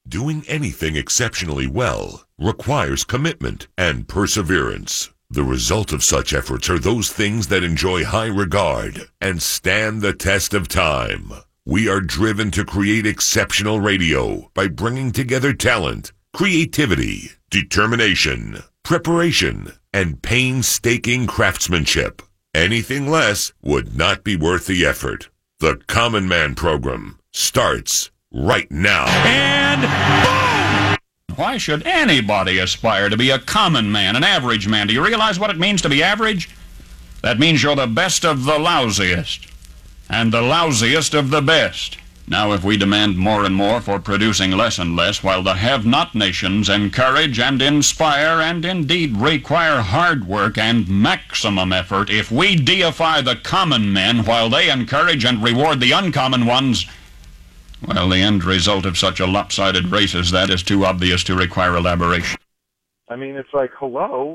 Doing anything exceptionally well requires commitment and perseverance. The result of such efforts are those things that enjoy high regard and stand the test of time. We are driven to create exceptional radio by bringing together talent, creativity, determination, preparation, and painstaking craftsmanship. Anything less would not be worth the effort. The Common Man program starts right now. And boom! Why should anybody aspire to be a common man, an average man? Do you realize what it means to be average? That means you're the best of the lousiest, and the lousiest of the best. Now, if we demand more and more for producing less and less, while the have-not nations encourage and inspire and indeed require hard work and maximum effort, if we deify the common men while they encourage and reward the uncommon ones, well, the end result of such a lopsided race as that is too obvious to require elaboration. I mean, it's like, hello?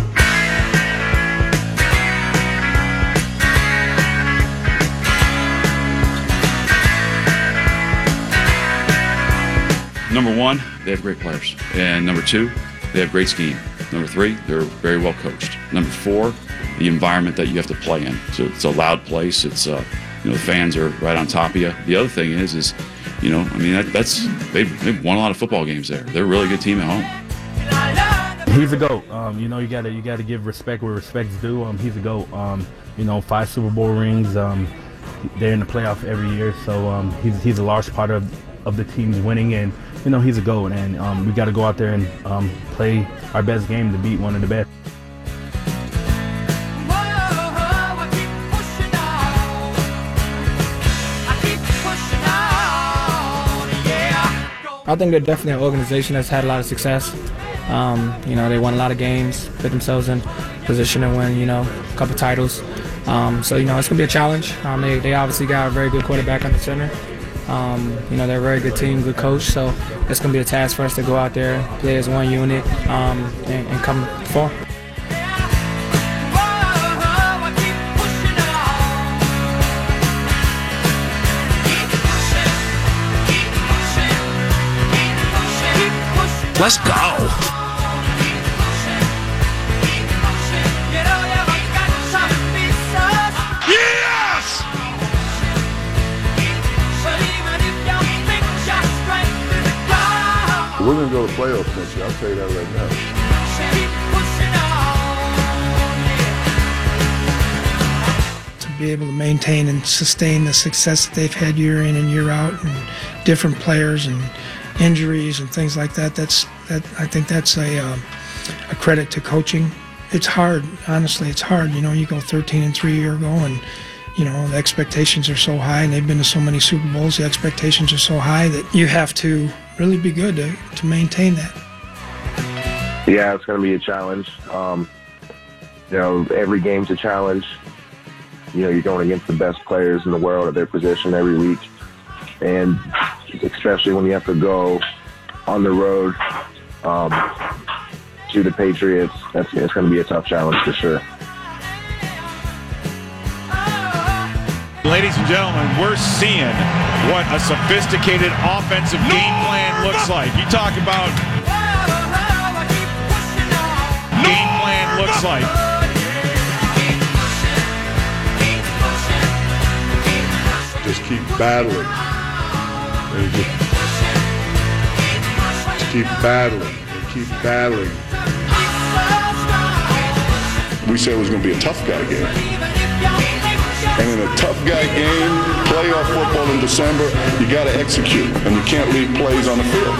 Number one, they have great players. And number two, they have great scheme. Number three, they're very well coached. Number four, the environment that you have to play in. So it's a loud place. It's the fans are right on top of you. The other thing is they've won a lot of football games there. They're a really good team at home. He's a GOAT. You gotta give respect where respect's due. He's a GOAT. 5 Super Bowl rings. They're in the playoff every year, so he's a large part of the team's winning, and he's a GOAT, and we got to go out there and play our best game to beat one of the best. I think they're definitely an organization that's had a lot of success. They won a lot of games, put themselves in position to win, a couple titles. It's going to be a challenge. They obviously got a very good quarterback on the center. They're a very good team, good coach, so it's going to be a task for us to go out there, play as one unit, and come forward. Let's go! Yes! We're going to go to playoffs next year. I'll tell you that right now. To be able to maintain and sustain the success that they've had year in and year out, and different players and injuries and things like that, I think that's a credit to coaching. It's hard, honestly, it's hard. You go 13-3 a year ago, and the expectations are so high, and they've been to so many Super Bowls. The expectations are so high that you have to really be good to maintain that. Yeah, it's going to be a challenge. Every game's a challenge. You're going against the best players in the world at their position every week, and especially when you have to go on the road to the Patriots, it's going to be a tough challenge for sure. Ladies and gentlemen, we're seeing what a sophisticated offensive game plan looks like. You talk about game plan looks like. Just keep battling. Just keep battling and keep battling. We said it was going to be a tough guy game. And in a tough guy game, playoff football in December, you got to execute, and you can't leave plays on the field.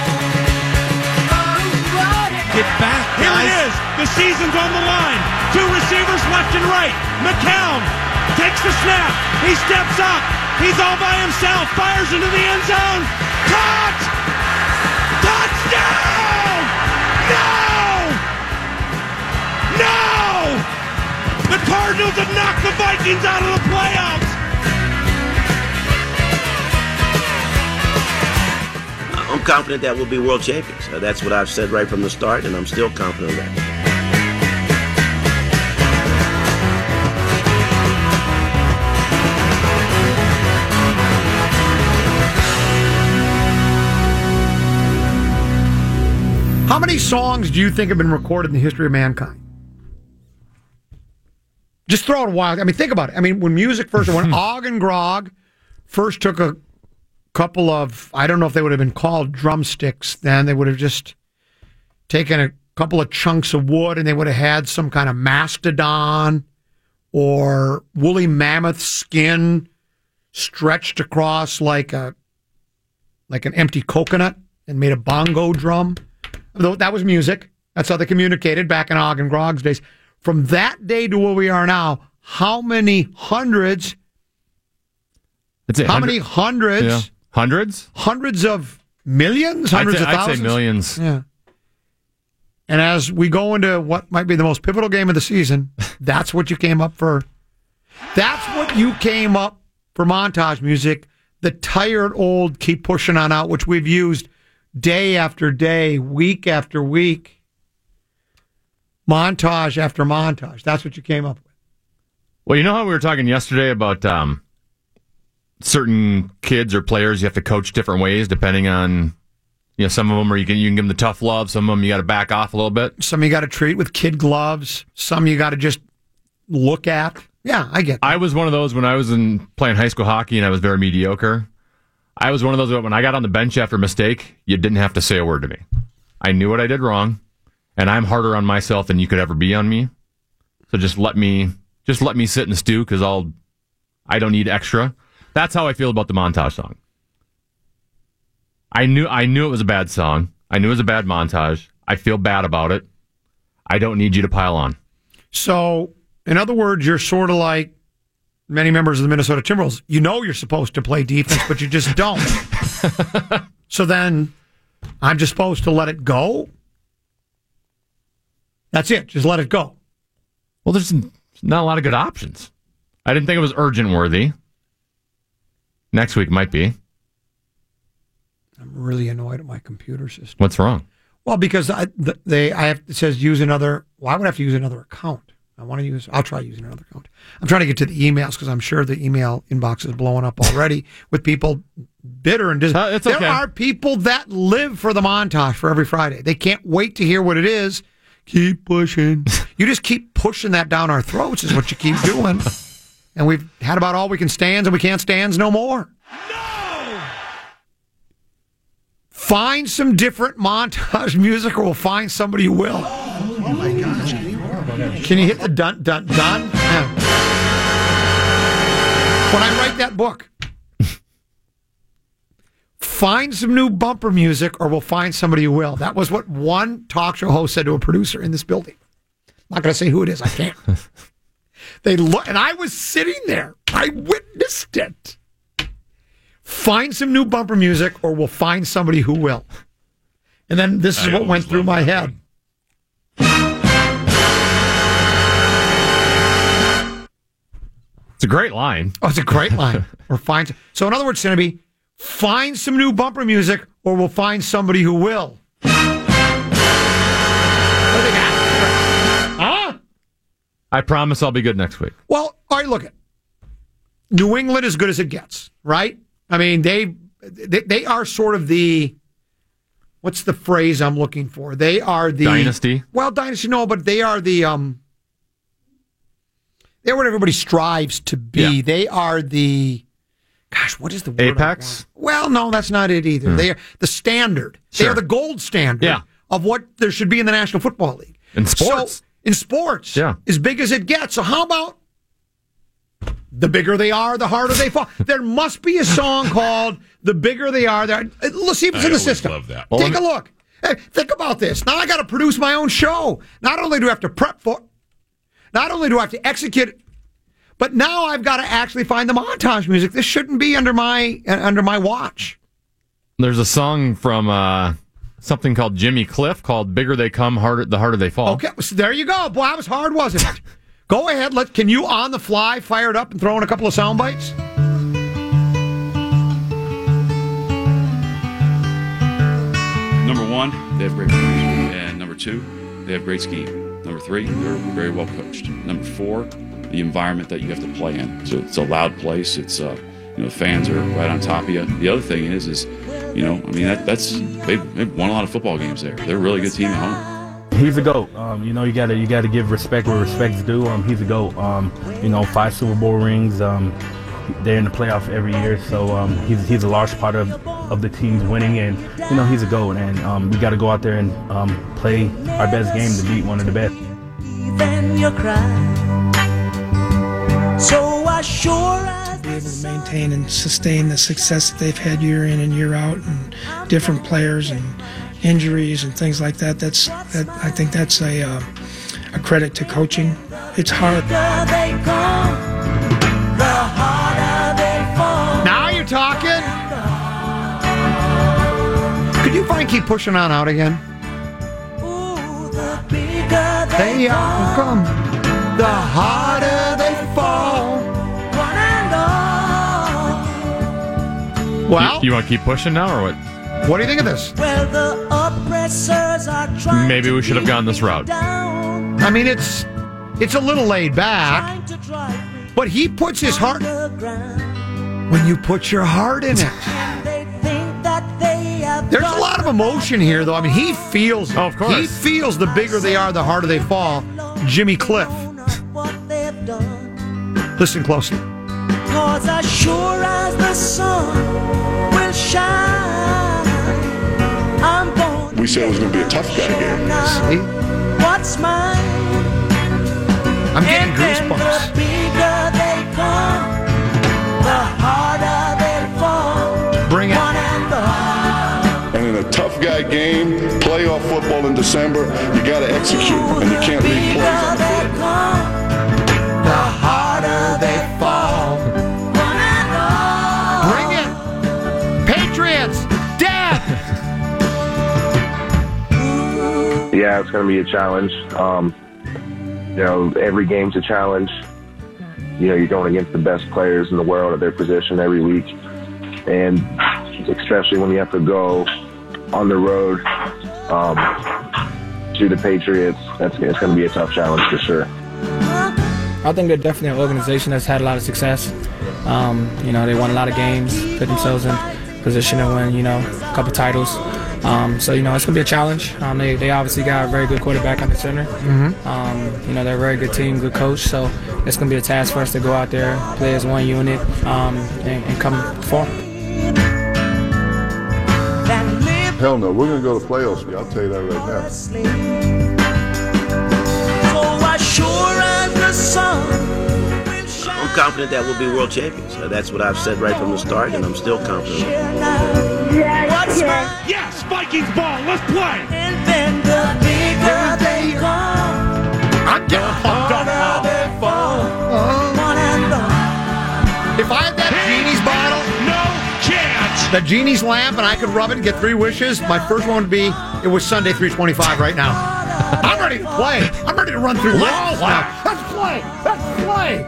Get back, guys. Here it is. The season's on the line. 2 receivers left and right. McCown takes the snap. He steps up. He's all by himself. Fires into the end zone. Caught! Touchdown! No! The Cardinals have knocked the Vikings out of the playoffs! I'm confident that we'll be world champions. That's what I've said right from the start, and I'm still confident of that. How many songs do you think have been recorded in the history of mankind? Just throw it wild. I mean, think about it. I mean, when music first, when Og and Grog first took a couple of, I don't know if they would have been called drumsticks then, they would have just taken a couple of chunks of wood and they would have had some kind of mastodon or woolly mammoth skin stretched across like an empty coconut and made a bongo drum. That was music. That's how they communicated back in Og and Grog's days. From that day to where we are now, how many hundreds? How many hundreds? Yeah. Hundreds? Hundreds of millions? Hundreds of thousands? I'd say millions. Yeah. And as we go into what might be the most pivotal game of the season, that's what you came up for. That's what you came up for montage music. The tired old keep pushing on out, which we've used day after day, week after week. Montage after montage. That's what you came up with. Well, you know how we were talking yesterday about certain kids or players you have to coach different ways depending on, some of them you can give them the tough love, some of them you got to back off a little bit. Some you got to treat with kid gloves, some you got to just look at. Yeah, I get that. I was one of those when I was playing high school hockey and I was very mediocre. I was one of those when I got on the bench after a mistake, you didn't have to say a word to me. I knew what I did wrong, and I'm harder on myself than you could ever be on me. So just let me sit and stew because I don't need extra. That's how I feel about the montage song. I knew it was a bad song. I knew it was a bad montage. I feel bad about it. I don't need you to pile on. So, in other words, you're sort of like many members of the Minnesota Timberwolves. You know you're supposed to play defense, but you just don't. So then, I'm just supposed to let it go? That's it. Just let it go. Well, there's not a lot of good options. I didn't think it was urgent worthy. Next week might be. I'm really annoyed at my computer system. What's wrong? Well, because it says use another. Well, I would have to use another account. I'll try using another account. I'm trying to get to the emails because I'm sure the email inbox is blowing up already with people bitter and it's okay. There are people that live for the montage for every Friday. They can't wait to hear what it is. Keep pushing. You just keep pushing that down our throats is what you keep doing. And we've had about all we can stand, and we can't stand no more. No! Find some different montage music, or we'll find somebody who will. Oh my gosh! Can you hit the dun dun dun? Yeah. When I write that book, find some new bumper music, or we'll find somebody who will. That was what one talk show host said to a producer in this building. I'm not going to say who it is. I can't. They look, and I was sitting there. I witnessed it. Find some new bumper music, or we'll find somebody who will. And then this is what went through my head. It's a great line. Oh, it's a great line. Or find. So in other words, it's going to be find some new bumper music, or we'll find somebody who will. What do they got? Huh? I promise I'll be good next week. Well, all right, look at New England as good as it gets, right? I mean, they are sort of the, what's the phrase I'm looking for? They are the dynasty. Well, dynasty, no, but they are the they're what everybody strives to be. Yeah. They are the, gosh, what is the word? Apex? Well, no, that's not it either. They are the standard. Sure. They are the gold standard of what there should be in the National Football League. In sports. So, in sports, as big as it gets. So how about the bigger they are, the harder they fall? There must be a song called "The Bigger They Are." Let's see if it's in the system. Love that. Take a look. Hey, think about this. Now I got to produce my own show. Not only do I have to prep for, not only do I have to execute it, but now I've got to actually find the montage music. This shouldn't be under my watch. There's a song from something called Jimmy Cliff called "Bigger They Come, the Harder They Fall." Okay, so there you go. Boy, how hard was it? Go ahead. Can you on the fly fire it up and throw in a couple of sound bites? Number one, they have great players. And number two, they have great scheme. Number three, they're very well coached. Number four, the environment that you have to play in. So it's a loud place. It's the fans are right on top of you. The other thing is You know, I mean, they've won a lot of football games there. They're a really good team at home. He's a GOAT. You know, you gotta give respect where respect's due. He's a GOAT. You know, 5 Super Bowl rings. They're in the playoff every year, so he's a large part of the team's winning, and you know he's a GOAT. And we got to go out there and play our best game to beat one of the best. Then you cry. So I sure to be able to maintain and sustain the success that they've had year in and year out, and different players and injuries and things like that. I think that's a credit to coaching. It's hard. Now you're talking. Could you find Keep Pushing On Out again? They all come, the harder they fall. Well, you want to keep pushing now, or what? What do you think of this? Maybe we should have gone this route. I mean, it's a little laid back, but he puts his heart. When you put your heart in it, there's a lot of emotion here, though. I mean, he feels it. Oh, of course. He feels the bigger they are, the harder they fall. Jimmy Cliff. Listen closely. Cause as sure as the sun will shine, I'm born. We said it was going to be a tough guy game. See? What's mine? I'm getting goosebumps. The bigger they come, the harder they fall. Bring it. And in a tough guy game, playoff football in December, you got to execute, and you can't leave plays on the field. The harder they fall. Bring it. Patriots, Dad. Yeah, it's going to be a challenge. You know, every game's a challenge. You know, you're going against the best players in the world at their position every week. And especially when you have to go on the road to the Patriots, it's going to be a tough challenge for sure. I think they're definitely an organization that's had a lot of success. You know, they won a lot of games, put themselves in position to win, you know, a couple titles. So, you know, it's going to be a challenge. They obviously got a very good quarterback on the center. You know, they're a very good team, good coach. So it's going to be a task for us to go out there, play as one unit, and come perform. Hell no, we're going to go to playoffs. I'll tell you that right now. I'm confident that we'll be world champions. That's what I've said right from the start, and I'm still confident. Yes, Vikings ball. Let's play. I'm getting pumped up now. If I had that genie's bottle, No chance. that genie's lamp, and I could rub it and get 3 wishes, my first one would be, it was Sunday 325 right now. I'm ready to play. I'm ready to run through walls now. Let's play. Let's play.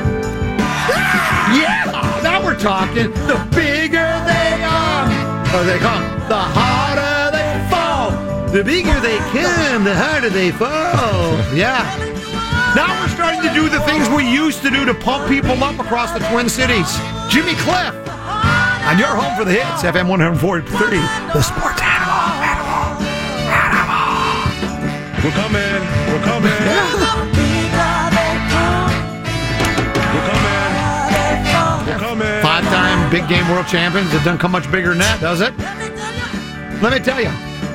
Yeah, now we're talking. The bigger they are, or they come, the harder they fall. The bigger they come, the harder they fall. Yeah. Now we're starting to do the things we used to do to pump people up across the Twin Cities. Jimmy Cliff, on your home for the hits, FM 143, the sports animal. We're coming. We're coming. We're coming. 5-time big game world champions. It doesn't come much bigger than that, does it? Let me tell you.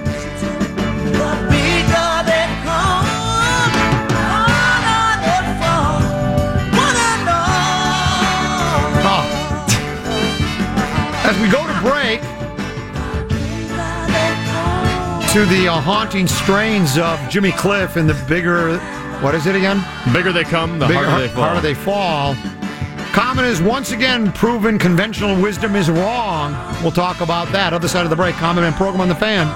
As we go to break, to the haunting strains of Jimmy Cliff and the bigger, what is it again? Bigger they come, the harder they fall. Harder they fall. Common has once again proven conventional wisdom is wrong. We'll talk about that. Other side of the break. Common Man program on the Fan.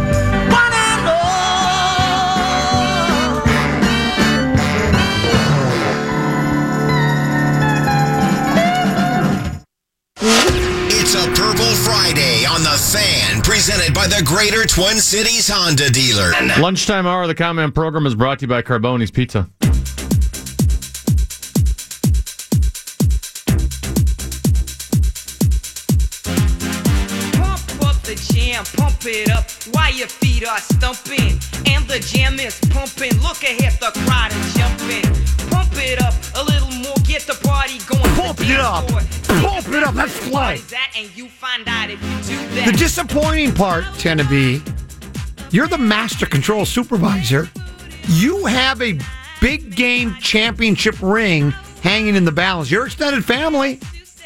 It's a Purple Friday on the Fan, presented by the Greater Twin Cities Honda dealer. Lunchtime hour of the Comment program is brought to you by Carboni's Pizza. Pump up the Pump it up while your feet are stumping. And the jam is pumping. Look ahead, the crowd is jumping. Pump it up a little more, get the party going. Pump it up. Pump it up. Let's play. And you find out if you do that. The disappointing part, tend to be, you're the master control supervisor. You have a big game championship ring hanging in the balance. Your extended family.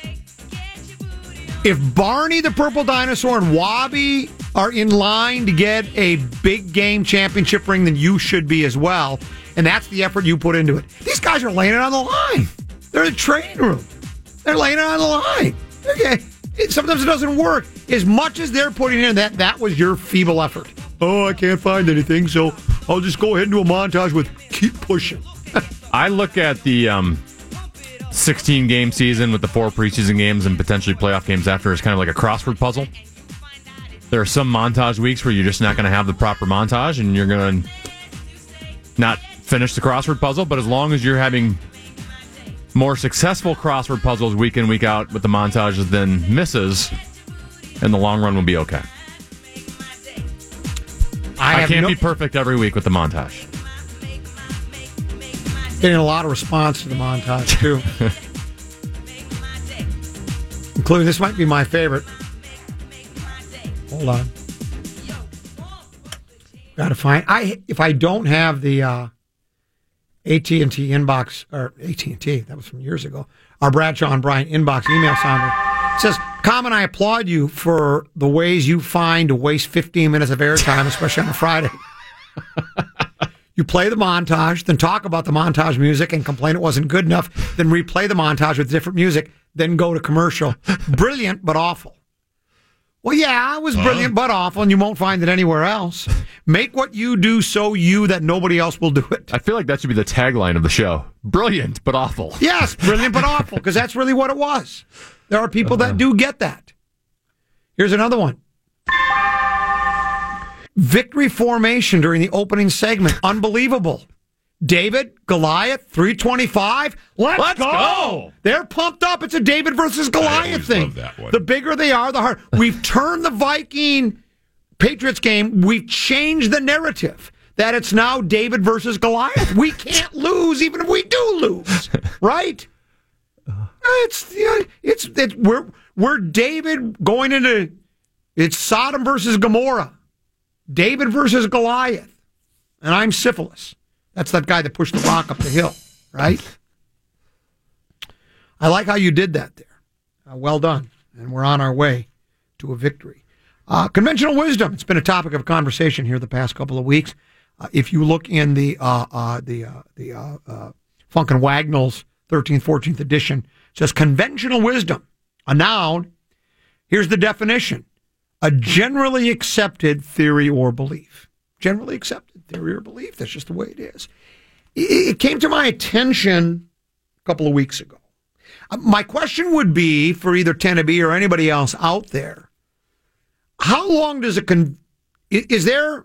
If Barney the Purple Dinosaur and Wabi are in line to get a big game championship ring, then you should be as well. And that's the effort you put into it. These guys are laying it on the line. They're in the training room. They're laying it on the line. Okay. Sometimes it doesn't work. As much as they're putting in that was your feeble effort. Oh, I can't find anything, so I'll just go ahead and do a montage with keep pushing. I look at the 16-game season with the 4 preseason games and potentially playoff games after as kind of like a crossword puzzle. There are some montage weeks where you're just not going to have the proper montage and you're going to not finish the crossword puzzle, but as long as you're having more successful crossword puzzles week in, week out with the montages than misses, in the long run will be okay. I can't be perfect every week with the montage. Getting a lot of response to the montage, too. Including, this might be my favorite. Hold on. Got to find. If I don't have the AT&T inbox, or AT&T, that was from years ago, our Bradshaw and Bryant inbox email sounder, it says, Common, I applaud you for the ways you find to waste 15 minutes of airtime, especially on a Friday. You play the montage, then talk about the montage music and complain it wasn't good enough, then replay the montage with different music, then go to commercial. Brilliant, but awful. Well, yeah, it was brilliant, but awful, and you won't find it anywhere else. Make what you do so you that nobody else will do it. I feel like that should be the tagline of the show. Brilliant, but awful. Yes, brilliant, but awful, because that's really what it was. There are people that do get that. Here's another one. Victory formation during the opening segment. Unbelievable. David, Goliath, 325. Let's go. They're pumped up. It's a David versus Goliath thing. Love that one. The bigger they are, the harder. We've turned the Viking Patriots game. We've changed the narrative that it's now David versus Goliath. We can't lose even if we do lose. Right? We're David going into, it's Sodom versus Gomorrah. David versus Goliath. And I'm Syphilis. That's that guy that pushed the rock up the hill, right? I like how you did that there. Well done. And we're on our way to a victory. Conventional wisdom. It's been a topic of conversation here the past couple of weeks. If you look in the Funk and Wagnalls 13th, 14th edition, it says conventional wisdom, a noun. Here's the definition. A generally accepted theory or belief. Generally accepted theory or belief. That's just the way it is. It came to my attention a couple of weeks ago. My question would be for either Tenneby or anybody else out there, how long does a conventional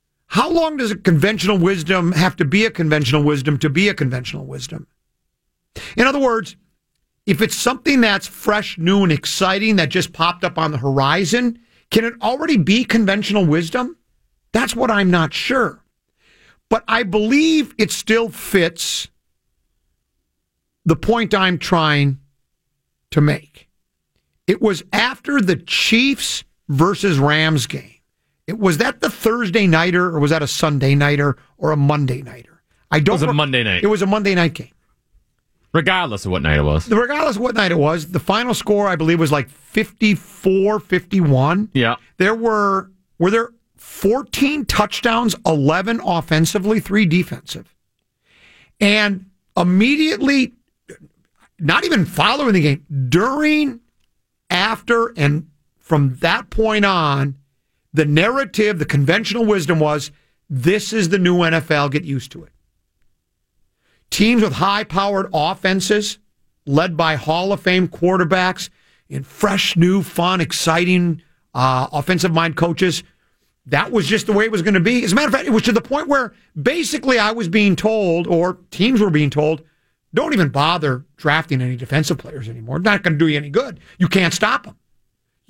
wisdom have to be a conventional wisdom to be a conventional wisdom? In other words, if it's something that's fresh, new, and exciting that just popped up on the horizon, can it already be conventional wisdom? That's what I'm not sure. But I believe it still fits the point I'm trying to make. It was after the Chiefs versus Rams game. Was that the Thursday nighter, or was that a Sunday nighter or a Monday nighter? It was a Monday night. It was a Monday night game. Regardless of what night it was. Regardless of what night it was, the final score, I believe, was like 54-51. Yeah. Were there 14 touchdowns, 11 offensively, 3 defensive. And immediately, not even following the game, during, after, and from that point on, the narrative, the conventional wisdom was, this is the new NFL, get used to it. Teams with high-powered offenses, led by Hall of Fame quarterbacks, and fresh, new, fun, exciting, offensive-mind coaches, that was just the way it was going to be. As a matter of fact, it was to the point where basically I was being told, or teams were being told, don't even bother drafting any defensive players anymore. Not going to do you any good. You can't stop them.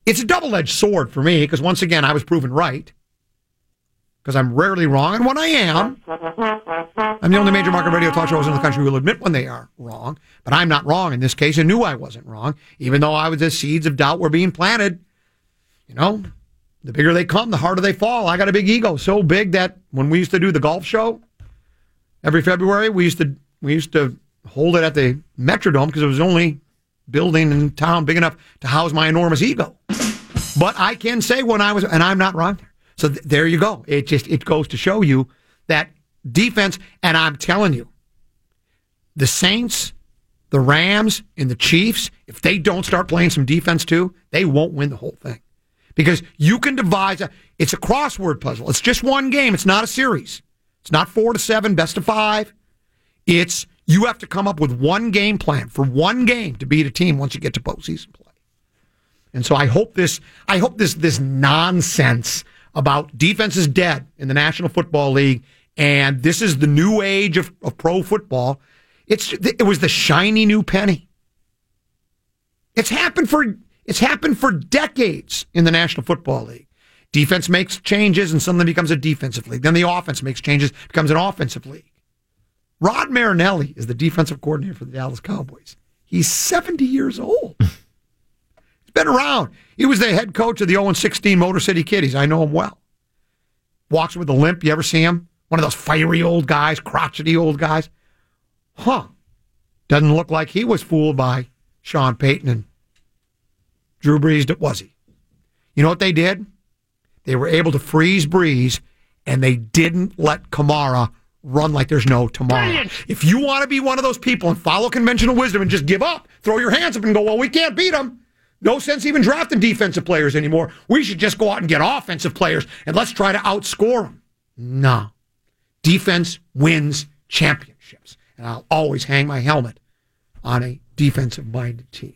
it's a double-edged sword for me because, once again, I was proven right because I'm rarely wrong. And when I am, I'm the only major market radio talk show host in the country who will admit when they are wrong. But I'm not wrong in this case and knew I wasn't wrong, even though the seeds of doubt were being planted. You know, the bigger they come, the harder they fall. I got a big ego, so big that when we used to do the golf show every February, we used to hold it at the Metrodome because it was the only building in town big enough to house my enormous ego. But I can say when I was, and I'm not wrong there. So there you go. It goes to show you that defense, and I'm telling you, the Saints, the Rams, and the Chiefs, if they don't start playing some defense too, they won't win the whole thing. Because you can devise it's a crossword puzzle. It's just one game. It's not a series. It's not 4 to 7, best of 5. It's you have to come up with one game plan for one game to beat a team once you get to postseason play. And so I hope this nonsense about defense is dead in the National Football League, and this is the new age of pro football. It was the shiny new penny. It's happened for decades in the National Football League. Defense makes changes, and suddenly becomes a defensive league. Then the offense makes changes, becomes an offensive league. Rod Marinelli is the defensive coordinator for the Dallas Cowboys. He's 70 years old. He's been around. He was the head coach of the 0-16 Motor City Kitties. I know him well. Walks with a limp. You ever see him? One of those fiery old guys, crotchety old guys. Doesn't look like he was fooled by Sean Payton and Drew Brees, was he? You know what they did? They were able to freeze Brees, and they didn't let Kamara run like there's no tomorrow. Brilliant. If you want to be one of those people and follow conventional wisdom and just give up, throw your hands up and go, well, we can't beat them. No sense even drafting defensive players anymore. We should just go out and get offensive players, and let's try to outscore them. No. Defense wins championships. And I'll always hang my helmet on a defensive-minded team.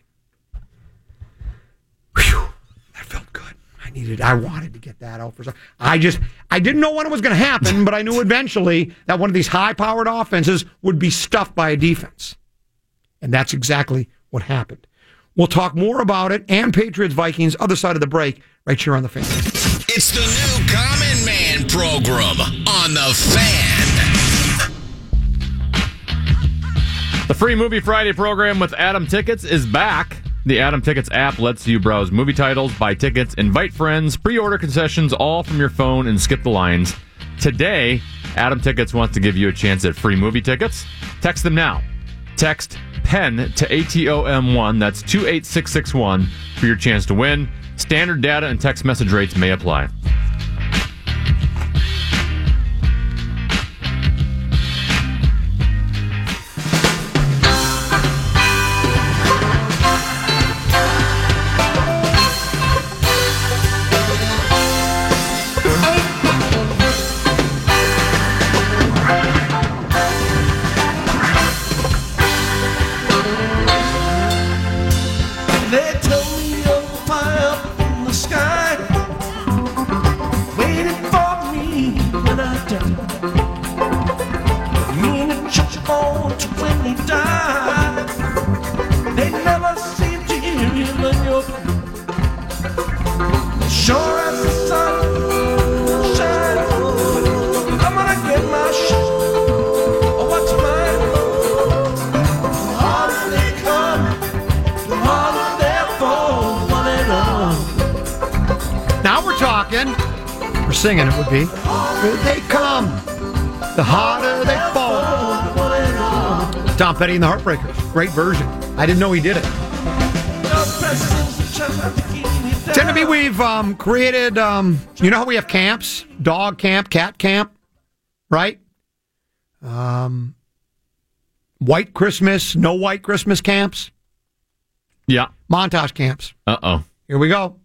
Whew, that felt good. I wanted to get that out for some. I didn't know when it was going to happen, but I knew eventually that one of these high-powered offenses would be stuffed by a defense. And that's exactly what happened. We'll talk more about it and Patriots-Vikings, other side of the break, right here on The Fan. It's the new Common Man program on The Fan. The free Movie Friday program with Adam Tickets is back. The Adam Tickets app lets you browse movie titles, buy tickets, invite friends, pre-order concessions, all from your phone, and skip the lines. Today, Adam Tickets wants to give you a chance at free movie tickets. Text them now. Text PEN to ATOM1, that's 28661, for your chance to win. Standard data and text message rates may apply. Singing it would be. Here they come, the harder they fall. Tom Petty and the Heartbreakers. Great version. I didn't know he did it. Tend to be, we've created, you know how we have camps? Dog camp, cat camp, right? White Christmas, no white Christmas camps. Yeah. Montage camps. Uh-oh. Here we go.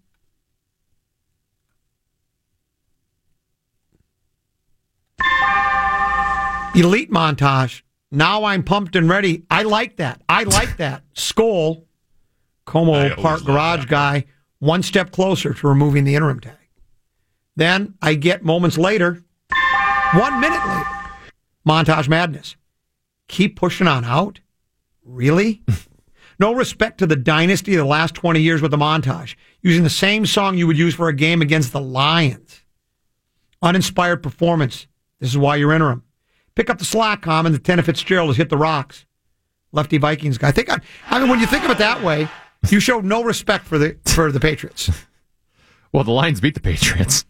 Elite montage. Now I'm pumped and ready. I like that. Skoll, Como Park Garage guy, one step closer to removing the interim tag. Then I get moments later, 1 minute later, montage madness. Keep pushing on out? Really? No respect to the dynasty of the last 20 years with the montage. Using the same song you would use for a game against the Lions. Uninspired performance. This is why you're interim. Pick up the slack, and the Tanner Fitzgerald has hit the rocks. Lefty Vikings guy. I mean, when you think of it that way, you showed no respect for the Patriots. Well, the Lions beat the Patriots.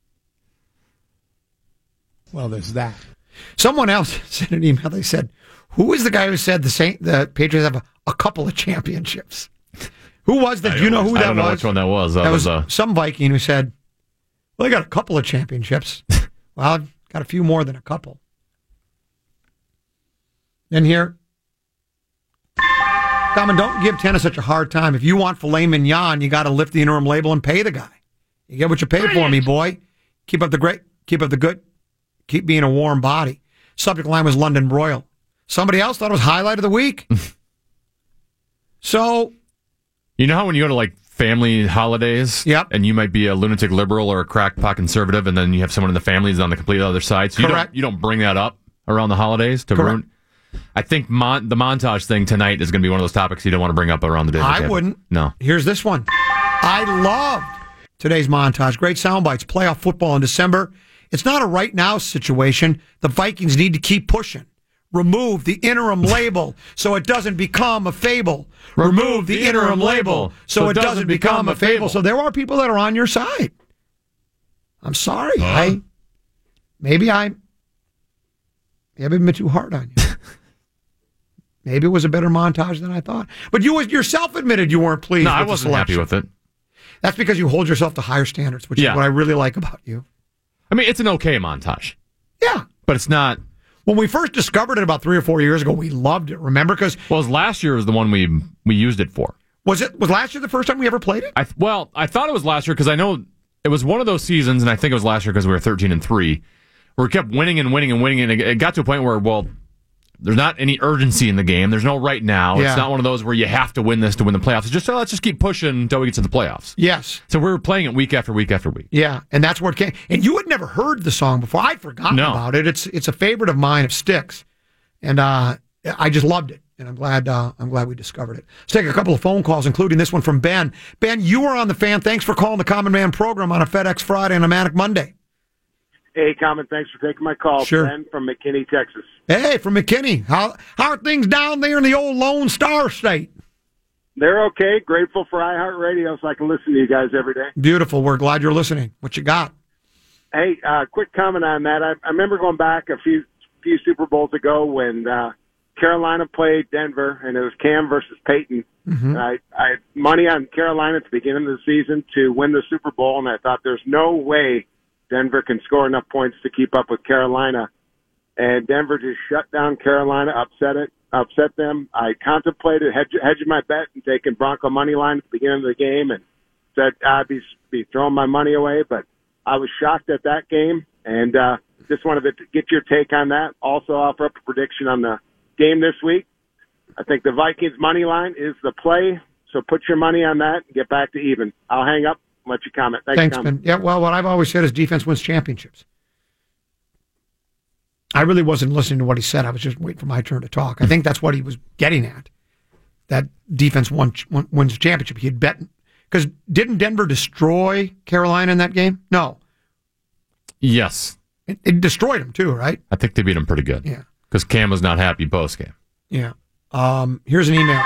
Well, there's that. Someone else sent an email. They said, who is the guy who said the Patriots have a couple of championships? Who was that? Do you know who that was? I don't know which one that was. That was some Viking who said, well, they got a couple of championships. Well, I've got a few more than a couple. Then here, Common, don't give tennis such a hard time. If you want filet mignon, you got to lift the interim label and pay the guy. You get what you pay for, me boy. Keep up the good. Keep being a warm body. Subject line was London Broil. Somebody else thought it was highlight of the week. So, you know how when you go to like family holidays, and you might be a lunatic liberal or a crackpot conservative, and then you have someone in the family who's on the complete other side. So you don't bring that up around the holidays to ruin. I think the montage thing tonight is going to be one of those topics you don't want to bring up around the day. I wouldn't. No. Here's this one. I loved today's montage. Great sound bites. Playoff football in December. It's not a right now situation. The Vikings need to keep pushing. Remove the interim label so it doesn't become a fable. Remove the interim label so it doesn't become a fable. So there are people that are on your side. I'm sorry. Maybe I've been too hard on you. Maybe it was a better montage than I thought. But you yourself admitted you weren't pleased with the selection. No, I wasn't happy with it. That's because you hold yourself to higher standards, which is what I really like about you. I mean, it's an okay montage. Yeah. But it's not... When we first discovered it about 3 or 4 years ago, we loved it. Remember? Because last year was the one we used it for. Was last year the first time we ever played it? I thought it was last year because I know it was one of those seasons, and I think it was last year because we were 13-3, where we kept winning and winning and winning, and it got to a point where, there's not any urgency in the game. There's no right now. Yeah. It's not one of those where you have to win this to win the playoffs. It's just, let's just keep pushing until we get to the playoffs. Yes. So we were playing it week after week after week. Yeah, and that's where it came. And you had never heard the song before. I'd forgotten about it. It's a favorite of mine of Styx. And I just loved it. And I'm glad we discovered it. Let's take a couple of phone calls, including this one from Ben. Ben, you are on the Fan. Thanks for calling the Common Man program on a FedEx Friday and a Manic Monday. Hey, Common, thanks for taking my call. Sure. Ben from McKinney, Texas. Hey, from McKinney. How are things down there in the old Lone Star State? They're okay. Grateful for iHeartRadio so I can listen to you guys every day. Beautiful. We're glad you're listening. What you got? Hey, quick comment on that. I remember going back a few Super Bowls ago when Carolina played Denver, and it was Cam versus Peyton. Mm-hmm. I had money on Carolina at the beginning of the season to win the Super Bowl, and I thought there's no way Denver can score enough points to keep up with Carolina. And Denver just shut down Carolina, upset them. I contemplated hedging my bet and taking Bronco money line at the beginning of the game and said I'd be throwing my money away, but I was shocked at that game and just wanted to get your take on that. Also offer up a prediction on the game this week. I think the Vikings money line is the play, so put your money on that and get back to even. I'll hang up. Let you comment. Thanks, Ben. Yeah, well, what I've always said is defense wins championships. I really wasn't listening to what he said. I was just waiting for my turn to talk. I think that's what he was getting at. That defense wins a championship. He had bet. Because didn't Denver destroy Carolina in that game? No. Yes. It destroyed them too, right? I think they beat them pretty good. Yeah. Because Cam was not happy post-game. Yeah. Here's an email.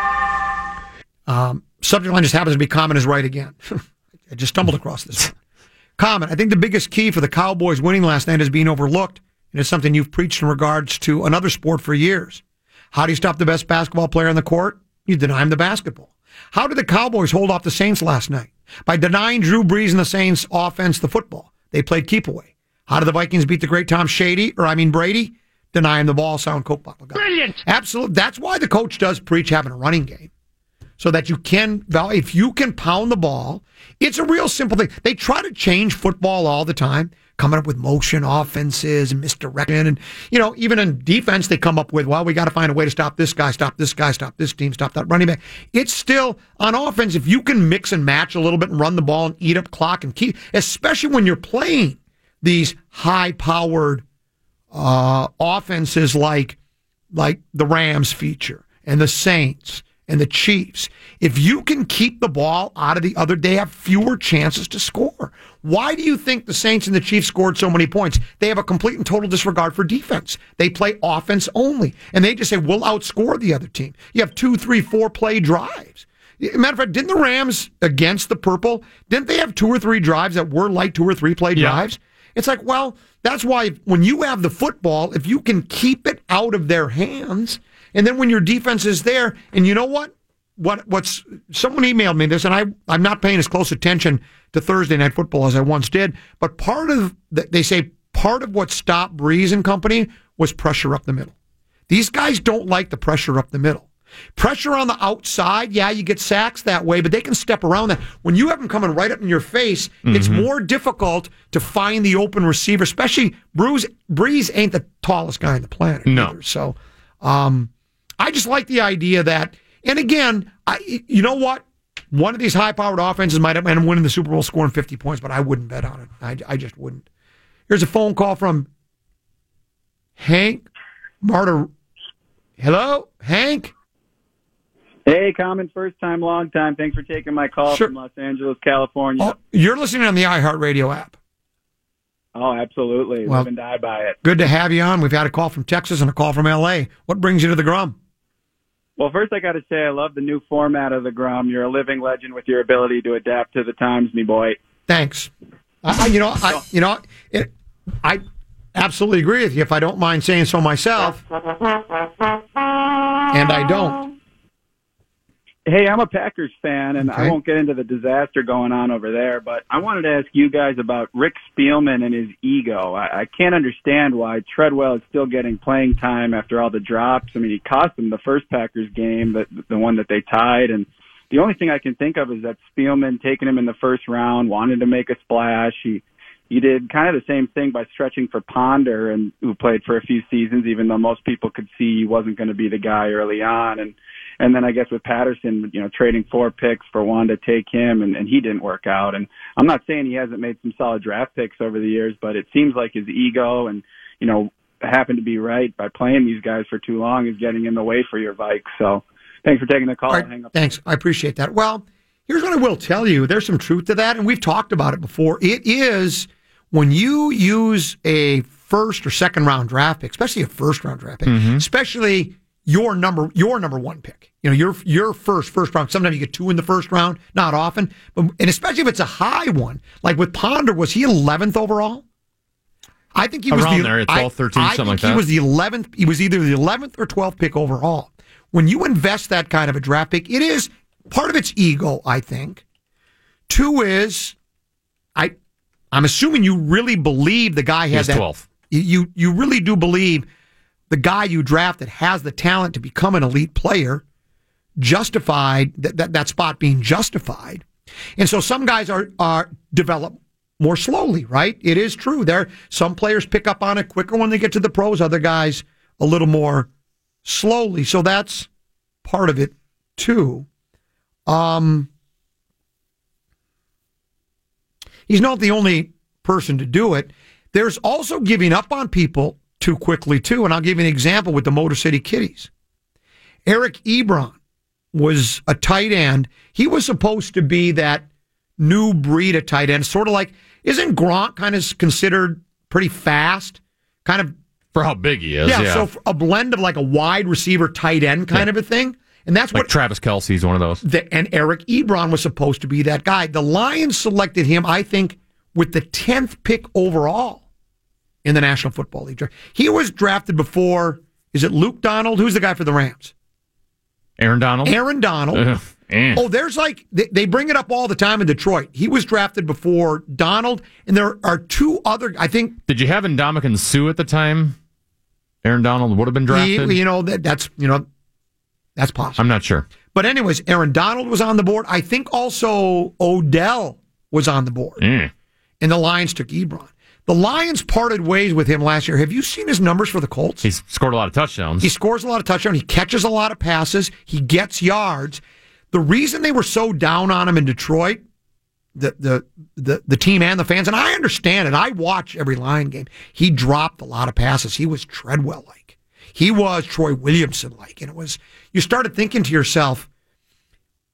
Subject line just happens to be Common is right again. I just stumbled across this one. Common, I think the biggest key for the Cowboys winning last night is being overlooked, and it's something you've preached in regards to another sport for years. How do you stop the best basketball player on the court? You deny him the basketball. How did the Cowboys hold off the Saints last night? By denying Drew Brees and the Saints offense the football. They played keep away. How did the Vikings beat the great Tom Brady? Deny him the ball, sound Coke bottle guy. Brilliant! Absolutely. That's why the coach does preach having a running game. So that you can, if you can pound the ball, it's a real simple thing. They try to change football all the time, coming up with motion offenses and misdirection. And, even in defense, they come up with, we got to find a way to stop this guy, stop this team, stop that running back. It's still, on offense, if you can mix and match a little bit and run the ball and eat up clock and keep, especially when you're playing these high-powered offenses like the Rams feature and the Saints and the Chiefs, if you can keep the ball out of the other, they have fewer chances to score. Why do you think the Saints and the Chiefs scored so many points? They have a complete and total disregard for defense. They play offense only, and they just say, we'll outscore the other team. You have 2, 3, 4 play drives. Matter of fact, didn't the Rams against the Purple, didn't they have 2 or 3 drives that were like 2 or 3 play drives? It's like, well, that's why when you have the football, if you can keep it out of their hands, and then when your defense is there, and you know what? What's someone emailed me this, and I'm not paying as close attention to Thursday Night Football as I once did, but they say part of what stopped Breeze and company was pressure up the middle. These guys don't like the pressure up the middle. Pressure on the outside, yeah, you get sacks that way, but they can step around that. When you have them coming right up in your face, it's more difficult to find the open receiver, especially Breeze ain't the tallest guy on the planet. No. Either. So I just like the idea that, and again, you know what? One of these high-powered offenses might end up winning the Super Bowl scoring 50 points, but I wouldn't bet on it. I just wouldn't. Here's a phone call from Hank Marta. Hello, Hank? Hey, Common, first time, long time. Thanks for taking my call from Los Angeles, California. Oh, you're listening on the iHeartRadio app. Oh, absolutely. Well, live and die by it. Good to have you on. We've had a call from Texas and a call from L.A. What brings you to the Grum? Well, first I got to say I love the new format of the Grum. You're a living legend with your ability to adapt to the times, me boy. Thanks. I absolutely agree with you if I don't mind saying so myself. And I don't. Hey, I'm a Packers fan, and Okay. I won't get into the disaster going on over there, but I wanted to ask you guys about Rick Spielman and his ego. I can't understand why Treadwell is still getting playing time after all the drops. I mean, he cost them the first Packers game, the one that they tied, and the only thing I can think of is that Spielman taking him in the first round, wanted to make a splash. He did kind of the same thing by stretching for Ponder, and who played for a few seasons, even though most people could see he wasn't going to be the guy early on. And then I guess with Patterson, trading 4 picks for one to take him, and he didn't work out. And I'm not saying he hasn't made some solid draft picks over the years, but it seems like his ego and, happened to be right by playing these guys for too long is getting in the way for your Vikes. So thanks for taking the call. Right, Hang up. thanks. I appreciate that. Well, here's what I will tell you. There's some truth to that, and we've talked about it before. It is when you use a first or second round draft pick, especially a first round draft pick, especially your number one pick. Your first round. Sometimes you get 2 in the first round, not often, and especially if it's a high one. Like with Ponder, was he 11th overall? I think he was around there, 12, 13, something like that. He was the 11th. He was either the 11th or 12th pick overall. When you invest that kind of a draft pick, it is part of its ego, I think. 2 is, I'm assuming you really believe the guy has that. 12th. You really do believe the guy you drafted has the talent to become an elite player, justified that spot being justified. And so some guys are develop more slowly, right? It is true. Some players pick up on it quicker when they get to the pros, other guys a little more slowly. So that's part of it too. He's not the only person to do it. There's also giving up on people too quickly too. And I'll give you an example with the Motor City Kitties. Eric Ebron was a tight end. He was supposed to be that new breed of tight end, sort of like, isn't Gronk kind of considered pretty fast? Kind of for how big he is. Yeah. So a blend of like a wide receiver tight end kind of a thing. And that's like what Travis Kelce's one of those. And Eric Ebron was supposed to be that guy. The Lions selected him, I think, with the 10th pick overall in the National Football League. He was drafted before, is it Luke Donald? Who's the guy for the Rams? Aaron Donald. Aaron Donald. Oh, there's they bring it up all the time in Detroit. He was drafted before Donald, and there are 2 other, I think. Did you have Ndamukong Suh at the time? Aaron Donald would have been drafted? That's possible. I'm not sure. But anyways, Aaron Donald was on the board. I think also Odell was on the board. And the Lions took Ebron. The Lions parted ways with him last year. Have you seen his numbers for the Colts? He's scored a lot of touchdowns. He scores a lot of touchdowns. He catches a lot of passes. He gets yards. The reason they were so down on him in Detroit, the team and the fans, and I understand it. I watch every Lion game. He dropped a lot of passes. He was Treadwell-like. He was Troy Williamson-like. And you started thinking to yourself,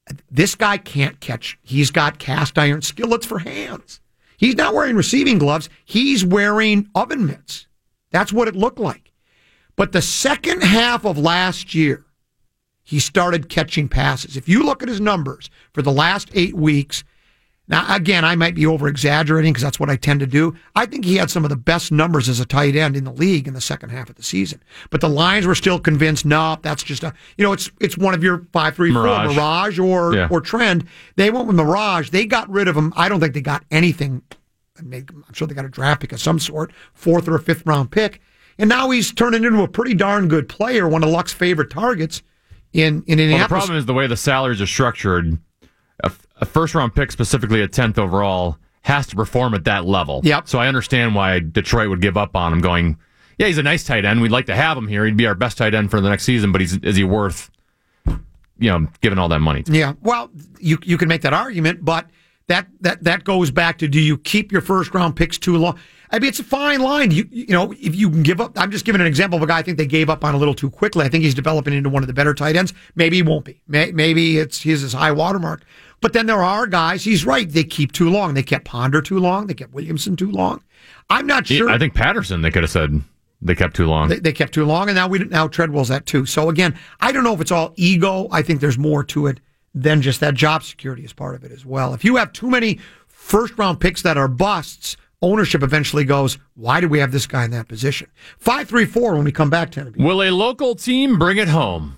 This guy can't catch. He's got cast iron skillets for hands. He's not wearing receiving gloves. He's wearing oven mitts. That's what it looked like. But the second half of last year, he started catching passes. If you look at his numbers for the last 8 weeks, now, again, I might be over-exaggerating because that's what I tend to do. I think he had some of the best numbers as a tight end in the league in the second half of the season. But the Lions were still convinced, no, that's just it's one of your 5-3-4, Mirage or Trend. They went with Mirage. They got rid of him. I don't think they got anything. I'm sure they got a draft pick of some sort, 4th or 5th round pick. And now he's turning into a pretty darn good player, one of Luck's favorite targets in Indianapolis. Well, the problem is the way the salaries are structured. A first-round pick, specifically a 10th overall, has to perform at that level. Yep. So I understand why Detroit would give up on him, going, yeah, he's a nice tight end. We'd like to have him here. He'd be our best tight end for the next season, but is he worth, giving all that money to? Yeah, well, you can make that argument, but that goes back to, do you keep your first-round picks too long? I mean, it's a fine line. If you can give up, I'm just giving an example of a guy I think they gave up on a little too quickly. I think he's developing into one of the better tight ends. Maybe he won't be. Maybe he's his high watermark. But then there are guys, he's right, they keep too long. They kept Ponder too long. They kept Williamson too long. I'm not sure. I think Patterson, they could have said they kept too long. They kept too long, and now Treadwell's at 2. So again, I don't know if it's all ego. I think there's more to it than just that. Job security is part of it as well. If you have too many first-round picks that are busts, ownership eventually goes, why do we have this guy in that position? 5-3-4 when we come back, Tennessee. Will a local team bring it home?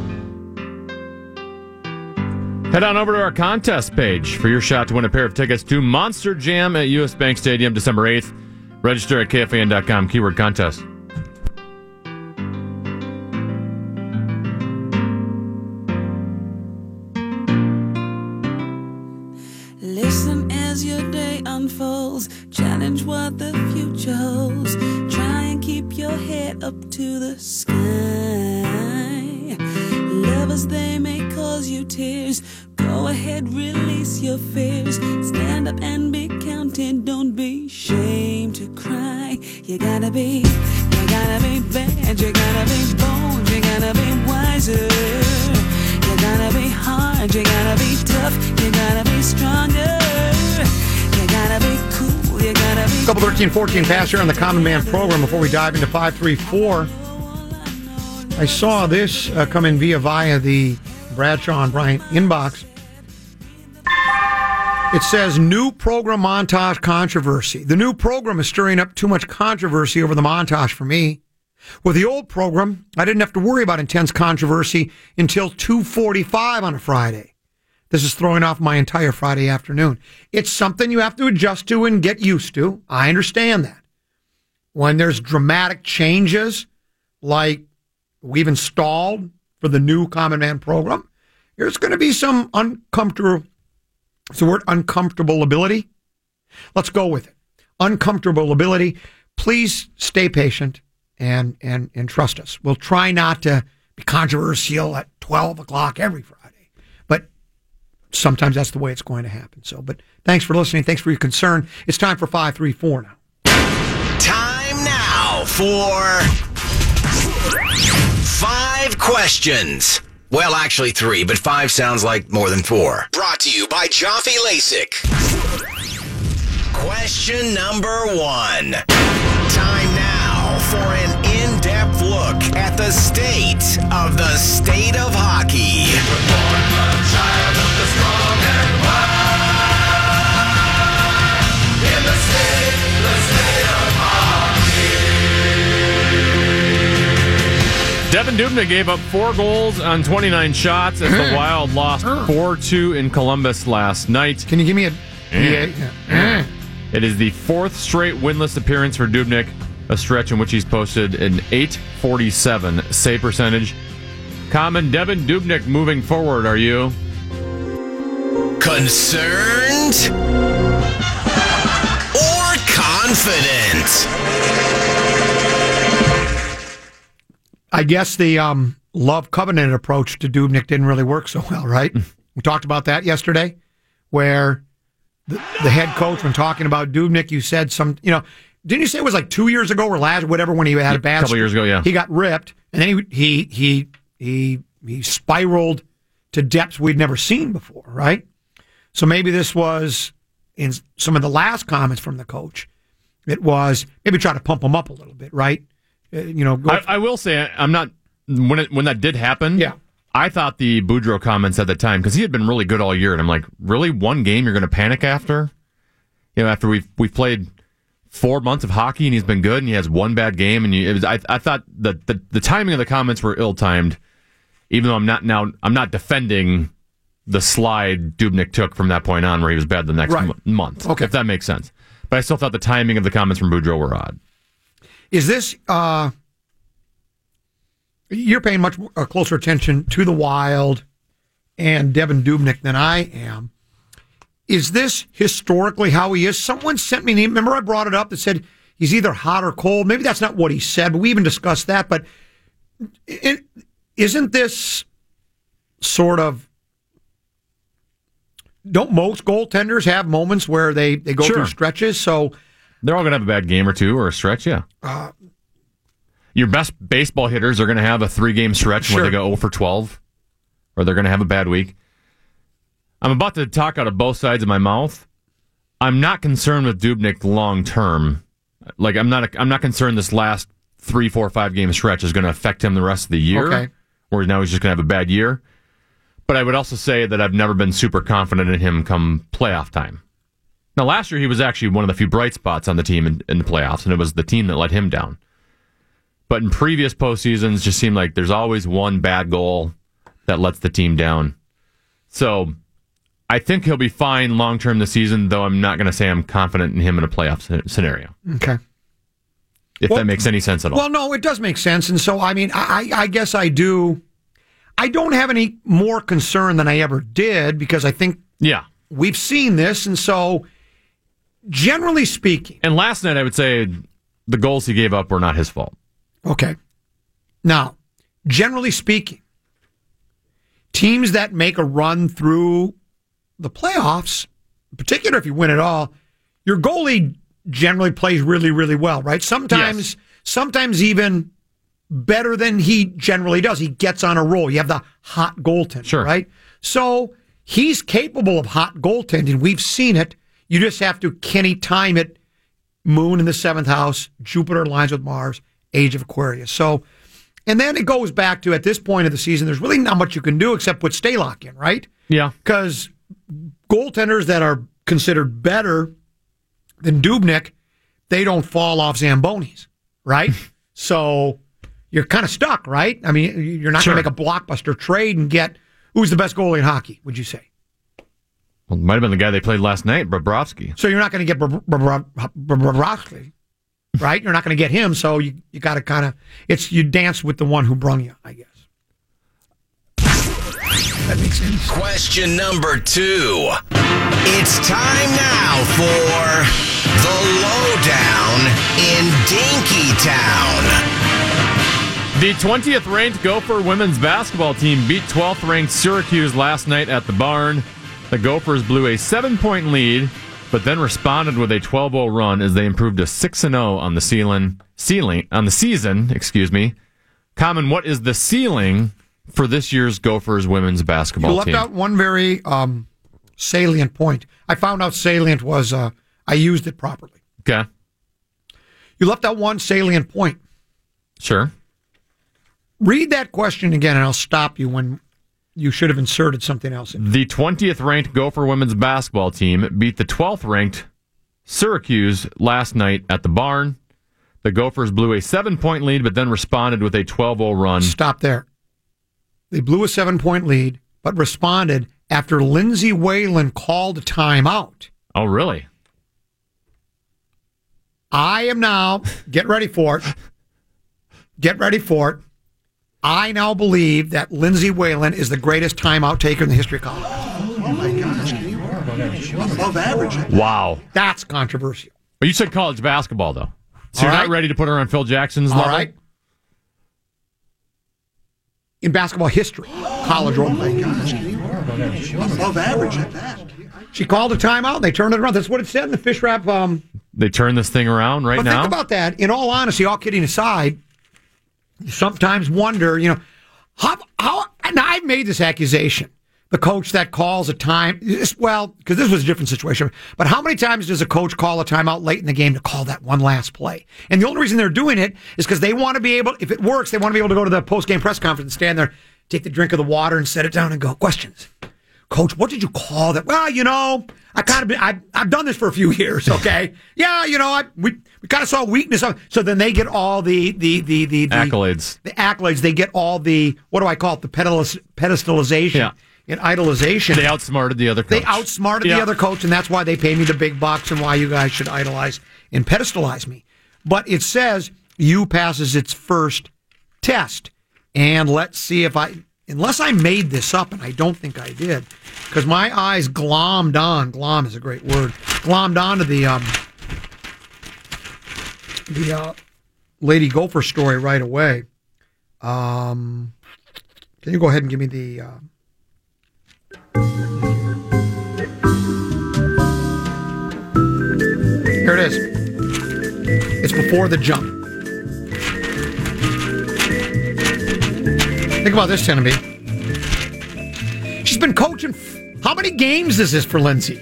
Head on over to our contest page for your shot to win a pair of tickets to Monster Jam at U.S. Bank Stadium December 8th. Register at KFAN.com, keyword contest. Listen as your day unfolds. Challenge what the future holds. Try and keep your head up to the sky. Lovers, they may cause you tears. Go ahead, release your fears. Stand up and be counted. Don't be ashamed to cry. You gotta be bad. You gotta be bold. You gotta be wiser. You gotta be hard. You gotta be tough. You gotta be stronger. You gotta be cool. You gotta be... Couple 13-14 pass here on the Common Man program before we dive into 5-3-4. I saw this come in via the Bradshaw and Bryant inbox. It says, new program montage controversy. The new program is stirring up too much controversy over the montage for me. With the old program, I didn't have to worry about intense controversy until 2:45 on a Friday. This is throwing off my entire Friday afternoon. It's something you have to adjust to and get used to. I understand that. When there's dramatic changes, like we've installed for the new Common Man program, there's going to be some it's the word uncomfortability. Let's go with it. Uncomfortability. Please stay patient and trust us. We'll try not to be controversial at 12 o'clock every Friday, but sometimes that's the way it's going to happen. So, but thanks for listening. Thanks for your concern. It's time for 5-3-4 now. Time now for 5 questions. Well, actually 3, but 5 sounds like more than 4. Brought to you by Jaffe LASIK. Question number 1. Time now for an in-depth look at the state of hockey. Devin Dubnyk gave up 4 goals on 29 shots as the Wild lost 4-2 in Columbus last night. Can you give me a... It is the 4th straight winless appearance for Dubnyk, a stretch in which he's posted an .847 save percentage. Common Devin Dubnyk moving forward, are you? Concerned? Or confident? I guess the love covenant approach to Dubnyk didn't really work so well, right? We talked about that yesterday, where the head coach, when talking about Dubnyk, you said didn't you say it was like 2 years ago or whatever when he had a bad... A couple years ago, yeah. He got ripped, and then he spiraled to depths we'd never seen before, right? So maybe this was, in some of the last comments from the coach, it was maybe try to pump him up a little bit, right? I will say, I'm not, when that did happen, I thought the Boudreaux comments at the time, because he had been really good all year, and I'm like, really? One game you're going to panic after? After we've played 4 months of hockey and he's been good and he has one bad game, and I thought that the timing of the comments were ill-timed, even though I'm not defending the slide Dubnyk took from that point on where he was bad the next month, if that makes sense. But I still thought the timing of the comments from Boudreaux were odd. Is this, you're paying much closer attention to the Wild and Devan Dubnyk than I am. Is this historically how he is? Someone sent me an email. Remember I brought it up that said he's either hot or cold. Maybe that's not what he said, but we even discussed that. But isn't this sort of, don't most goaltenders have moments where they go through stretches? So they're all going to have a bad game or two or a stretch, yeah. Your best baseball hitters are going to have a 3-game stretch where they go 0 for 12, or they're going to have a bad week. I'm about to talk out of both sides of my mouth. I'm not concerned with Dubnyk long term. Like I'm not concerned this last 3, 4, 5 game stretch is going to affect him the rest of the year. Okay. Or now he's just going to have a bad year. But I would also say that I've never been super confident in him come playoff time. Now, last year he was actually one of the few bright spots on the team in the playoffs, and it was the team that let him down. But in previous postseasons, it just seemed like there's always one bad goal that lets the team down. So I think he'll be fine long-term this season, though I'm not going to say I'm confident in him in a playoff scenario. Okay. If that makes any sense at all. Well, no, it does make sense. And so, I mean, I guess I do. I don't have any more concern than I ever did because I think we've seen this. And so, generally speaking. And last night, I would say the goals he gave up were not his fault. Okay. Now, generally speaking, teams that make a run through the playoffs, in particular if you win it all, your goalie generally plays really, really well, right? Sometimes even better than he generally does. He gets on a roll. You have the hot goaltender, right? So he's capable of hot goaltending. We've seen it. You just have to, can he time it? Moon in the 7th house, Jupiter aligns with Mars, age of Aquarius. So, and then it goes back to, at this point of the season, there's really not much you can do except put Stalock in, right? Yeah. Because goaltenders that are considered better than Dubnyk, they don't fall off Zambonis, right? So you're kind of stuck, right? I mean, you're not going to make a blockbuster trade and get, who's the best goalie in hockey, would you say? Well, it might have been the guy they played last night, Bobrovsky. So you're not going to get Bobrovsky, right? You're not going to get him, so you got to kind of, you dance with the one who brung you, I guess. That makes sense. Question number 2. It's time now for the lowdown in Dinkytown. The 20th ranked Gopher women's basketball team beat 12th ranked Syracuse last night at the Barn. The Gophers blew a 7-point lead, but then responded with a 12-0 run as they improved to 6-0 on the season. Common, what is the ceiling for this year's Gophers women's basketball team? You left out one very salient point. I found out salient was I used it properly. Okay. You left out one salient point. Sure. Read that question again, and I'll stop you when you should have inserted something else in. The 20th ranked Gopher women's basketball team beat the 12th ranked Syracuse last night at the Barn. The Gophers blew a 7-point lead, but then responded with a 12-0 run. Stop there. They blew a 7-point lead, but responded after Lindsay Whalen called a timeout. Oh, really? I am now, get ready for it. I now believe that Lindsay Whalen is the greatest timeout taker in the history of college. Oh my gosh, you are above average. Wow. That's controversial. But you said college basketball, though. So you're not ready to put her on Phil Jackson's level? All right. In basketball history, college role playing. Oh my gosh, you are above average at that. She called a timeout, and they turned it around. That's what it said in the fish wrap. They turned this thing around now? But think about that. In all honesty, all kidding aside, you sometimes wonder, how now I've made this accusation. the coach that calls a time, well, because this was a different situation, but how many times does a coach call a timeout late in the game to call that one last play? And the only reason they're doing it is because they want to be able, if it works, they want to be able to go to the post-game press conference and stand there, take the drink of the water and set it down and go, questions. Coach, what did you call that? Well, I've done this for a few years, okay? Yeah, we kind of saw weakness. So then they get all the accolades. The accolades. They get all the, what do I call it? The pedestalization and idolization. They outsmarted the other coach. The other coach, and that's why they pay me the big bucks and why you guys should idolize and pedestalize me. But it says U passes its first test. And let's see if unless I made this up, and I don't think I did, because my eyes glommed is a great word, glommed onto the Lady Gopher story right away. Can you go ahead and give me the... Here it is. It's before the jump. Think about this, Tenneby. She's been coaching. How many games is this for Lindsay?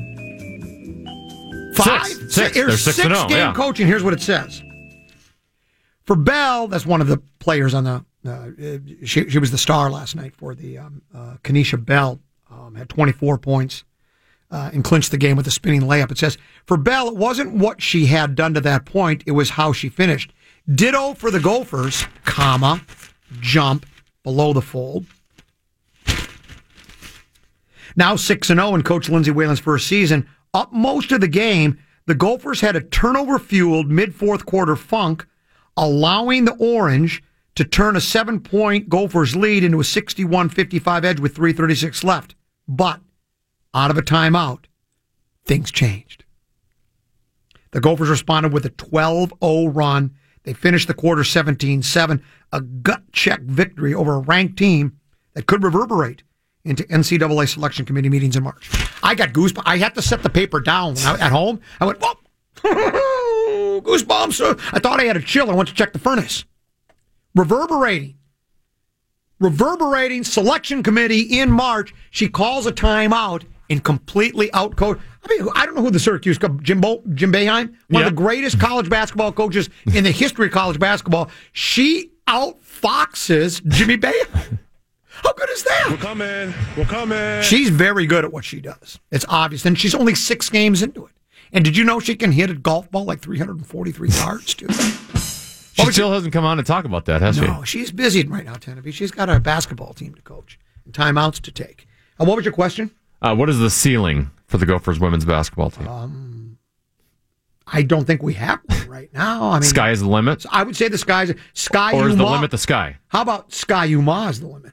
5? Six. They're 6-0. Game coaching. Here's what it says. For Bell, that's one of the players on the. She was the star last night for the Kenesha Bell. Had 24 points and clinched the game with a spinning layup. It says, for Bell, it wasn't what she had done to that point, it was how she finished. Ditto for the Gophers, jump below the fold. Now 6-0 in Coach Lindsay Whalen's first season. Up most of the game, the Gophers had a turnover-fueled mid-fourth quarter funk, allowing the Orange to turn a 7-point Gophers lead into a 61-55 edge with 3:36 left. But out of a timeout, things changed. The Gophers responded with a 12-0 run. They finished the quarter 17-7, a gut-check victory over a ranked team that could reverberate into NCAA selection committee meetings in March. I got goosebumps. I had to set the paper down at home. I went, whoa, goosebumps. I thought I had a chill. I went to check the furnace. Reverberating selection committee in March. She calls a timeout and completely outcoached. I don't know who the Syracuse coach, Jim Boeheim, one of the greatest college basketball coaches in the history of college basketball. She outfoxes Jimmy Boeheim. How good is that? We're coming. She's very good at what she does. It's obvious. And she's only 6 games into it. And did you know she can hit a golf ball like 343 yards, too? She still hasn't come on to talk about that, has she? No, she's busy right now, Tenneby. She's got a basketball team to coach and timeouts to take. What was your question? What is the ceiling for the Gophers women's basketball team? I don't think we have one right now. I mean, sky is the limit? I would say the sky. Or is the limit the sky? How about Sky Uma is the limit?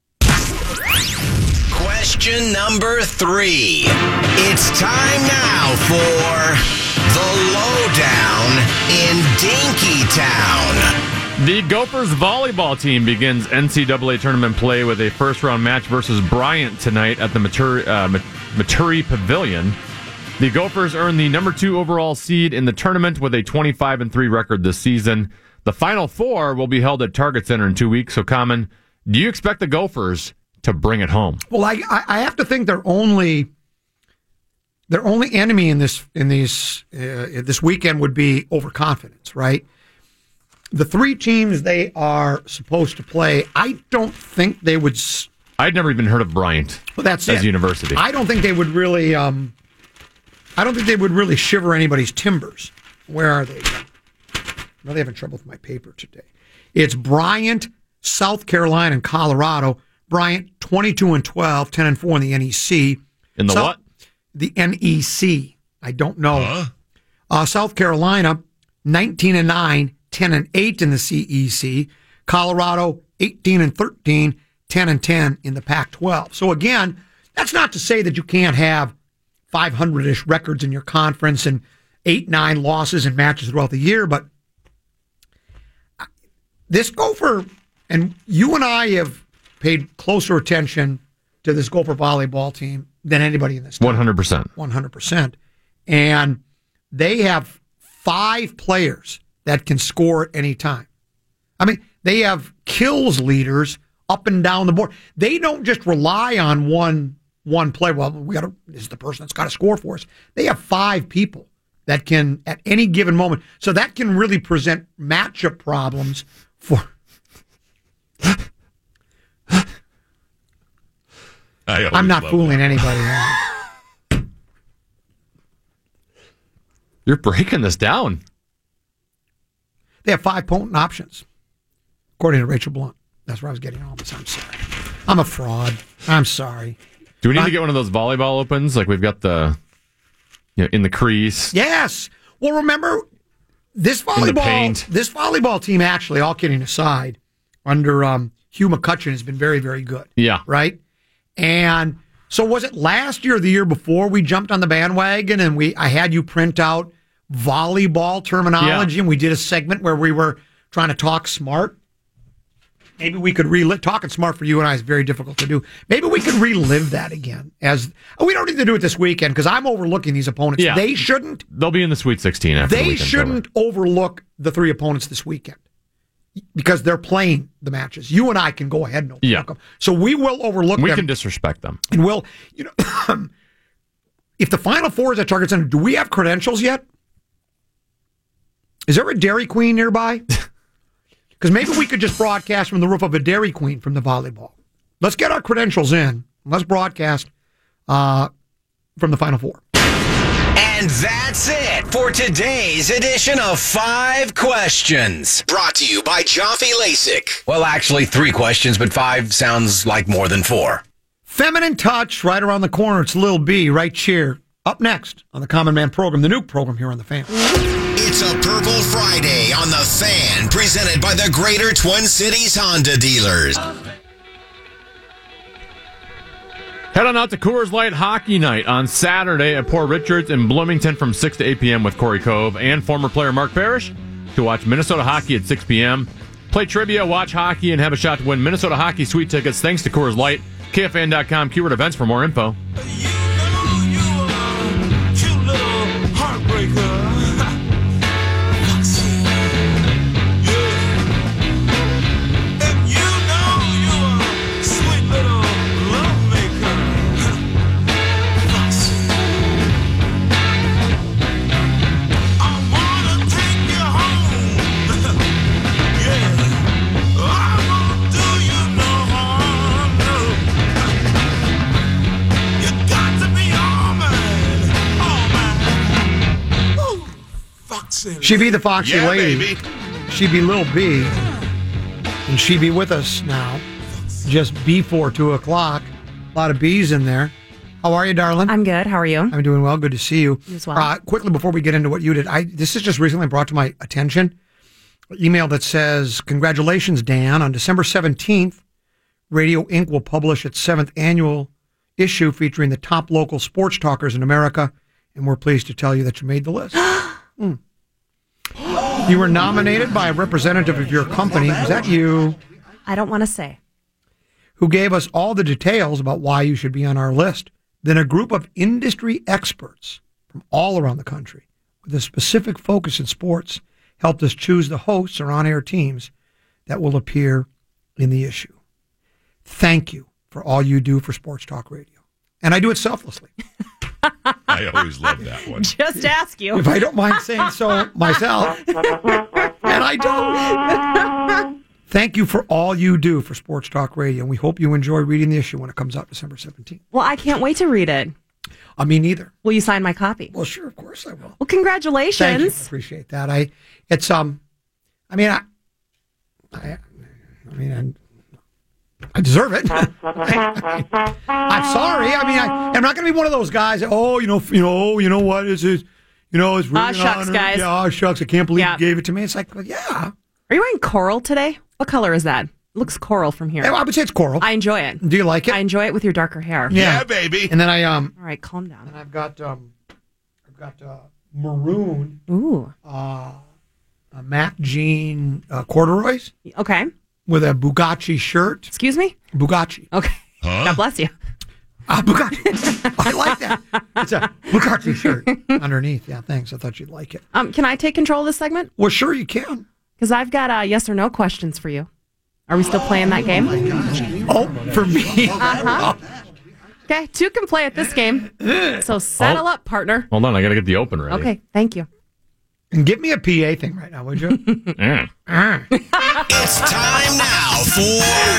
Question number 3. It's time now for the Lowdown in Dinkytown. The Gophers volleyball team begins NCAA tournament play with a first-round match versus Bryant tonight at the Maturi Pavilion. The Gophers earned the number 2 overall seed in the tournament with a 25-3 record this season. The Final Four will be held at Target Center in 2 weeks. So, Common, do you expect the Gophers to bring it home? Well, I have to think their only enemy in this weekend would be overconfidence, right? The 3 teams they are supposed to play, I don't think they would. I'd never even heard of Bryant. Well, that's as university. I don't think they would really. I don't think they would really shiver anybody's timbers. Where are they? I'm really having trouble with my paper today. It's Bryant, South Carolina, and Colorado. Bryant 22-12, 10-4 in the NEC. In the what? The NEC. I don't know. South Carolina 19-9, 10-8 in the CEC. Colorado 18-13, 10-10 in the Pac-12. So again, that's not to say that you can't have 500-ish records in your conference and 8-9 losses in matches throughout the year, but this Gopher, and you and I have paid closer attention to this Gopher volleyball team than anybody in this town. 100%. 100%. And they have 5 players that can score at any time. I mean, they have kills leaders up and down the board. They don't just rely on one play. Well, this is the person that's got to score for us. They have 5 people that can, at any given moment. So that can really present matchup problems for... I'm not fooling anybody. You're breaking this down. They have 5 potent options, according to Rachel Blunt. That's where I was getting all this. I'm sorry. I'm a fraud. I'm sorry. Do we need to get one of those volleyball opens? Like we've got the, in the crease. Yes. Well, remember, this volleyball team, actually, all kidding aside, under Hugh McCutcheon has been very, very good. Yeah. Right? And so was it last year or the year before we jumped on the bandwagon and I had you print out volleyball terminology and we did a segment where we were trying to talk smart? Maybe we could talking smart for you and I is very difficult to do. Maybe we could relive that again. We don't need to do it this weekend because I'm overlooking these opponents. Yeah. They shouldn't. They'll be in the Sweet 16 after the They weekend's shouldn't overlook the 3 opponents this weekend because they're playing the matches. You and I can go ahead and overlook them. So we will overlook them. We can disrespect them. And we'll, if the Final Four is at Target Center, do we have credentials yet? Is there a Dairy Queen nearby? Because maybe we could just broadcast from the roof of a Dairy Queen from the volleyball. Let's get our credentials in. Let's broadcast from the Final Four. And that's it for today's edition of 5 Questions. Brought to you by Jaffe LASIK. Well, actually 3 questions, but 5 sounds like more than 4. Feminine touch right around the corner. It's Lil B right here. Up next on the Common Man program, the Nuke program here on The Fan. It's a Purple Friday on The Fan, presented by the Greater Twin Cities Honda dealers. Head on out to Coors Light Hockey Night on Saturday at Port Richards in Bloomington from 6 to 8 p.m. with Corey Cove and former player Mark Parrish to watch Minnesota hockey at 6 p.m. Play trivia, watch hockey, and have a shot to win Minnesota hockey suite tickets thanks to Coors Light. KFN.com, keyword events for more info. She be the Foxy Lady. Baby. She be Lil B. And she be with us now. Just before 2 o'clock. A lot of B's in there. How are you, darling? I'm good. How are you? I'm doing well. Good to see you. You as well. Quickly, before we get into what you did, this is just recently brought to my attention. An email that says, congratulations, Dan. On December 17th, Radio Inc. will publish its 7th annual issue featuring the top local sports talkers in America. And we're pleased to tell you that you made the list. You were nominated by a representative of your company. Was that you? I don't want to say. Who gave us all the details about why you should be on our list. Then a group of industry experts from all around the country with a specific focus in sports helped us choose the hosts or on-air teams that will appear in the issue. Thank you for all you do for Sports Talk Radio. And I do it selflessly. I always love that one. Just ask you. If I don't mind saying so myself. And I don't. Thank you for all you do for Sports Talk Radio. And we hope you enjoy reading the issue when it comes out December 17th. Well, I can't wait to read it. Me neither. Will you sign my copy? Well, sure, of course I will. Well, congratulations. Thank you. I appreciate that. I deserve it. I'm sorry. I'm not going to be one of those guys. That, you know what? It's really an shucks, honor. guys. Yeah, shucks. I can't believe you gave it to me. It's like, well, yeah. Are you wearing coral today? What color is that? It looks coral from here. I would say it's coral. I enjoy it. Do you like it? I enjoy it with your darker hair. Yeah, baby. And then All right, calm down. And I've got maroon. Ooh. Matte jean corduroys. Okay. With a Bugatti shirt. Excuse me? Bugatti. Okay. Huh? God bless you. Bugatti. I like that. It's a Bugatti shirt underneath. Yeah, thanks. I thought you'd like it. Can I take control of this segment? Well, sure you can. Because I've got yes or no questions for you. Are we still playing that game? Oh, for me. Uh-huh. Okay, 2 can play at this game. So saddle up, partner. Hold on, I got to get the open ready. Okay, thank you. And give me a PA thing right now, would you? It's time now for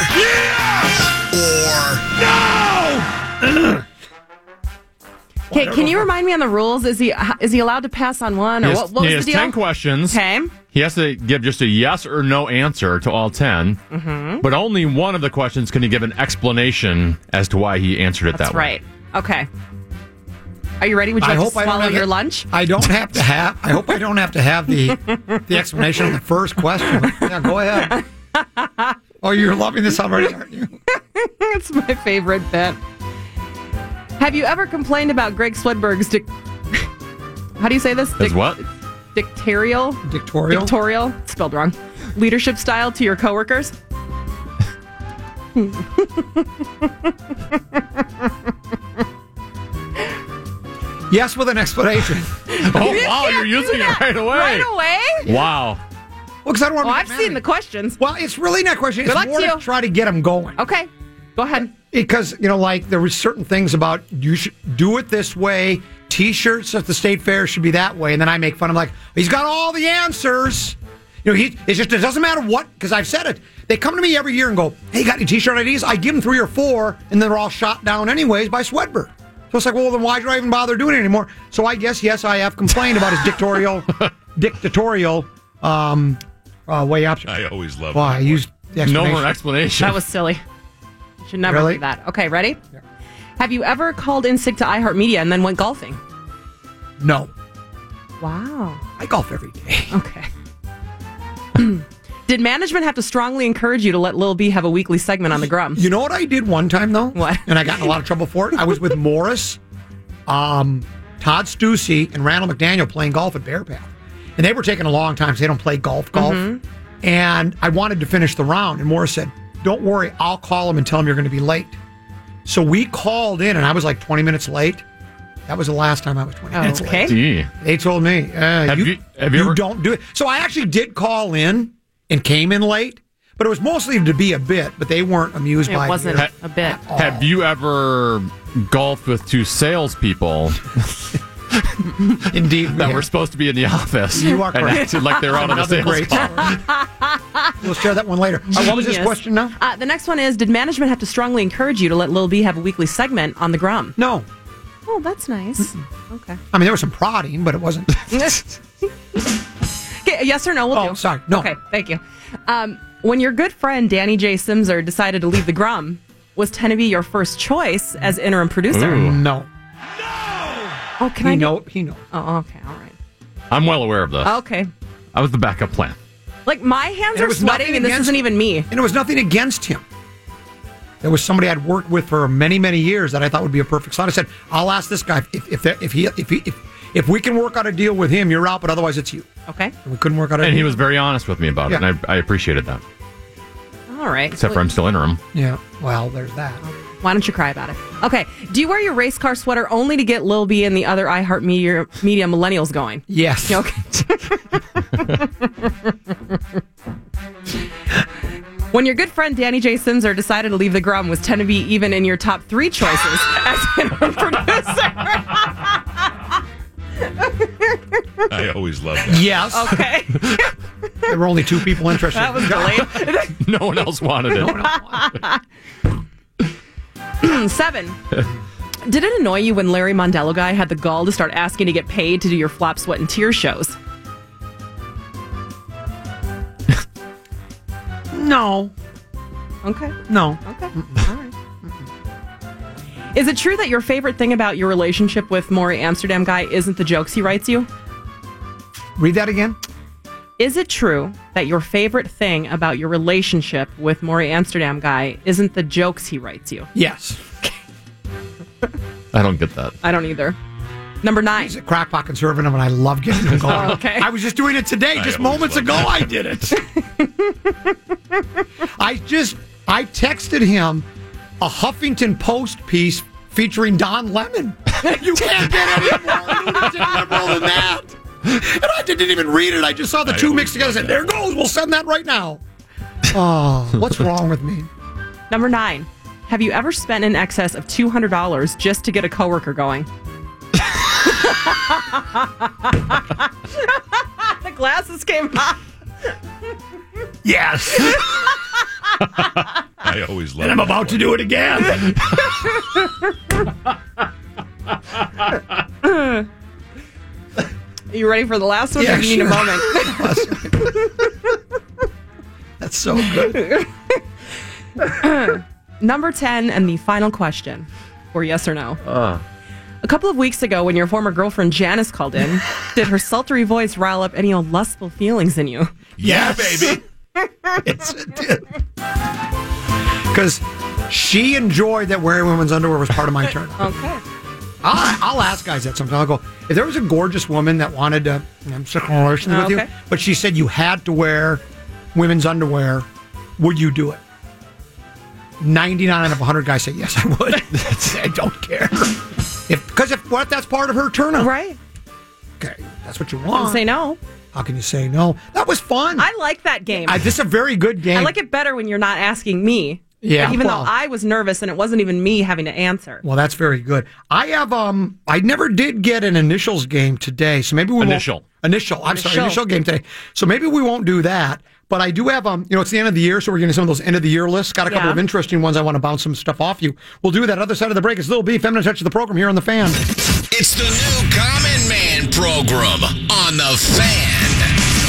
No! Okay, can you remind me on the rules? Is he allowed to pass on one, or what was he the has deal? 10 questions. Okay. He has to give just a yes or no answer to all 10. Mm-hmm. But only one of the questions can he give an explanation as to why he answered it That's that way. right. Okay. Are you ready? Would you like to swallow your lunch? I hope I don't have to have the explanation on the first question. Yeah, go ahead. Oh, you're loving this already, aren't you? It's my favorite bit. Have you ever complained about Greg Swedberg's how do you say this? Is what? Dictatorial? Spelled wrong. Leadership style to your coworkers? Yes, with an explanation. Oh, wow, you're using it right away. Right away? Wow. Well, because I don't want to I've seen the questions. Well, it's really not a question. Good It's luck more to to you. try to get them going. Okay. Go ahead. Because, like, there were certain things about you should do it this way. T-shirts at the state fair should be that way. And then I make fun. I'm like, he's got all the answers. It doesn't matter what, because I've said it. They come to me every year and go, hey, got any T-shirt ideas? I give them 3 or 4, and then they're all shot down anyways by Swedberg. So it's like, well, then why should I even bother doing it anymore? So I guess, yes, I have complained about his dictatorial way up. I always love I used the explanation. No more explanation. That was silly. Should never Really? do that. Okay, ready? Yeah. Have you ever called in sick to iHeartMedia and then went golfing? No. Wow. I golf every day. Okay. Did management have to strongly encourage you to let Lil B have a weekly segment on the Grum? You know what I did one time, though? What? And I got in a lot of trouble for it? I was with Morris, Todd Stussy, and Randall McDaniel playing golf at Bear Path. And they were taking a long time, so they don't play golf. Mm-hmm. And I wanted to finish the round. And Morris said, don't worry, I'll call him and tell him you're going to be late. So we called in, and I was like 20 minutes late. That was the last time I was 20 minutes late. Gee. They told me, Have you ever... don't do it. So I actually did call in and came in late, but it was mostly to be a bit, but they weren't amused by it. It wasn't a bit. Have you ever golfed with 2 salespeople? Indeed. That were supposed to be in the office. You are and correct. acted like they were out on a sales Great. call. We'll share that one later. What was this Genius. question now? The next one is, did management have to strongly encourage you to let Lil B have a weekly segment on the Grum? No. Oh, that's nice. Okay. I mean, there was some prodding, but it wasn't. Okay, yes or no? We'll do. Sorry. No. Okay, thank you. When your good friend Danny J. Simser decided to leave the Grum, was Teneby your first choice as interim producer? Ooh. No. Oh, can I? He knows. Oh, okay, all right. I'm well aware of this. Okay. I was the backup plan. Like, my hands And it are was sweating, nothing and this against- isn't even me. And it was nothing against him. There was somebody I'd worked with for many, many years that I thought would be a perfect slot. I said, "I'll ask this guy if we can work out a deal with him, you're out, but otherwise it's you." Okay. And we couldn't work out a And deal. he was very honest with me about it, Yeah. and I appreciated that. All right. Except for I'm still interim. Yeah. Well, there's that. Why don't you cry about it? Okay. Do you wear your race car sweater only to get Lil B and the other iHeartMedia millennials going? Yes. Okay. When your good friend Danny J. Simser decided to leave the Grum, was Teneby even in your top 3 choices as interim producer? I always love that. Yes. Okay. There were only 2 people interested. That was delayed. No one else wanted it. 7. Did it annoy you when Larry Mondello guy had the gall to start asking to get paid to do your Flop, Sweat, and Tears shows? No. Okay. No. Okay. All right. Is it true that your favorite thing about your relationship with Maury Amsterdam guy isn't the jokes he writes you? Read that again. Is it true that your favorite thing about your relationship with Maury Amsterdam guy isn't the jokes he writes you? Yes. I don't get that. I don't either. Number 9. He's a crackpot conservative, and I love getting him going. Oh, okay. I was just doing it today. Just moments ago, I did it. I texted him a Huffington Post piece featuring Don Lemon. You can't get any more lunatic liberal than that. And I didn't even read it. I just saw the 2 mixed together and said, there goes. We'll send that right now. Oh, what's wrong with me? Number 9. Have you ever spent in excess of $200 just to get a coworker going? The glasses came off. Yes. I always love And I'm about to do it again. You ready for the last one? Yeah, or do you need a moment? That's so good. Number 10 and the final question, or yes or no. A couple of weeks ago, when your former girlfriend Janice called in, did her sultry voice rile up any old lustful feelings in you? Yeah, baby. Yes, it did. Because she enjoyed that wearing women's underwear was part of my turn. Okay. I'll ask guys that sometimes. I'll go, if there was a gorgeous woman that wanted to have sexual relations with you, Okay. but she said you had to wear women's underwear, would you do it? 99 out of 100 guys say, yes, I would. I don't care. What if that's part of her turn on? Right. Okay, that's what you Don't want. say no. How can you say no? That was fun. I like that game. This is a very good game. I like it better when you're not asking me. Yeah, Even well- though I was nervous and it wasn't even me having to answer. Well, that's very good. I have I never did get an initials game today, so maybe we Initial game today. So maybe we won't do that. But I do have it's the end of the year, so we're getting some of those end of the year lists. Got a couple of interesting ones. I want to bounce some stuff off you. We'll do that other side of the break. It's Lil B, Feminine Touch of the program here on the Fan. It's the new Common Man program on the Fan.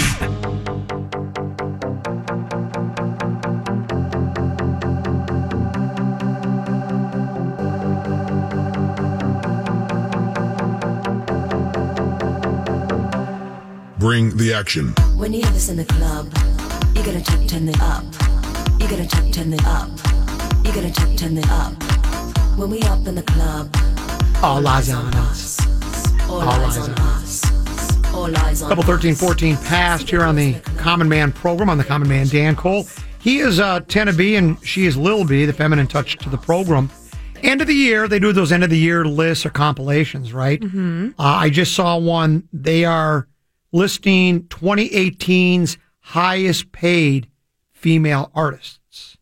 Bring the action. When you have this in the club, you gotta turn it up. You gotta turn it up. You gotta turn it up. When we up in the club, all eyes on us. All eyes on us. All eyes on Couple us. 13-14 past here on the Common Man program on the Common Man Dan Cole. He is Tenna B and she is Lil B, the Feminine Touch to the program. End of the year, they do those end of the year lists or compilations, right? Mm-hmm. I just saw one. They are listing 2018's highest paid female artists.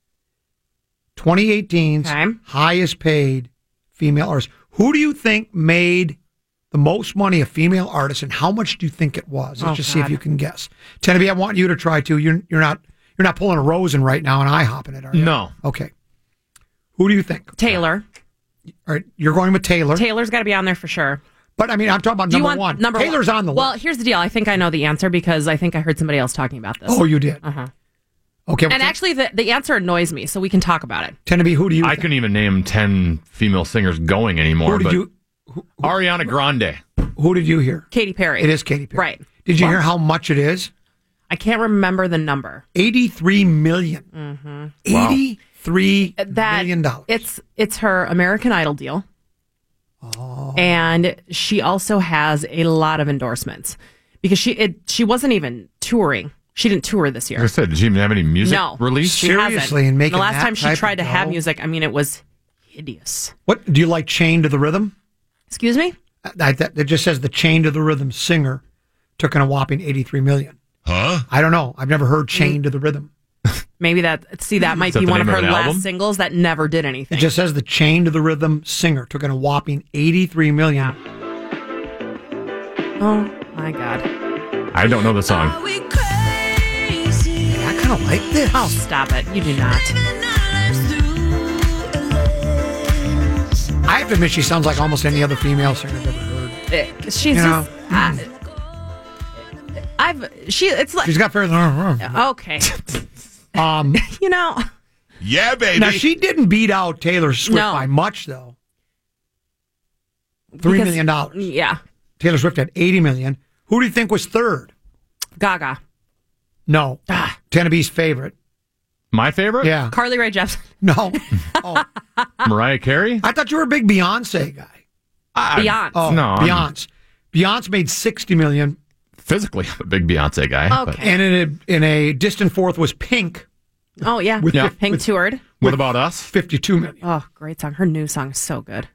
2018's highest paid female artists. Who do you think made the most money, a female artist, and how much do you think it was? Let's just see if you can guess. Tenby, I want you to try to. You're not pulling a Rosen right now and IHopping it, are you? No. Okay. Who do you think? Taylor. All right, you're going with Taylor. Taylor's got to be on there for sure. But I mean, I'm talking about number one. Taylor's on the list. Well, here's the deal. I think I know the answer because I think I heard somebody else talking about this. Oh, you did? Uh-huh. Okay. And actually, the answer annoys me, so we can talk about it. Tenby, who do you I think? couldn't even name 10 female singers going anymore. Who did but you? Ariana Grande. Who did you hear? Katy Perry. It is Katy Perry. Right. Did you hear how much it is? I can't remember the number. $83 million. Mm-hmm. $83 million. It's her American Idol deal. Oh. And she also has a lot of endorsements because she wasn't even touring. She didn't tour this year. Like I said, did she even have any music released? She Seriously, and making the last that time she type tried of to have dough? music, I mean, it was hideous. What do you like? Chained to the Rhythm? Excuse me? It just says the Chained to the Rhythm singer took in a whopping $83 million. Huh? I don't know. I've never heard Chained to the Rhythm. Maybe that might that be the one of name her of an last album? singles that never did anything. It just says the Chained to the Rhythm singer took in a whopping $83 million. Oh my God. I don't know the song. I kind of like this. Oh, stop it. You do not. I have to admit, she sounds like almost any other female singer I've ever heard. She's You just. know? It's like. She's got fairly. Okay. You know. Yeah, baby. Now, she didn't beat out Taylor Swift No. by much, though. $3 million. Yeah. Taylor Swift had $80 million. Who do you think was third? Gaga. No. Tenneby's favorite. My favorite? Yeah. Carly Rae Jepsen. No. Oh, Mariah Carey? I thought you were a big Beyonce guy. Beyonce. Oh, No, I'm- Beyonce. Beyonce made $60 million. Physically, I'm a big Beyonce guy. Okay. And in a distant fourth was Pink. Oh, yeah. With Yeah. Pink toured. What about us? $52 million. Oh, great song. Her new song is so good.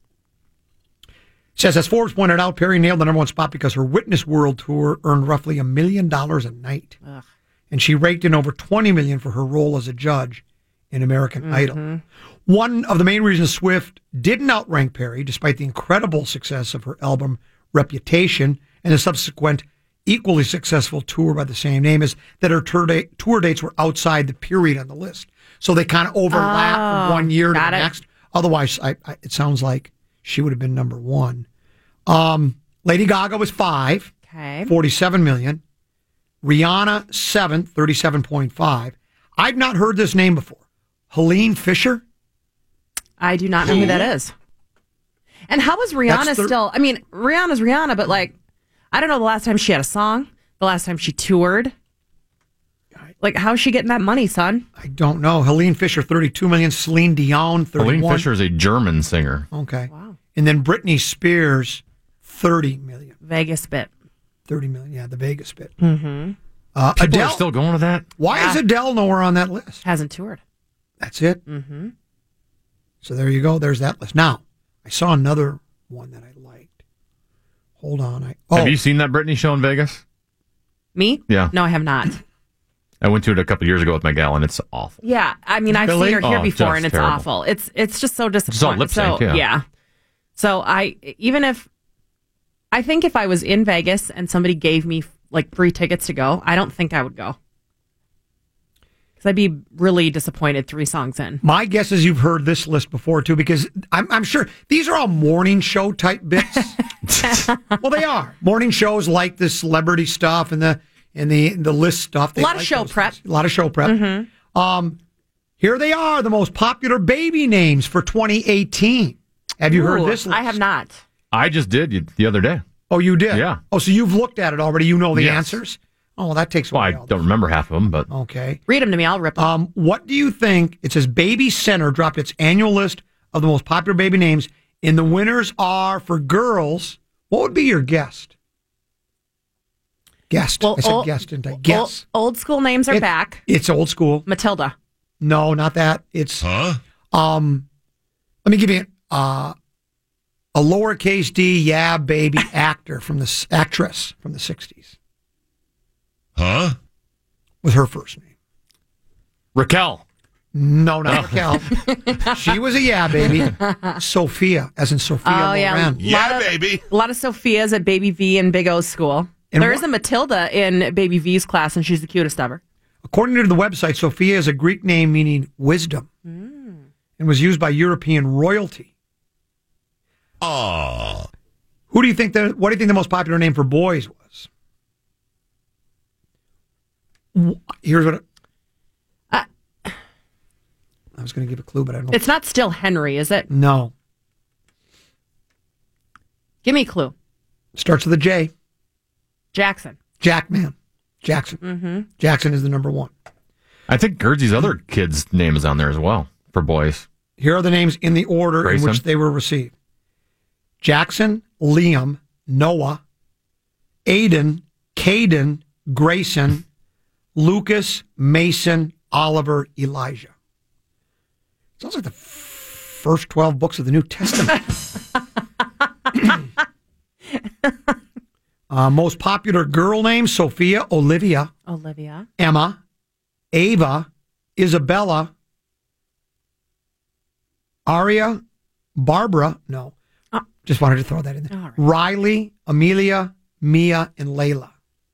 Says, as Forbes pointed out, Perry nailed the number one spot because her Witness World Tour earned roughly $1 million a night. Ugh. and she raked in over $20 million for her role as a judge in American Idol. One of the main reasons Swift didn't outrank Perry, despite the incredible success of her album Reputation and the subsequent equally successful tour by the same name, is that her tour dates were outside the period on the list. So they kind of overlap from one year to the next. Otherwise, it sounds like she would have been number one. Lady Gaga was 5, Okay. 47 million. Rihanna, 7th, 37.5. I've not heard this name before. Helene Fisher? I do not know who that is. And how is Rihanna still? I mean, Rihanna's Rihanna, but like, I don't know the last time she had a song, the last time she toured. Like, how is she getting that money, son? I don't know. Helene Fisher, 32 million. Celine Dion, 31. Helene Fisher is a German singer. Okay. Wow. And then Britney Spears, 30 million. Vegas bit. 30 million, yeah, the Vegas bit. Mm-hmm. People Adele, are still going with that? Why is Adele nowhere on that list? Hasn't toured. That's it? Mm-hmm. So there you go. There's that list. Now, I saw another one that I liked. Hold on. Have you seen that Britney show in Vegas? Me? Yeah. No, I have not. I went to it a couple years ago with my gal, and it's awful. Yeah, I mean, I've seen her here before, and it's terrible. awful. It's just so disappointing. It's all lip sync, yeah. So I think if I was in Vegas and somebody gave me like free tickets to go, I don't think I would go. Because I'd be really disappointed 3 songs in. My guess is you've heard this list before, too, because I'm sure these are all morning show type bits. Well, they are. Morning shows like the celebrity stuff and the list stuff. A lot of show prep. A lot of show prep. Mm-hmm. Here they are, the most popular baby names for 2018. Have you heard this list? I have not. I just did the other day. Oh, you did? Yeah. Oh, so you've looked at it already. You know the answers? Oh, well, that takes a while. Well, I don't remember half of them, but... Okay. Read them to me. I'll rip them. What do you think? It says Baby Center dropped its annual list of the most popular baby names, and the winners are, for girls, what would be your guest? Guest. Well, I said guest, didn't I? Guess. Old school names are back. It's old school. Matilda. No, not that. It's... Huh? Let me give you a lowercase d, baby actress from the 60s. Huh? Was her first name. Raquel. No, not Raquel. She was a baby. Sophia, as in Sophia Loren. Baby. A lot of Sophias at Baby V and Big O's school. And there is a Matilda in Baby V's class, and she's the cutest ever. According to the website, Sophia is a Greek name meaning wisdom and was used by European royalty. Aww. What do you think the most popular name for boys was? Here's what I was going to give a clue, but I don't know. It's not still Henry, is it? No. Give me a clue. Starts with a J. Jackson. Jackman. Jackson. Mm-hmm. Jackson is the number one. I think Gerdzie's other kid's name is on there as well for boys. Here are the names in the order Grayson. in which they were received. Jackson, Liam, Noah, Aiden, Caden, Grayson, Lucas, Mason, Oliver, Elijah. Sounds like the first 12 books of the New Testament. Most popular girl names: Sophia, Olivia, Emma, Ava, Isabella, Aria, Barbara. No, just wanted to throw that in there. Right. Riley, Amelia, Mia, and Layla.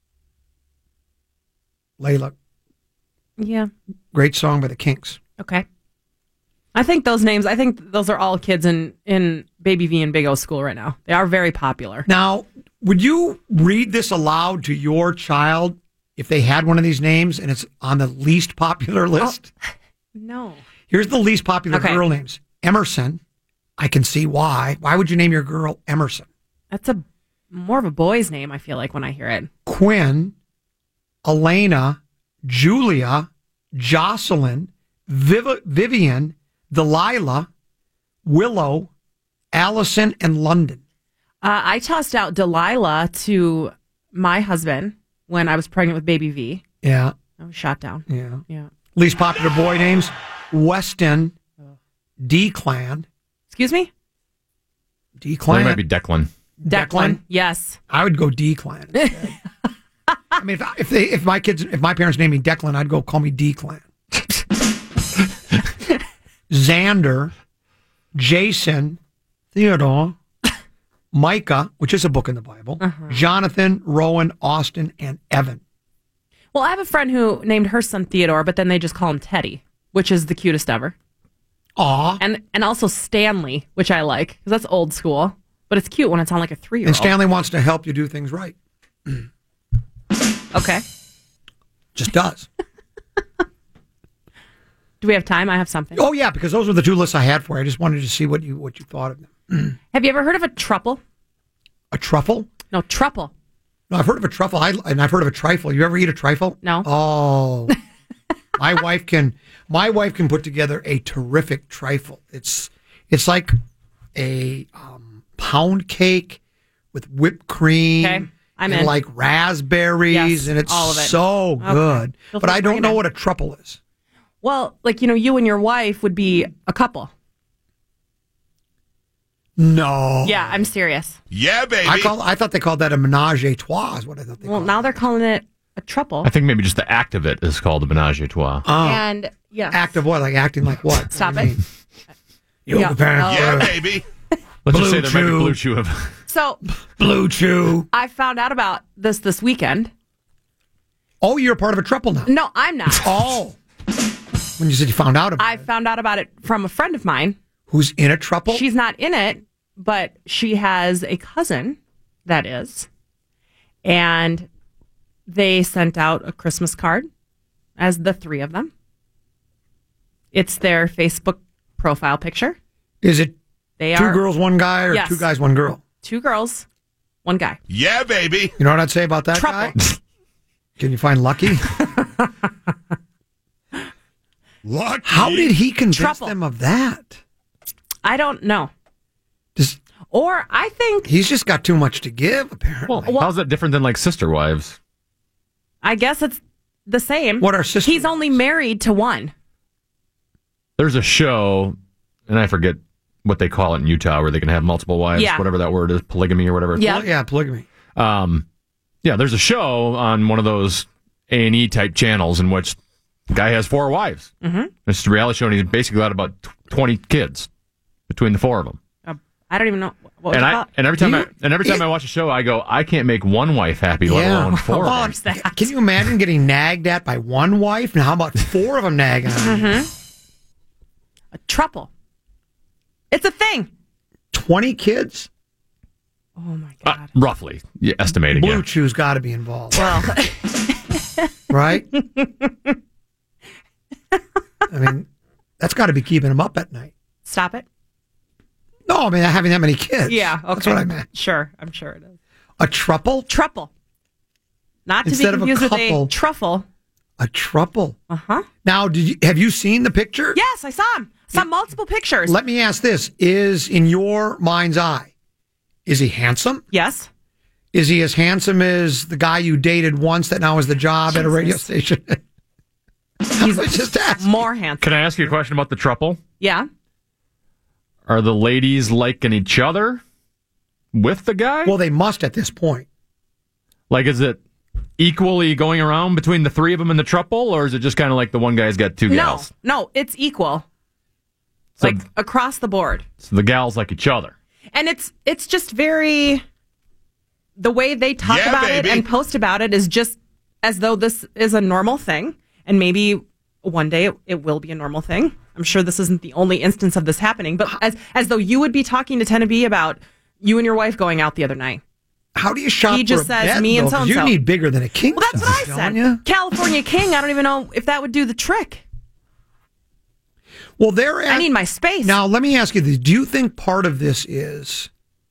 Layla. Yeah. Great song by the Kinks. Okay. I think those are all kids in Baby V and Big O school right now. They are very popular. Now, would you read this aloud to your child if they had one of these names and it's on the least popular list? No. Here's the least popular girl names. Emerson. I can see why. Why would you name your girl Emerson? That's more of a boy's name, I feel like, when I hear it. Quinn, Elena, Julia, Jocelyn, Vivian, Delilah, Willow, Allison, and London. I tossed out Delilah to my husband when I was pregnant with Baby V. Yeah. I was shot down. Yeah. Least popular boy names: Weston, Declan. Excuse me? Declan. Well, it might be Declan. Declan. Yes. I would go Declan. I mean, if my parents named me Declan, I'd go call me Declan. Xander, Jason, Theodore, Micah, which is a book in the Bible, Jonathan, Rowan, Austin, and Evan. Well, I have a friend who named her son Theodore, but then they just call him Teddy, which is the cutest ever. Aw. And also Stanley, which I like, because that's old school. But it's cute when it's on like a 3-year-old. And Stanley wants to help you do things right. Okay. Just does. Do we have time? I have something. Oh, yeah, because those were the two lists I had for you. I just wanted to see what you thought of them. Have you ever heard of a truffle? A truffle? No, truffle. No, I've heard of a truffle, and I've heard of a trifle. You ever eat a trifle? No. Oh. My wife can put together a terrific trifle. It's like a pound cake with whipped cream. Okay, I'm and in. like raspberries, Yes, and it's all of it. so Okay. good. Feel But free I to bring don't it know in. what a truffle is. Well, like, you and your wife would be a couple. No. Yeah, I'm serious. Yeah, baby. I thought they called that a menage a trois. Is what I thought they Well, called now they're calling it a truffle. I think maybe just the act of it is called a menage a trois. And yes. Act of what? Like acting like what? Stop What do you it. mean? Yoga pants. Yeah, baby. Let's just Blue say there might be Chew. Blue Chew of. So Blue Chew. I found out about this weekend. Oh, you're a part of a truffle now. No, I'm not. Oh. When you said you found out about I found out about it from a friend of mine. who's in a truffle? She's not in it, but she has a cousin that is. And they sent out a Christmas card as the three of them. It's their Facebook profile picture. Is it They two are girls, one guy, or Yes. 2 guys, one girl? 2 girls, 1 guy. Yeah, baby. You know what I'd say about that Truffle. guy? Can you find Lucky? Lucky. How did he convince Truffle. them of that? I don't know. Just, Or I think, he's just got too much to give, apparently. How's that different than like Sister Wives? I guess it's the same. What are sister He's only married to 1. There's a show, and I forget what they call it in Utah, where they can have multiple wives, Yeah. whatever that word is, polygamy or whatever. Yeah. Yeah, polygamy. Yeah, there's a show on one of those A&E type channels in which the guy has 4 wives. Mm-hmm. It's a reality show, and he's basically got about 20 kids between the 4 of them. I don't even know what And was it called? every time I watch a show, I go, I can't make 1 wife happy, let alone 4. Well, of them. can you imagine getting nagged at by 1 wife? And how about 4 of them nagging on you? A truffle. It's a thing. 20 kids? Oh my God. Roughly, estimating. Blue Yeah. Chew's got to be involved. Well, Right? I mean, that's got to be keeping him up at night. stop it. No, I mean, having that many kids. Yeah, okay. That's what I meant. Sure, I'm sure it is. A truffle? Truffle. Not to Instead be of a confused with a couple. truffle. A truffle. Uh-huh. Now, have you seen the picture? Yes, I saw him. Saw multiple pictures. Let me ask this. Is, in your mind's eye, is he handsome? Yes. Is he as handsome as the guy you dated once that now has the job at a radio station? He's just asking. more handsome. Can I ask you a question about the trouble? Yeah. Are the ladies liking each other with the guy? Well, they must at this point. Like, is it equally going around between the 3 of them in the trouble, or is it just kind of like the one guy's got 2 gals? No, it's equal. So, Like across the board. so the gals like each other. And it's just very, the way they talk Yeah, about baby. it and post about it is just as though this is a normal thing. And maybe one day it will be a normal thing. I'm sure this isn't the only instance of this happening, but as though you would be talking to Teneby about you and your wife going out the other night. How do you shop He just for a says bed, me and though? 'Cause so-and-so. You need bigger than a king. Well, that's what I size, said. don't you? California King, I don't even know if that would do the trick. Well, I need my space. Now, let me ask you this. Do you think part of this is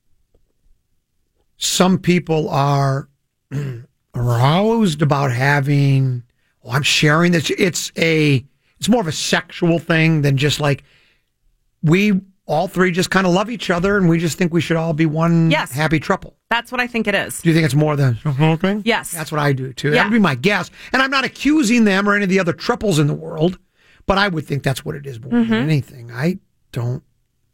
some people are aroused about having, I'm sharing this. It's more of a sexual thing than just like we all 3 just kind of love each other and we just think we should all be one Yes. happy trouble. That's what I think it is. Do you think it's more the whole thing? Yes. That's what I do too. Yeah. That would be my guess. And I'm not accusing them or any of the other triples in the world, but I would think that's what it is more Mm-hmm. than anything. I don't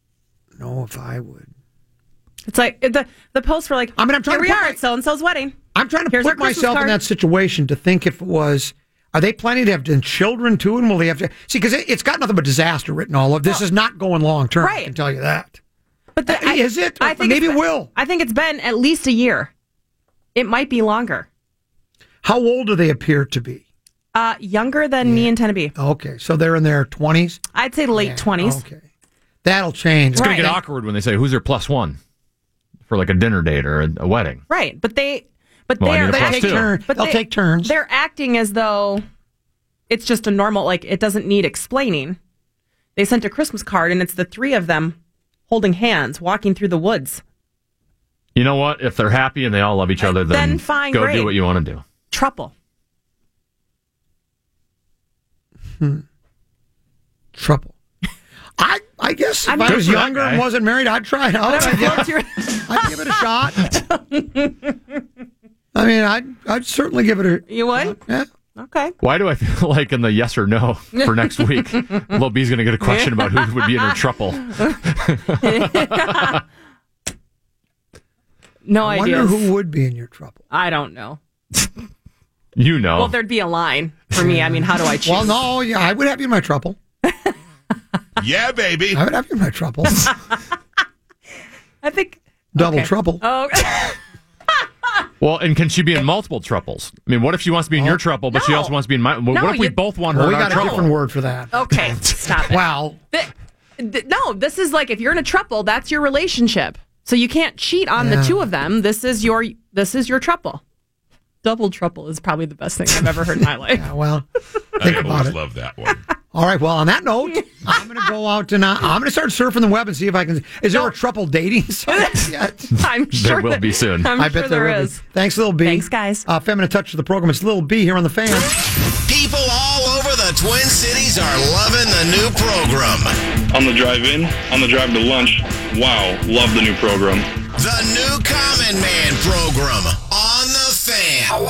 know if I would. It's like the posts were like, I mean, I'm trying here to we put are my- at so-and-so's wedding. I'm trying to Here's our put Christmas myself in card. that situation to think if it was, are they planning to have children too? And will they have to, see, because it's got nothing but disaster written all over. This is not going long term, I can tell you that. But is it? I think Maybe it's it will. I think it's been at least a year. It might be longer. How old do they appear to be? Younger than me and Tennessee. Okay, so they're in their 20s? I'd say late 20s. Okay. That'll change. It's going to get awkward when they say, who's their plus one for like a dinner date or a wedding? Right, but Well, I they're need a plus take two. turns. They'll take turns. They're acting as though it's just a normal, like it doesn't need explaining. They sent a Christmas card, and it's the three of them holding hands, walking through the woods. You know what? If they're happy and they all love each other, then fine, go great. do what you want to do. Trouble. Trouble. I guess if I was younger and wasn't married, I'd try it out. I'd give it a shot. I mean, I'd certainly give it a... You would? Yeah. Okay. Why do I feel like in the yes or no for next week, Lil B's going to get a question about who would be in her trouble? No I idea. wonder who would be in your trouble. I don't know. You know. Well, there'd be a line for me. I mean, how do I choose? Well, no, yeah, I would have you in my trouble. Yeah, baby. I would have you in my trouble. I think... Double trouble. Oh, Well, and can she be in multiple trouples? I mean, what if she wants to be in your trouble, but she also wants to be in my... What if we both want her Well, we in our got a trouble? different word for that. okay. Stop it. Well, No, this is like if you're in a trouble, that's your relationship. So you can't cheat on the two of them. This is your trouble. Double trouble is probably the best thing I've ever heard in my life. yeah, well, I think about always it. love that one. All right, well, on that note, I'm going to go out and I'm going to start surfing the web and see if I can... Is there a trouble dating site yet? I'm sure There will be soon. I'm I sure bet there will is. be. Thanks, Lil B. Thanks, guys. Feminine touch to the program. It's Lil B here on The Fan. People all over the Twin Cities are loving the new program. On the drive in, on the drive to lunch, wow, love the new program. The new Common Man program on The Fan.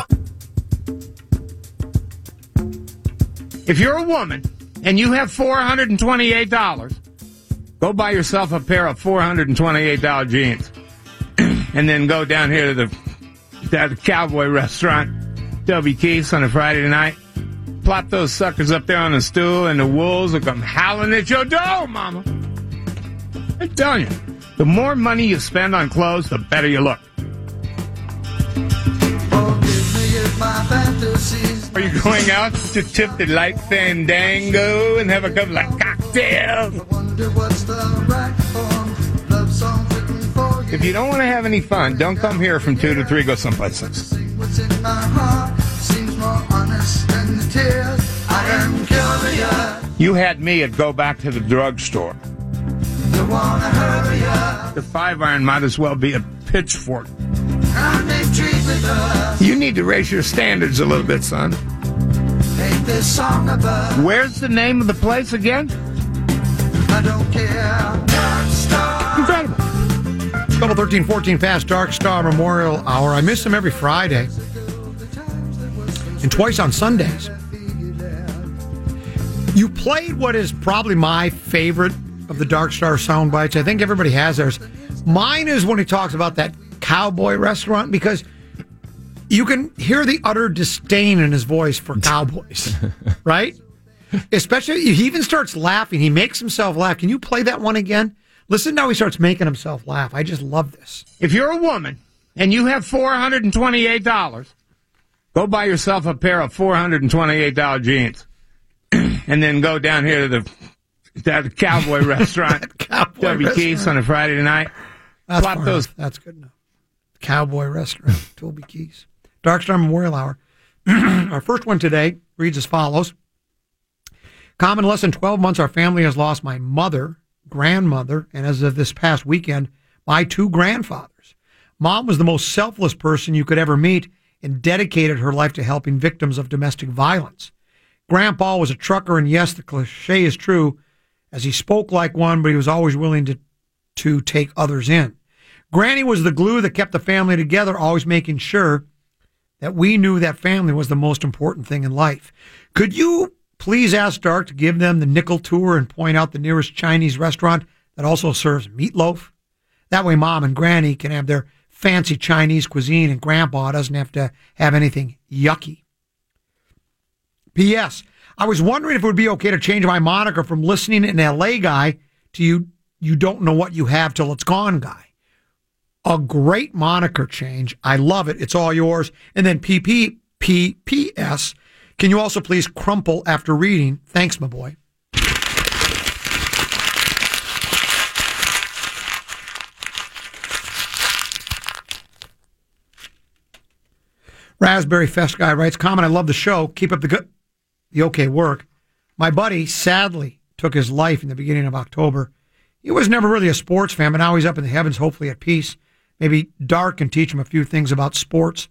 If you're a woman and you have $428, go buy yourself a pair of $428 jeans. And then go down here to the Cowboy restaurant, W. Keith's, on a Friday night. Plop those suckers up there on the stool, and the wolves will come howling at your door, mama. I'm telling you, the more money you spend on clothes, the better you look. Are you going out to tip the light fandango and have a couple of cocktails? If you don't want to have any fun, don't come here from 2 to 3. Go someplace else. You had me at go back to the drugstore. The 5-iron might as well be a pitchfork. You need to raise your standards a little bit, son. Where's the name of the place again? Incredible. Couple 13-14 Fast Dark Star Memorial Hour. I miss them every Friday. And twice on Sundays. You played what is probably my favorite of the Dark Star sound bites. I think everybody has theirs. Mine is when he talks about that Cowboy restaurant, because you can hear the utter disdain in his voice for cowboys, right? Especially, he even starts laughing. He makes himself laugh. Can you play that one again? Listen to how he starts making himself laugh. I just love this. If you're a woman and you have $428, go buy yourself a pair of $428 jeans. And then go down here to the Cowboy restaurant, W. Keith's, on a Friday night. That's good enough. Cowboy restaurant, Toby Keith's. Dark Star Memorial Hour. Our first one today reads as follows. Common, less than 12 months, our family has lost my mother, grandmother, and as of this past weekend, my 2 grandfathers. Mom was the most selfless person you could ever meet and dedicated her life to helping victims of domestic violence. Grandpa was a trucker, and yes, the cliche is true, as he spoke like one, but he was always willing to take others in. Granny was the glue that kept the family together, always making sure that we knew that family was the most important thing in life. Could you please ask Dark to give them the nickel tour and point out the nearest Chinese restaurant that also serves meatloaf? That way Mom and Granny can have their fancy Chinese cuisine, and Grandpa doesn't have to have anything yucky. P.S. I was wondering if it would be okay to change my moniker from listening an L.A. guy to you don't know what you have till it's gone guy. A great moniker change. I love it. It's all yours. And then P.S. Can you also please crumple after reading? Thanks, my boy. Raspberry Fest guy writes, Common, I love the show. Keep up the okay work. My buddy sadly took his life in the beginning of October. He was never really a sports fan, but now he's up in the heavens, hopefully at peace. Maybe Dark can teach him a few things about sports.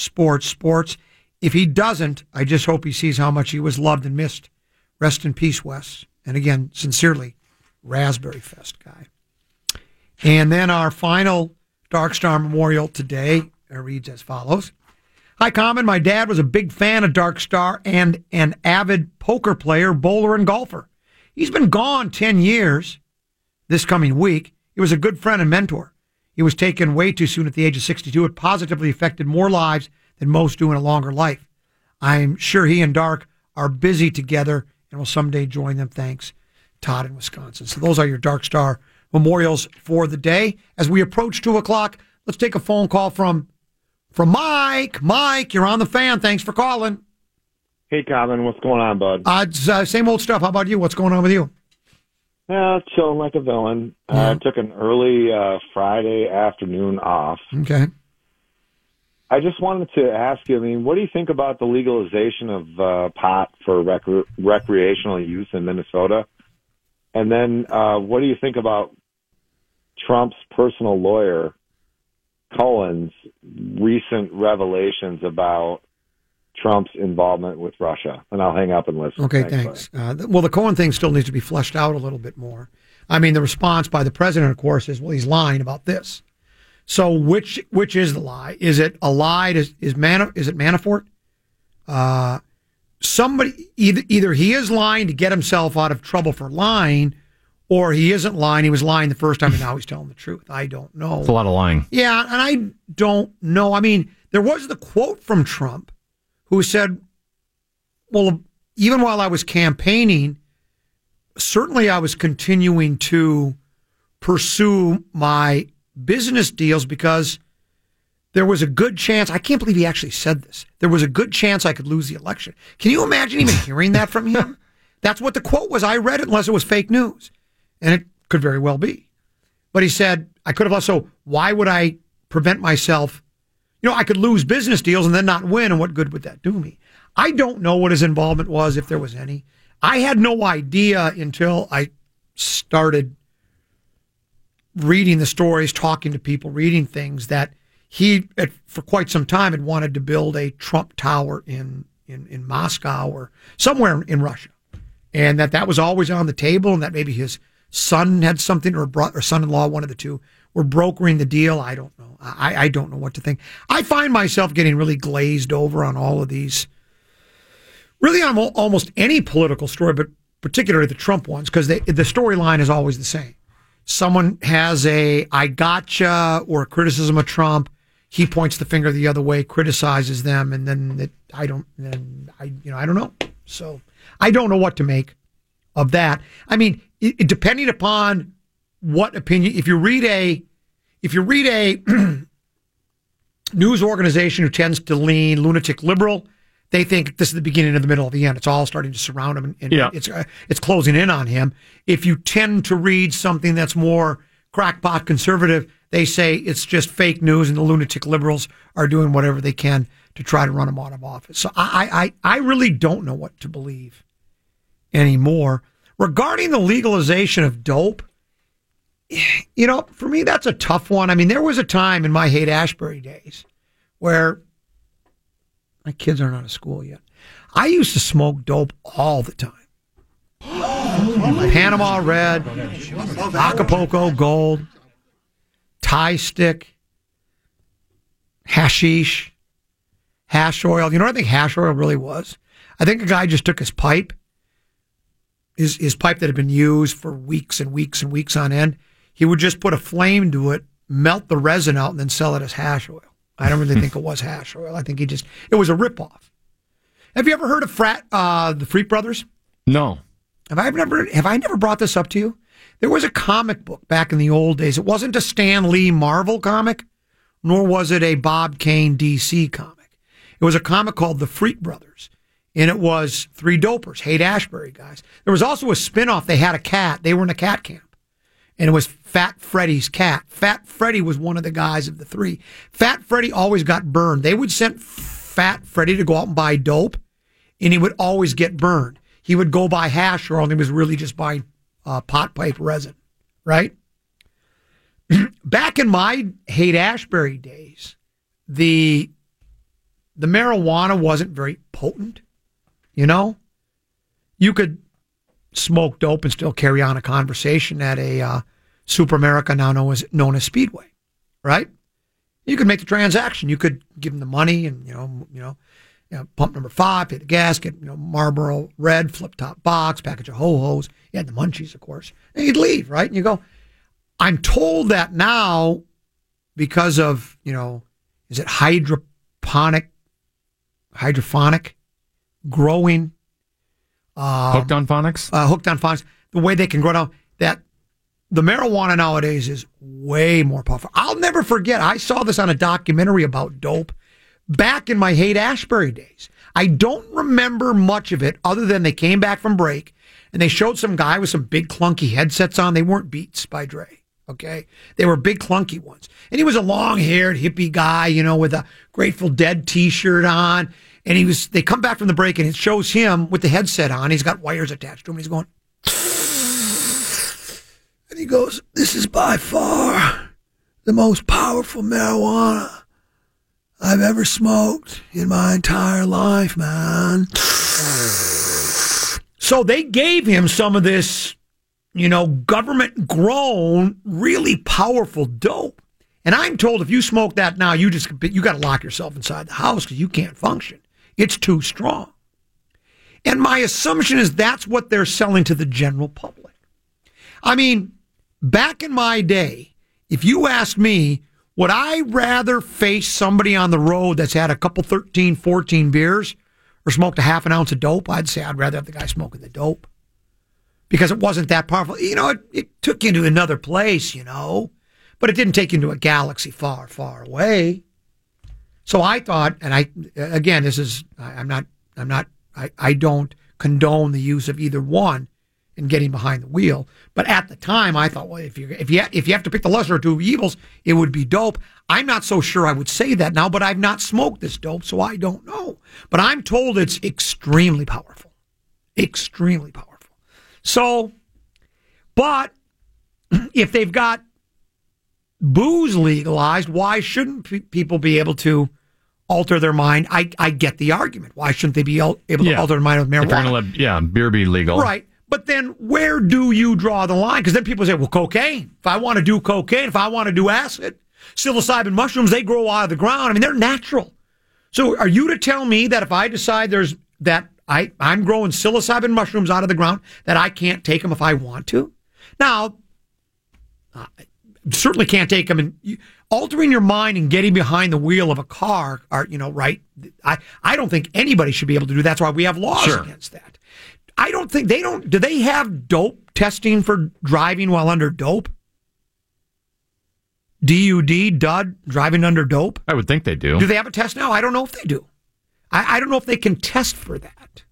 If he doesn't, I just hope he sees how much he was loved and missed. Rest in peace, Wes. And again, sincerely, Raspberry Fest guy. And then our final Dark Star Memorial today reads as follows. Hi, Common. My dad was a big fan of Dark Star and an avid poker player, bowler, and golfer. He's been gone 10 years this coming week. He was a good friend and mentor. He was taken way too soon at the age of 62. It positively affected more lives than most do in a longer life. I'm sure he and Dark are busy together and will someday join them. Thanks, Todd in Wisconsin. So those are your Dark Star memorials for the day. As we approach 2 o'clock, let's take a phone call from Mike. Mike, you're on the fan. Thanks for calling. Hey, Common. What's going on, bud? It's same old stuff. How about you? What's going on with you? Yeah, chilling like a villain. I took an early Friday afternoon off. Okay. I just wanted to ask you, what do you think about the legalization of pot for recreational use in Minnesota? And then what do you think about Trump's personal lawyer, Cohen's recent revelations about Trump's involvement with Russia? And I'll hang up and listen. Okay, thanks. Well, the Cohen thing still needs to be fleshed out a little bit more. The response by the president, of course, is, well, he's lying about this. So which is the lie? Is it a lie? Is it Manafort? Somebody, either he is lying to get himself out of trouble for lying, or he isn't lying. He was lying the first time, and now he's telling the truth. I don't know. It's a lot of lying. Yeah, and I don't know. There was the quote from Trump who said, well, even while I was campaigning, certainly I was continuing to pursue my business deals because there was a good chance. I can't believe he actually said this. There was a good chance I could lose the election. Can you imagine even hearing that from him? That's what the quote was. I read it unless it was fake news. And it could very well be. But he said, I could have also, why would I prevent myself? I could lose business deals and then not win, and what good would that do me? I don't know what his involvement was, if there was any. I had no idea until I started reading the stories, talking to people, reading things, that he, for quite some time, had wanted to build a Trump Tower in Moscow or somewhere in Russia. And that was always on the table, and that maybe his son had something, or son-in-law, one of the two, were brokering the deal. I don't know. I don't know what to think. I find myself getting really glazed over on all of these, really on almost any political story, but particularly the Trump ones, because the storyline is always the same. Someone has a I gotcha or a criticism of Trump. He points the finger the other way, criticizes them, and then I don't know. So I don't know what to make of that. Depending upon what opinion, if you read a news organization who tends to lean lunatic liberal, they think this is the beginning of the middle of the end. It's all starting to surround him, and it's closing in on him. If you tend to read something that's more crackpot conservative, they say it's just fake news, and the lunatic liberals are doing whatever they can to try to run him out of office. So I really don't know what to believe anymore. Regarding the legalization of dope, for me, that's a tough one. There was a time in my Haight-Ashbury days where my kids aren't out of school yet. I used to smoke dope all the time. Panama Red, Acapulco Gold, Thai Stick, hashish, hash oil. You know what I think hash oil really was? I think a guy just took his pipe, his pipe that had been used for weeks and weeks and weeks on end. He would just put a flame to it, melt the resin out and then sell it as hash oil. I don't really think it was hash oil. I think it was a ripoff. Have you ever heard of the Freak Brothers? No. Have I never brought this up to you? There was a comic book back in the old days. It wasn't a Stan Lee Marvel comic, nor was it a Bob Kane DC comic. It was a comic called The Freak Brothers, and it was three dopers, Haight-Ashbury guys. There was also a spinoff. They had a cat. They were in a cat camp, and it was Fat Freddy's cat. Fat Freddy was one of the guys of the three. Fat Freddy always got burned. They would send Fat Freddy to go out and buy dope, and he would always get burned. He would go buy hash oil, and he was really just buying pot pipe resin, right? Back in my Haight-Ashbury days, the marijuana wasn't very potent, you know? You could smoke dope and still carry on a conversation at a Super America, now known as Speedway, right? You could make the transaction. You could give them the money and, pump number 5, pay the gas, get, Marlboro Red, flip-top box, package of ho-hos. You had the munchies, of course. And you'd leave, right? And you go, I'm told that now because of, is it hydrophonic growing? Hooked on phonics? Hooked on phonics. The way they can grow now, that the marijuana nowadays is way more powerful. I'll never forget, I saw this on a documentary about dope back in my Haight-Ashbury days. I don't remember much of it other than they came back from break and they showed some guy with some big clunky headsets on. They weren't Beats by Dre, okay? They were big clunky ones. And he was a long-haired hippie guy, with a Grateful Dead t-shirt on. And they come back from the break and it shows him with the headset on. He's got wires attached to him. And he's going, and he goes, this is by far the most powerful marijuana I've ever smoked in my entire life, man. So they gave him some of this, government grown, really powerful dope. And I'm told if you smoke that now, you got to lock yourself inside the house because you can't function. It's too strong. And my assumption is that's what they're selling to the general public. I mean, back in my day, if you asked me, would I rather face somebody on the road that's had a couple 13, 14 beers or smoked a half an ounce of dope? I'd say I'd rather have the guy smoking the dope because it wasn't that powerful. It took you to another place, but it didn't take you into a galaxy far, far away. So I thought, and I don't condone the use of either one in getting behind the wheel. But at the time, I thought, well, if you have to pick the lesser of two evils, it would be dope. I'm not so sure I would say that now, but I've not smoked this dope, so I don't know. But I'm told it's extremely powerful. Extremely powerful. So, but if they've got booze legalized, why shouldn't people be able to alter their mind? I get the argument. Why shouldn't they be able to alter their mind with marijuana? If they're going to let, beer be legal. Right. But then where do you draw the line? Because then people say, well, cocaine. If I want to do cocaine, if I want to do acid, psilocybin mushrooms, they grow out of the ground. I mean, they're natural. So are you to tell me that if I decide I'm growing psilocybin mushrooms out of the ground, that I can't take them if I want to? Now, certainly can't take them. And altering your mind and getting behind the wheel of a car are, right? I don't think anybody should be able to do that. That's why we have laws against that. I don't think do they have dope testing for driving while under dope? DUD, driving under dope? I would think they do. Do they have a test now? I don't know if they do. I don't know if they can test for that.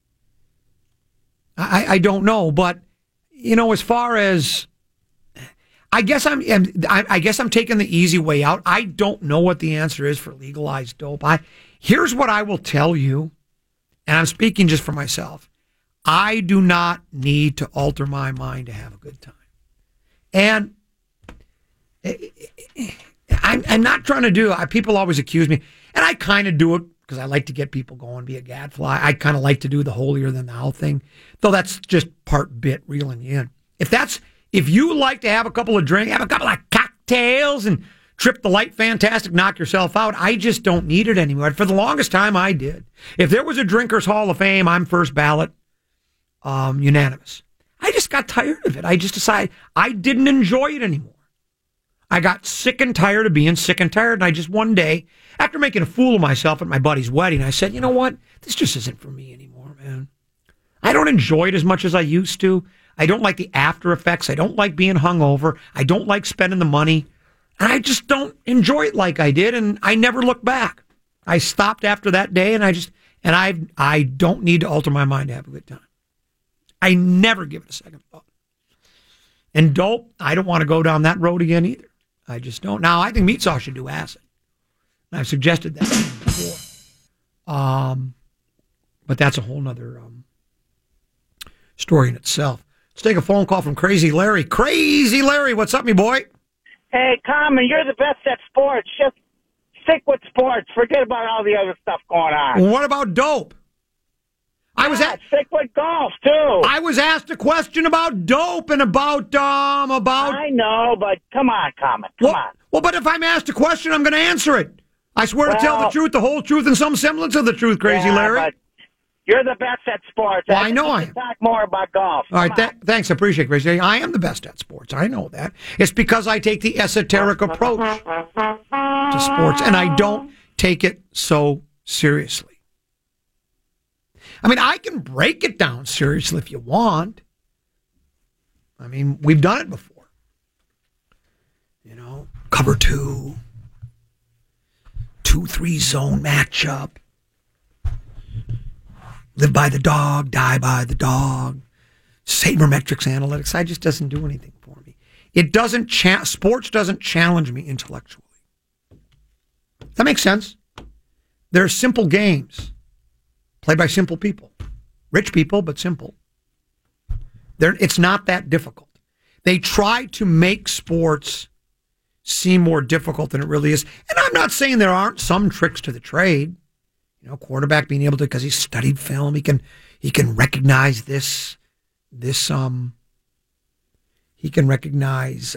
I don't know, but, as far as, I guess I'm taking the easy way out. I don't know what the answer is for legalized dope. Here's what I will tell you, and I'm speaking just for myself. I do not need to alter my mind to have a good time. And I'm not trying to do it. People always accuse me, and I kind of do it because I like to get people going, be a gadfly. I kind of like to do the holier than thou thing, though that's just part bit reeling you in. If you like to have a couple of drinks, have a couple of cocktails and trip the light fantastic, knock yourself out, I just don't need it anymore. For the longest time, I did. If there was a Drinkers Hall of Fame, I'm first ballot, unanimous. I just got tired of it. I just decided I didn't enjoy it anymore. I got sick and tired of being sick and tired, and I just one day, after making a fool of myself at my buddy's wedding, I said, you know what? This just isn't for me anymore, man. I don't enjoy it as much as I used to. I don't like the after effects. I don't like being hungover. I don't like spending the money. And I just don't enjoy it like I did, and I never looked back. I stopped after that day, and I don't need to alter my mind to have a good time. I never give it a second thought. And dope, I don't want to go down that road again either. I just don't. Now, I think Meat Sauce should do acid. I've suggested that before. But that's a whole nother story in itself. Let's take a phone call from Crazy Larry. Crazy Larry, what's up, me boy? Hey, Common, you're the best at sports. Just stick with sports. Forget about all the other stuff going on. What about dope? Stick with golf, too. I was asked a question about dope and about... I know, but come on, Common. Come on. Well, but if I'm asked a question, I'm going to answer it. I swear to tell the truth, the whole truth, and some semblance of the truth, Crazy Larry. But you're the best at sports. Well, I know I am. Talk more about golf. All right, thanks. I appreciate it, Crazy Larry. I am the best at sports. I know that. It's because I take the esoteric approach to sports, and I don't take it so seriously. I mean, I can break it down seriously if you want. I mean, we've done it before. You know, cover 2, 2-3 zone matchup. Live by the dog, die by the dog. Sabermetrics analytics. It just doesn't do anything for me. It doesn't. Sports doesn't challenge me intellectually. Does that make sense? They're simple games. Played by simple people. Rich people, but simple. It's not that difficult. They try to make sports seem more difficult than it really is. And I'm not saying there aren't some tricks to the trade. You know, quarterback being able to, because he's studied film, he can recognize this he can recognize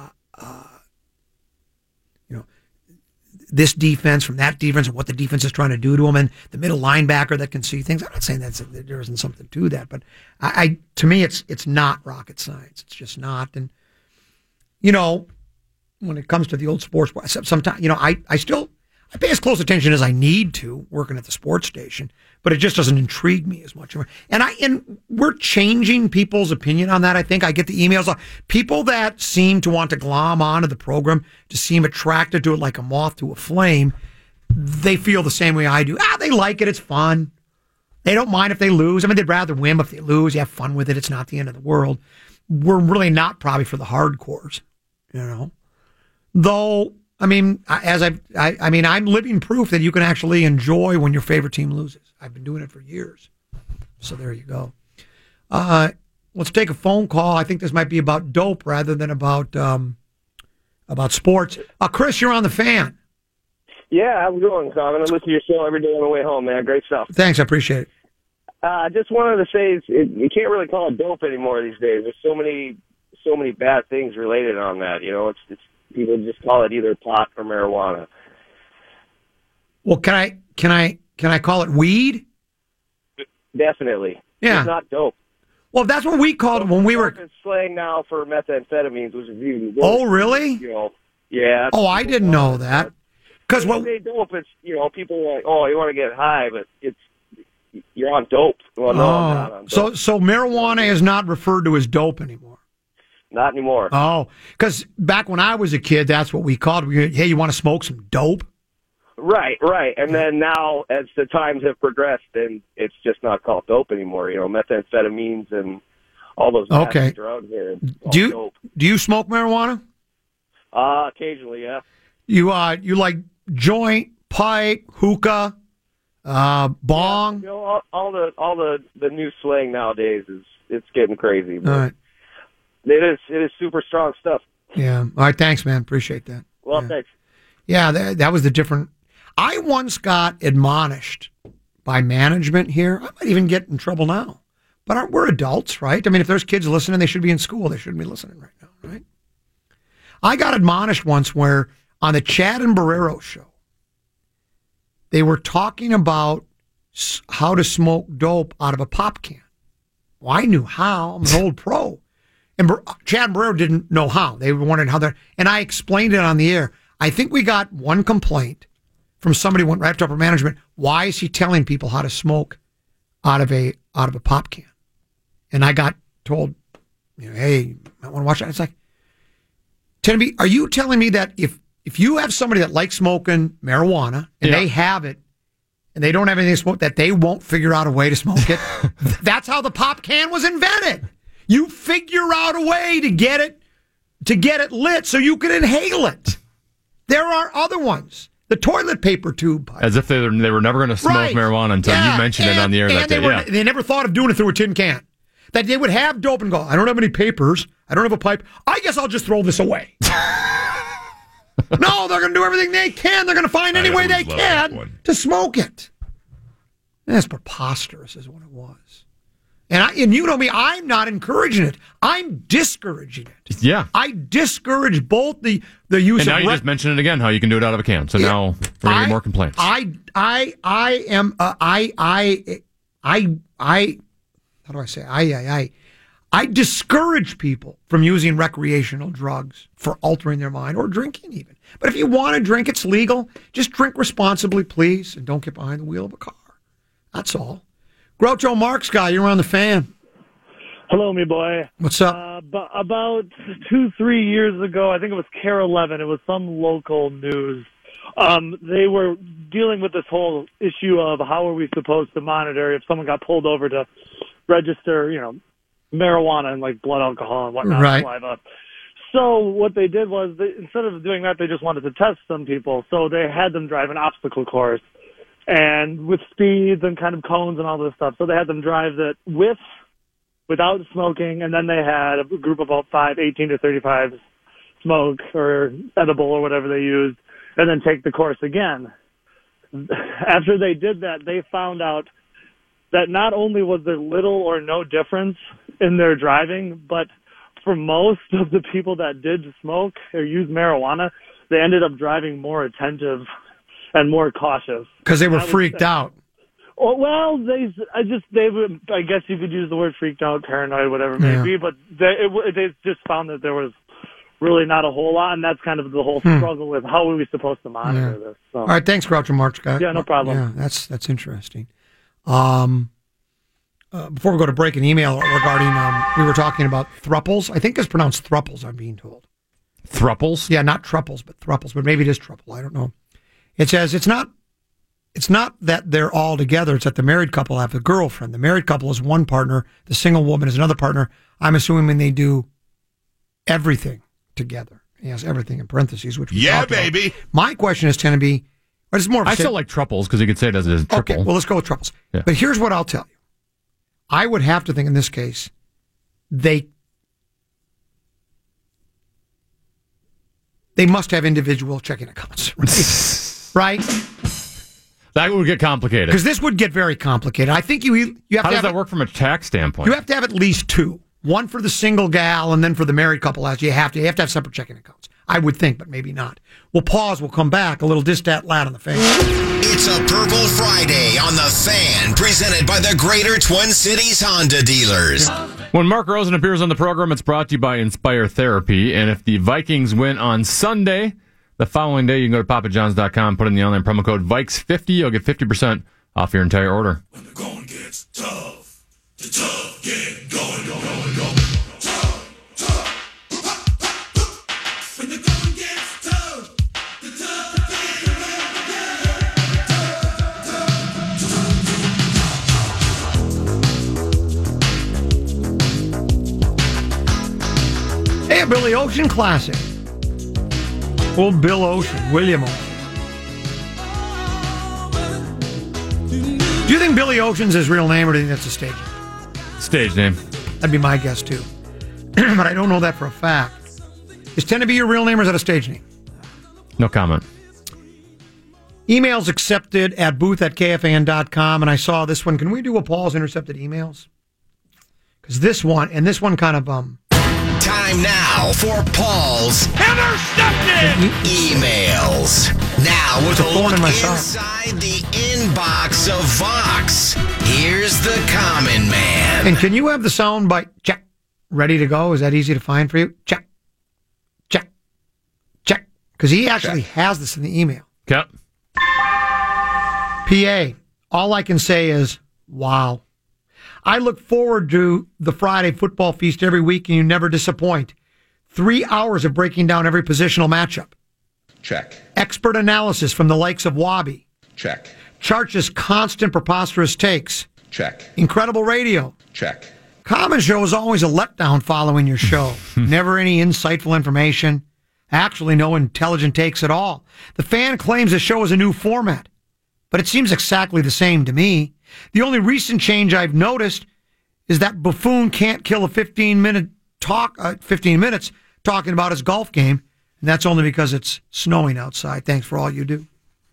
this defense from that defense and what the defense is trying to do to him, and the middle linebacker that can see things. I'm not saying that there isn't something to that, but to me, it's not rocket science. It's just not. And, you know, when it comes to the old sports, sometimes, you know, I pay as close attention as I need to working at the sports station, but it just doesn't intrigue me as much. And we're changing people's opinion on that. I think I get the emails. People that seem to want to glom onto the program, to seem attracted to it like a moth to a flame, they feel the same way I do. They like it. It's fun. They don't mind if they lose. I mean, they'd rather win, but if they lose, you have fun with it. It's not the end of the world. We're really not probably for the hardcores, you know. Though, I mean, I'm living proof that you can actually enjoy when your favorite team loses. I've been doing it for years. So there you go. Let's take a phone call. I think this might be about dope rather than about sports. Chris, you're on the Fan. Yeah, how's it going, Common? I listen to your show every day on the way home, man. Great stuff. Thanks, I appreciate it. I just wanted to say you can't really call it dope anymore these days. There's so many bad things related on that. You know, it's people just call it either pot or marijuana. Well, can I call it weed? Definitely. Yeah. It's not dope. Well, that's what we called it when we were. It's slang now for methamphetamines, which is viewed. Oh, really? You know, yeah. Oh, I didn't know that. Because when they dope, it's, you know, people are like, oh, you want to get high, but you're on dope. Well, no, I'm not on dope. So marijuana is not referred to as dope anymore. Not anymore. Oh, because back when I was a kid, that's what we called it. Hey, you want to smoke some dope? Right. And then now, as the times have progressed, then it's just not called dope anymore. You know, methamphetamines and all those nasty drugs here. Do you smoke marijuana? Occasionally, yeah. You like joint, pipe, hookah, bong? Yeah, you know, all the new slang nowadays it's getting crazy. But all right. It is super strong stuff. Yeah. All right. Thanks, man. Appreciate that. Well, thanks. Yeah, that was the different. I once got admonished by management here. I might even get in trouble now. But we're adults, right? I mean, if there's kids listening, they should be in school. They shouldn't be listening right now, right? I got admonished once where on the Chad and Barrero show, they were talking about how to smoke dope out of a pop can. Well, I knew how. I'm an old pro. And Chad and Barrero didn't know how. They were wondering how they're... And I explained it on the air. I think we got one complaint from somebody who went right up to upper management. Why is he telling people how to smoke out of a pop can? And I got told, hey, you might want to watch that. It's like, Tenby, are you telling me that if you have somebody that likes smoking marijuana and they have it and they don't have anything to smoke, that they won't figure out a way to smoke it? That's how the pop can was invented. You figure out a way to get it lit so you can inhale it. There are other ones. The toilet paper tube. As if they were never going to smoke marijuana until you mentioned it on the air that day. They never thought of doing it through a tin can. That they would have dope and go, I don't have any papers. I don't have a pipe. I guess I'll just throw this away. No, they're going to do everything they can. They're going to find any way they can to smoke it. And that's preposterous is what it was. And you know me, I'm not encouraging it. I'm discouraging it. Yeah. I discourage both the use of... And now you just mentioned it again, how you can do it out of a can. So now we're going to get more complaints. I discourage people from using recreational drugs for altering their mind or drinking even. But if you want to drink, it's legal. Just drink responsibly, please, and don't get behind the wheel of a car. That's all. Groucho Marx guy, you're on the Fan. Hello, me boy. What's up? About 2-3 years ago, I think it was KARE 11. It was some local news. They were dealing with this whole issue of how are we supposed to monitor if someone got pulled over to register, marijuana and like blood alcohol and whatnot. Right. Saliva. So what they did was, instead of doing that, they just wanted to test some people. So they had them drive an obstacle course, and with speeds and kind of cones and all this stuff. So they had them drive that without smoking, and then they had a group of about 18 to 35 smoke or edible or whatever they used, and then take the course again. After they did that, they found out that not only was there little or no difference in their driving, but for most of the people that did smoke or use marijuana, they ended up driving more attentive and more cautious. Because they were freaked out. Oh, well, I guess you could use the word freaked out, paranoid, whatever it may be, but they just found that there was really not a whole lot, and that's kind of the whole struggle with how are we supposed to monitor this. So. All right, thanks, Groucho Marx guy. Yeah, no problem. Yeah, that's interesting. Before we go to break, an email regarding, we were talking about thruples. I think it's pronounced thruples, I'm being told. Thruples? Yeah, not truples, but thruples, but maybe it is truple. I don't know. It says it's not that they're all together. It's that the married couple have a girlfriend. The married couple is one partner. The single woman is another partner. I'm assuming they do everything together. He has everything in parentheses, which we talked about. Baby. My question is, Tenneby, it's more of a I still like truples because you could say it as a triple. Okay, well, let's go with truples. Yeah. But here's what I'll tell you. I would have to think in this case, they must have individual checking accounts, right? That would get complicated. Because this would get very complicated. I think you have to have... How does that work from a tax standpoint? You have to have at least two. One for the single gal, and then for the married couple. You have to have separate checking accounts. I would think, but maybe not. We'll pause. We'll come back. A little Distat Lad on the Fan. It's a Purple Friday on the Fan, presented by the Greater Twin Cities Honda dealers. When Mark Rosen appears on the program, it's brought to you by Inspire Therapy. And if the Vikings win on Sunday, the following day, you can go to papajohns.com, put in the online promo code VIKES50. You'll get 50% off your entire order. When the going gets tough, the tough get going, going. When the going gets tough, the tough get Hey, a Billy Ocean classic. Old Bill Ocean, William Ocean. Do you think Billy Ocean's his real name, or do you think that's a stage name? Stage name. That'd be my guess, too. But I don't know that for a fact. Is Tenneby your real name, or is that a stage name? No comment. Emails accepted at booth@kfan.com, and I saw this one. Can we do a Paul's intercepted emails? Because this one kind of... Time now for Paul's Intercepted emails. Now with a a thorn look in my side. inside the inbox of Vox, here's the Common Man. And can you have the sound bite? Check. ready to go? Is that easy to find for you? Check. Because he actually has this in the email. Yep. PA, all I can say is, wow. I look forward to the Friday football feast every week, and you never disappoint. 3 hours of breaking down every positional matchup. Check. Expert analysis from the likes of Wabi. Check. Charch's constant preposterous takes. Check. Incredible radio. Check. Common Show is always a letdown following your show. Never any insightful information. Actually, no intelligent takes at all. The Fan claims the show is a new format, but it seems exactly the same to me. The only recent change I've noticed is that Buffoon can't kill a 15 minutes talking about his golf game, and that's only because it's snowing outside. Thanks for all you do.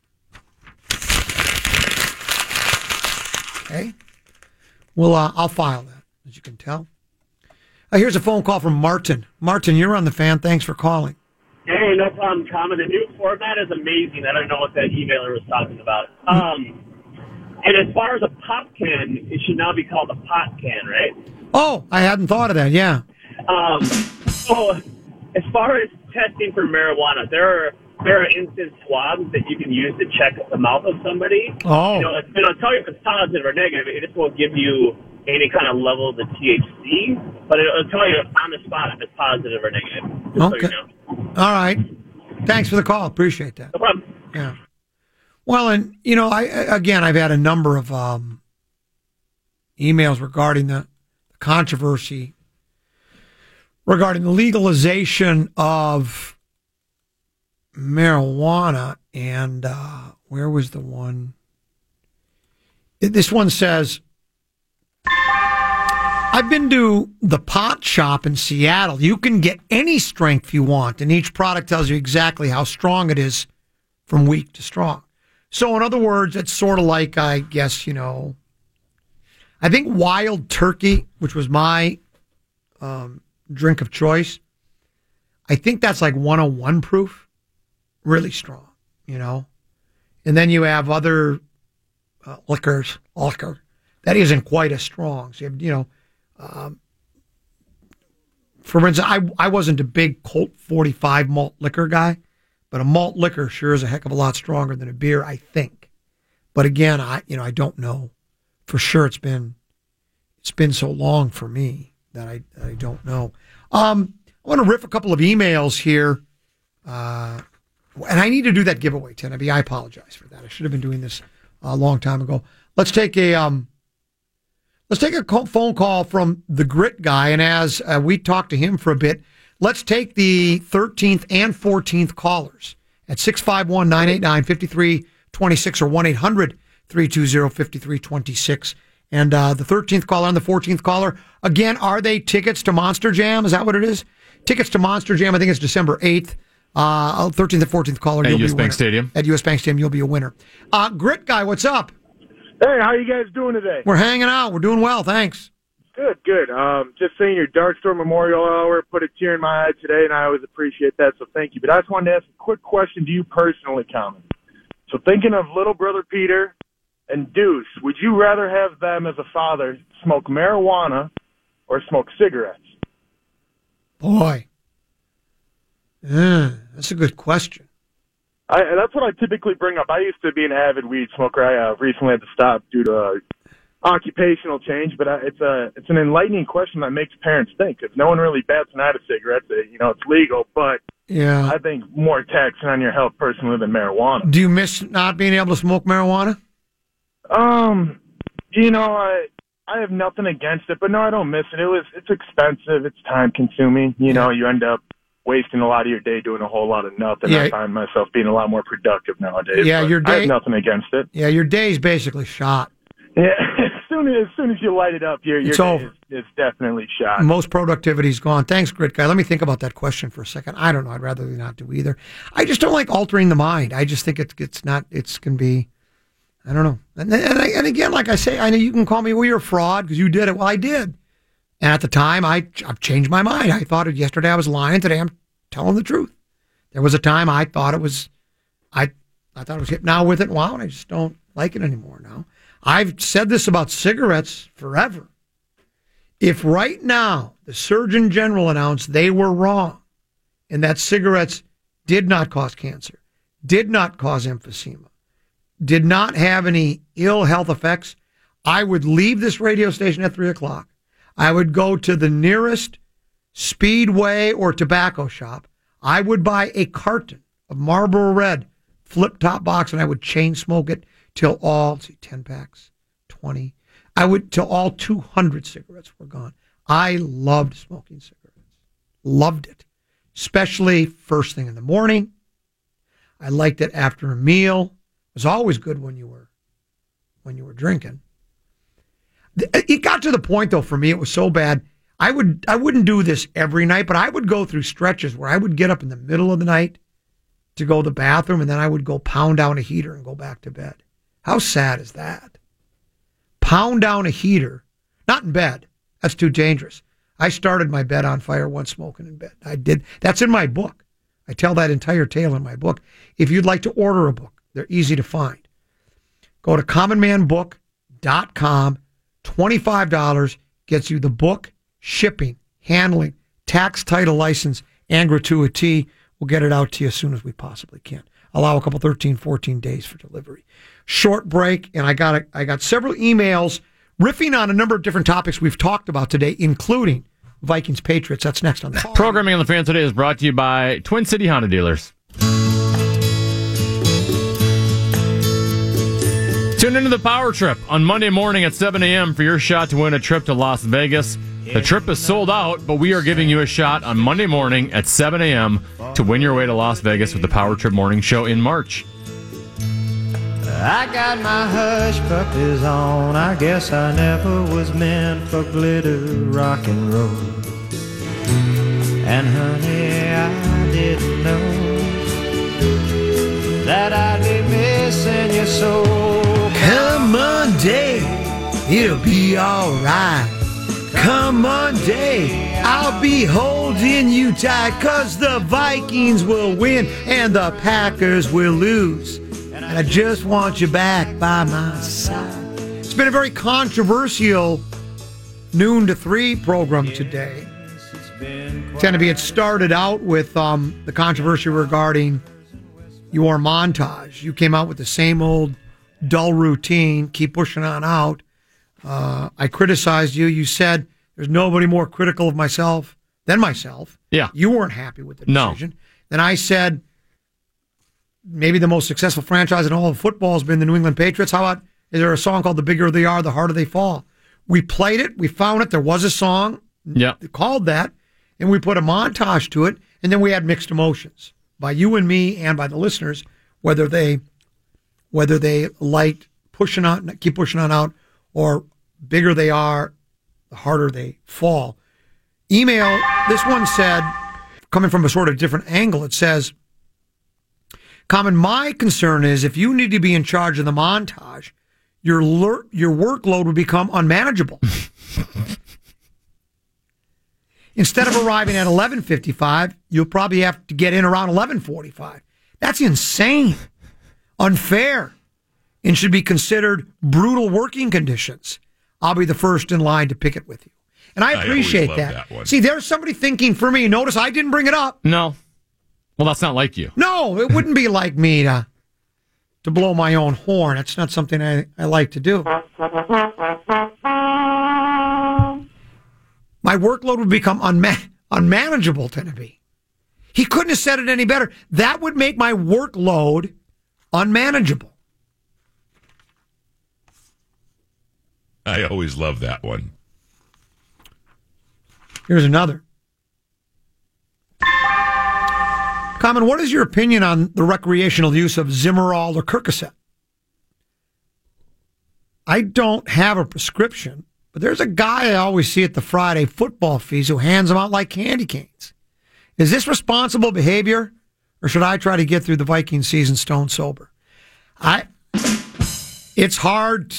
Okay. Well, I'll file that, as you can tell. Here's a phone call from Martin. Martin, you're on the Fan. Thanks for calling. Hey, no problem, Common. The new format is amazing. I don't know what that emailer was talking about. And as far as a pop can, it should now be called a pot can, right? Oh, I hadn't thought of that, yeah. So as far as testing for marijuana, there are instant swabs that you can use to check the mouth of somebody. Oh. It'll tell you if it's positive or negative. It just won't give you any kind of level of the THC, but it'll tell you on the spot if it's positive or negative. Just Okay. So you know. All right. Thanks for the call. Appreciate that. No problem. Yeah. Well, and, I've had a number of emails regarding the controversy regarding the legalization of marijuana. And where was the one? This one says, I've been to the pot shop in Seattle. You can get any strength you want, and each product tells you exactly how strong it is from weak to strong. So, in other words, it's sort of like, I guess, I think Wild Turkey, which was my drink of choice, I think that's like 101 proof, really strong, And then you have other liquor that isn't quite as strong. So, you have, for instance, I wasn't a big Colt 45 malt liquor guy, but a malt liquor sure is a heck of a lot stronger than a beer, I think. But again, I don't know for sure. It's been so long for me that I don't know. I want to riff a couple of emails here, and I need to do that giveaway, Tenaby. I apologize for that. I should have been doing this a long time ago. Let's take a phone call from the Grit guy, and as we talk to him for a bit, let's take the 13th and 14th callers at 651-989-5326 or 1-800-320-5326. And the 13th caller and the 14th caller, again, are they tickets to Monster Jam? Is that what it is? Tickets to Monster Jam, I think it's December 8th. 13th and 14th caller, at you'll US be a Bank winner. Stadium. At US Bank Stadium, you'll be a winner. Grit guy, what's up? Hey, how you guys doing today? We're hanging out. We're doing well, thanks. Good. Just saying your Dark Store Memorial Hour put a tear in my eye today, and I always appreciate that, so thank you. But I just wanted to ask a quick question to you personally, Common. So thinking of little brother Peter and Deuce, would you rather have them as a father smoke marijuana or smoke cigarettes? Boy. That's a good question. That's what I typically bring up. I used to be an avid weed smoker. I recently had to stop due to occupational change, but it's an enlightening question that makes parents think. Because no one really bats an eye at cigarettes. It's legal, but yeah, I think more taxing on your health personally than marijuana. Do you miss not being able to smoke marijuana? I have nothing against it, but no, I don't miss it. It's expensive. It's time consuming. You end up wasting a lot of your day doing a whole lot of nothing. Yeah. I find myself being a lot more productive nowadays. Yeah, but your day. I have nothing against it. Yeah, your day's basically shot. Yeah, as soon as you light it up, your It's day over. is definitely shot. Most productivity's gone. Thanks, Grit Guy. Let me think about that question for a second. I don't know. I'd rather not do either. I just don't like altering the mind. I just think it's not. It's can be. I don't know. And again, like I say, I know you can call me, well, you're a fraud because you did it. Well, I did. And at the time, I've changed my mind. I thought yesterday I was lying. Today I'm telling the truth. There was a time I thought it was, I thought it was hip. Now with it, wow, and I just don't like it anymore now. I've said this about cigarettes forever. If right now the Surgeon General announced they were wrong and that cigarettes did not cause cancer, did not cause emphysema, did not have any ill health effects, I would leave this radio station at 3 o'clock. I would go to the nearest Speedway or tobacco shop. I would buy a carton of Marlboro Red flip-top box, and I would chain smoke it till all, 10 packs, 20. Till all 200 cigarettes were gone. I loved smoking cigarettes. Loved it. Especially first thing in the morning. I liked it after a meal. It was always good when you were drinking. It got to the point, though, for me, it was so bad. I wouldn't do this every night, but I would go through stretches where I would get up in the middle of the night to go to the bathroom, and then I would go pound down a heater and go back to bed. How sad is that? Pound down a heater, not in bed. That's too dangerous. I started my bed on fire once smoking in bed. I did. That's in my book. I tell that entire tale in my book. If you'd like to order a book, they're easy to find. Go to commonmanbook.com. $25 gets you the book, shipping, handling, tax, title, license, and gratuity. We'll get it out to you as soon as we possibly can. Allow a couple 13, 14 days for delivery. Short break, and I got several emails riffing on a number of different topics we've talked about today, including Vikings Patriots. That's next on the Programming on the Fan today is brought to you by Twin City Honda Dealers. Tune into the Power Trip on Monday morning at 7 a.m. for your shot to win a trip to Las Vegas. The trip is sold out, but we are giving you a shot on Monday morning at 7 a.m. to win your way to Las Vegas with the Power Trip Morning Show in March. I got my hush puppies on. I guess I never was meant for glitter rock and roll. And honey, I didn't know that I'd be missing you so. Come Monday, it'll be alright. Come Monday, I'll be holding you tight, 'cause the Vikings will win and the Packers will lose. And I just want you back by my side. It's been a very controversial noon to 3 program today. It started out with the controversy regarding your montage. You came out with the same old dull routine, keep pushing on out. I criticized you. You said there's nobody more critical of myself than myself. Yeah. You weren't happy with the decision. No. Then I said maybe the most successful franchise in all of football has been the New England Patriots. How about, is there a song called The Bigger They Are, The Harder They Fall? We played it. We found it. There was a song called that, and we put a montage to it, and then we had mixed emotions by you and me and by the listeners, whether they liked pushing on, keep pushing on out, or bigger they are, the harder they fall. Email, this one said, coming from a sort of different angle, it says, Common, my concern is if you need to be in charge of the montage, your workload would become unmanageable. Instead of arriving at 11:55, you'll probably have to get in around 11:45. That's insane, unfair, and should be considered brutal working conditions. I'll be the first in line to pick it with you. And I appreciate that. See, there's somebody thinking for me. Notice I didn't bring it up. No. Well, that's not like you. No, it wouldn't be like me to blow my own horn. It's not something I like to do. My workload would become unmanageable to me. He couldn't have said it any better. That would make my workload unmanageable. I always love that one. Here's another. Common, what is your opinion on the recreational use of Zimmerol or Percocet? I don't have a prescription, but there's a guy I always see at the Friday football feast who hands them out like candy canes. Is this responsible behavior, or should I try to get through the Viking season stone sober? It's hard.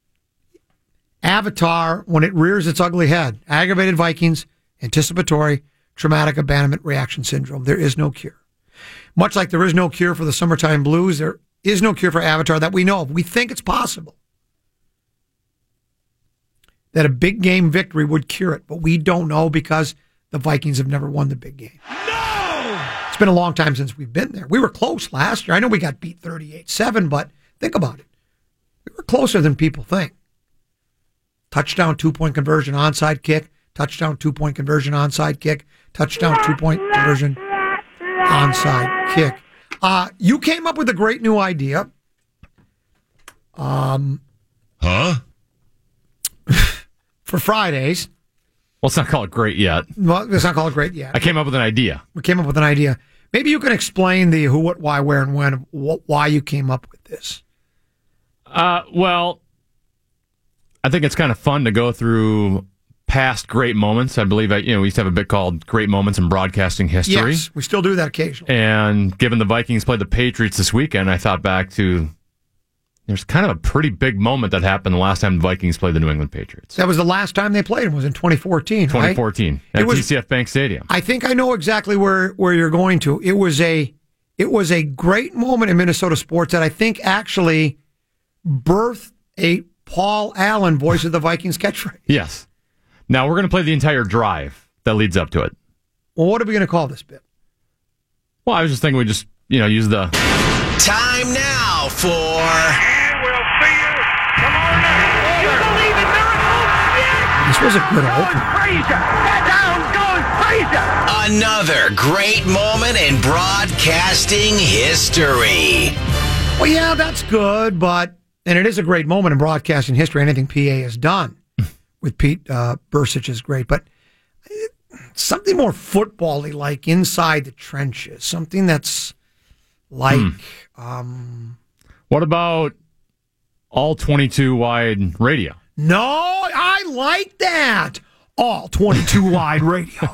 Avatar, when it rears its ugly head, aggravated Vikings, anticipatory, traumatic abandonment reaction syndrome. There is no cure. Much like there is no cure for the summertime blues, there is no cure for Avatar that we know of. We think it's possible. that a big game victory would cure it, but we don't know because the Vikings have never won the big game. No! It's been a long time since we've been there. We were close last year. I know we got beat 38-7, but think about it. We were closer than people think. Touchdown, 2-point conversion, onside kick. Touchdown, 2-point conversion, onside kick. Touchdown, 2-point conversion, onside kick. You came up with a great new idea. For Fridays. Well, let's not call it great yet. Well, let's not call it great yet. I came up with an idea. We came up with an idea. Maybe you can explain the who, what, why, where, and when, why you came up with this. Well, I think it's kind of fun to go through past great moments. I believe we used to have a bit called Great Moments in Broadcasting History. Yes, we still do that occasionally. And given the Vikings played the Patriots this weekend, I thought back to there's kind of a pretty big moment that happened the last time the Vikings played the New England Patriots. That was the last time they played. It was in 2014, 2014 right? at TCF Bank Stadium. I think I know exactly where you're going to. It was a great moment in Minnesota sports that I think actually birthed a Paul Allen voice of the Vikings catchphrase. Yes. Now we're going to play the entire drive that leads up to it. Well, what are we going to call this bit? Well, I was just thinking we just, use the... Time now for... And we'll see you tomorrow night. You believe in miracles? This was a good opener. Frazier! Down goes Frazier! Another great moment in broadcasting history. Well, yeah, that's good, and it is a great moment in broadcasting history. Anything PA has done with Pete Bursich is great, but something more football-y, like inside the trenches, something that's like... What about all 22 wide radio? No, I like that. All 22 wide radio.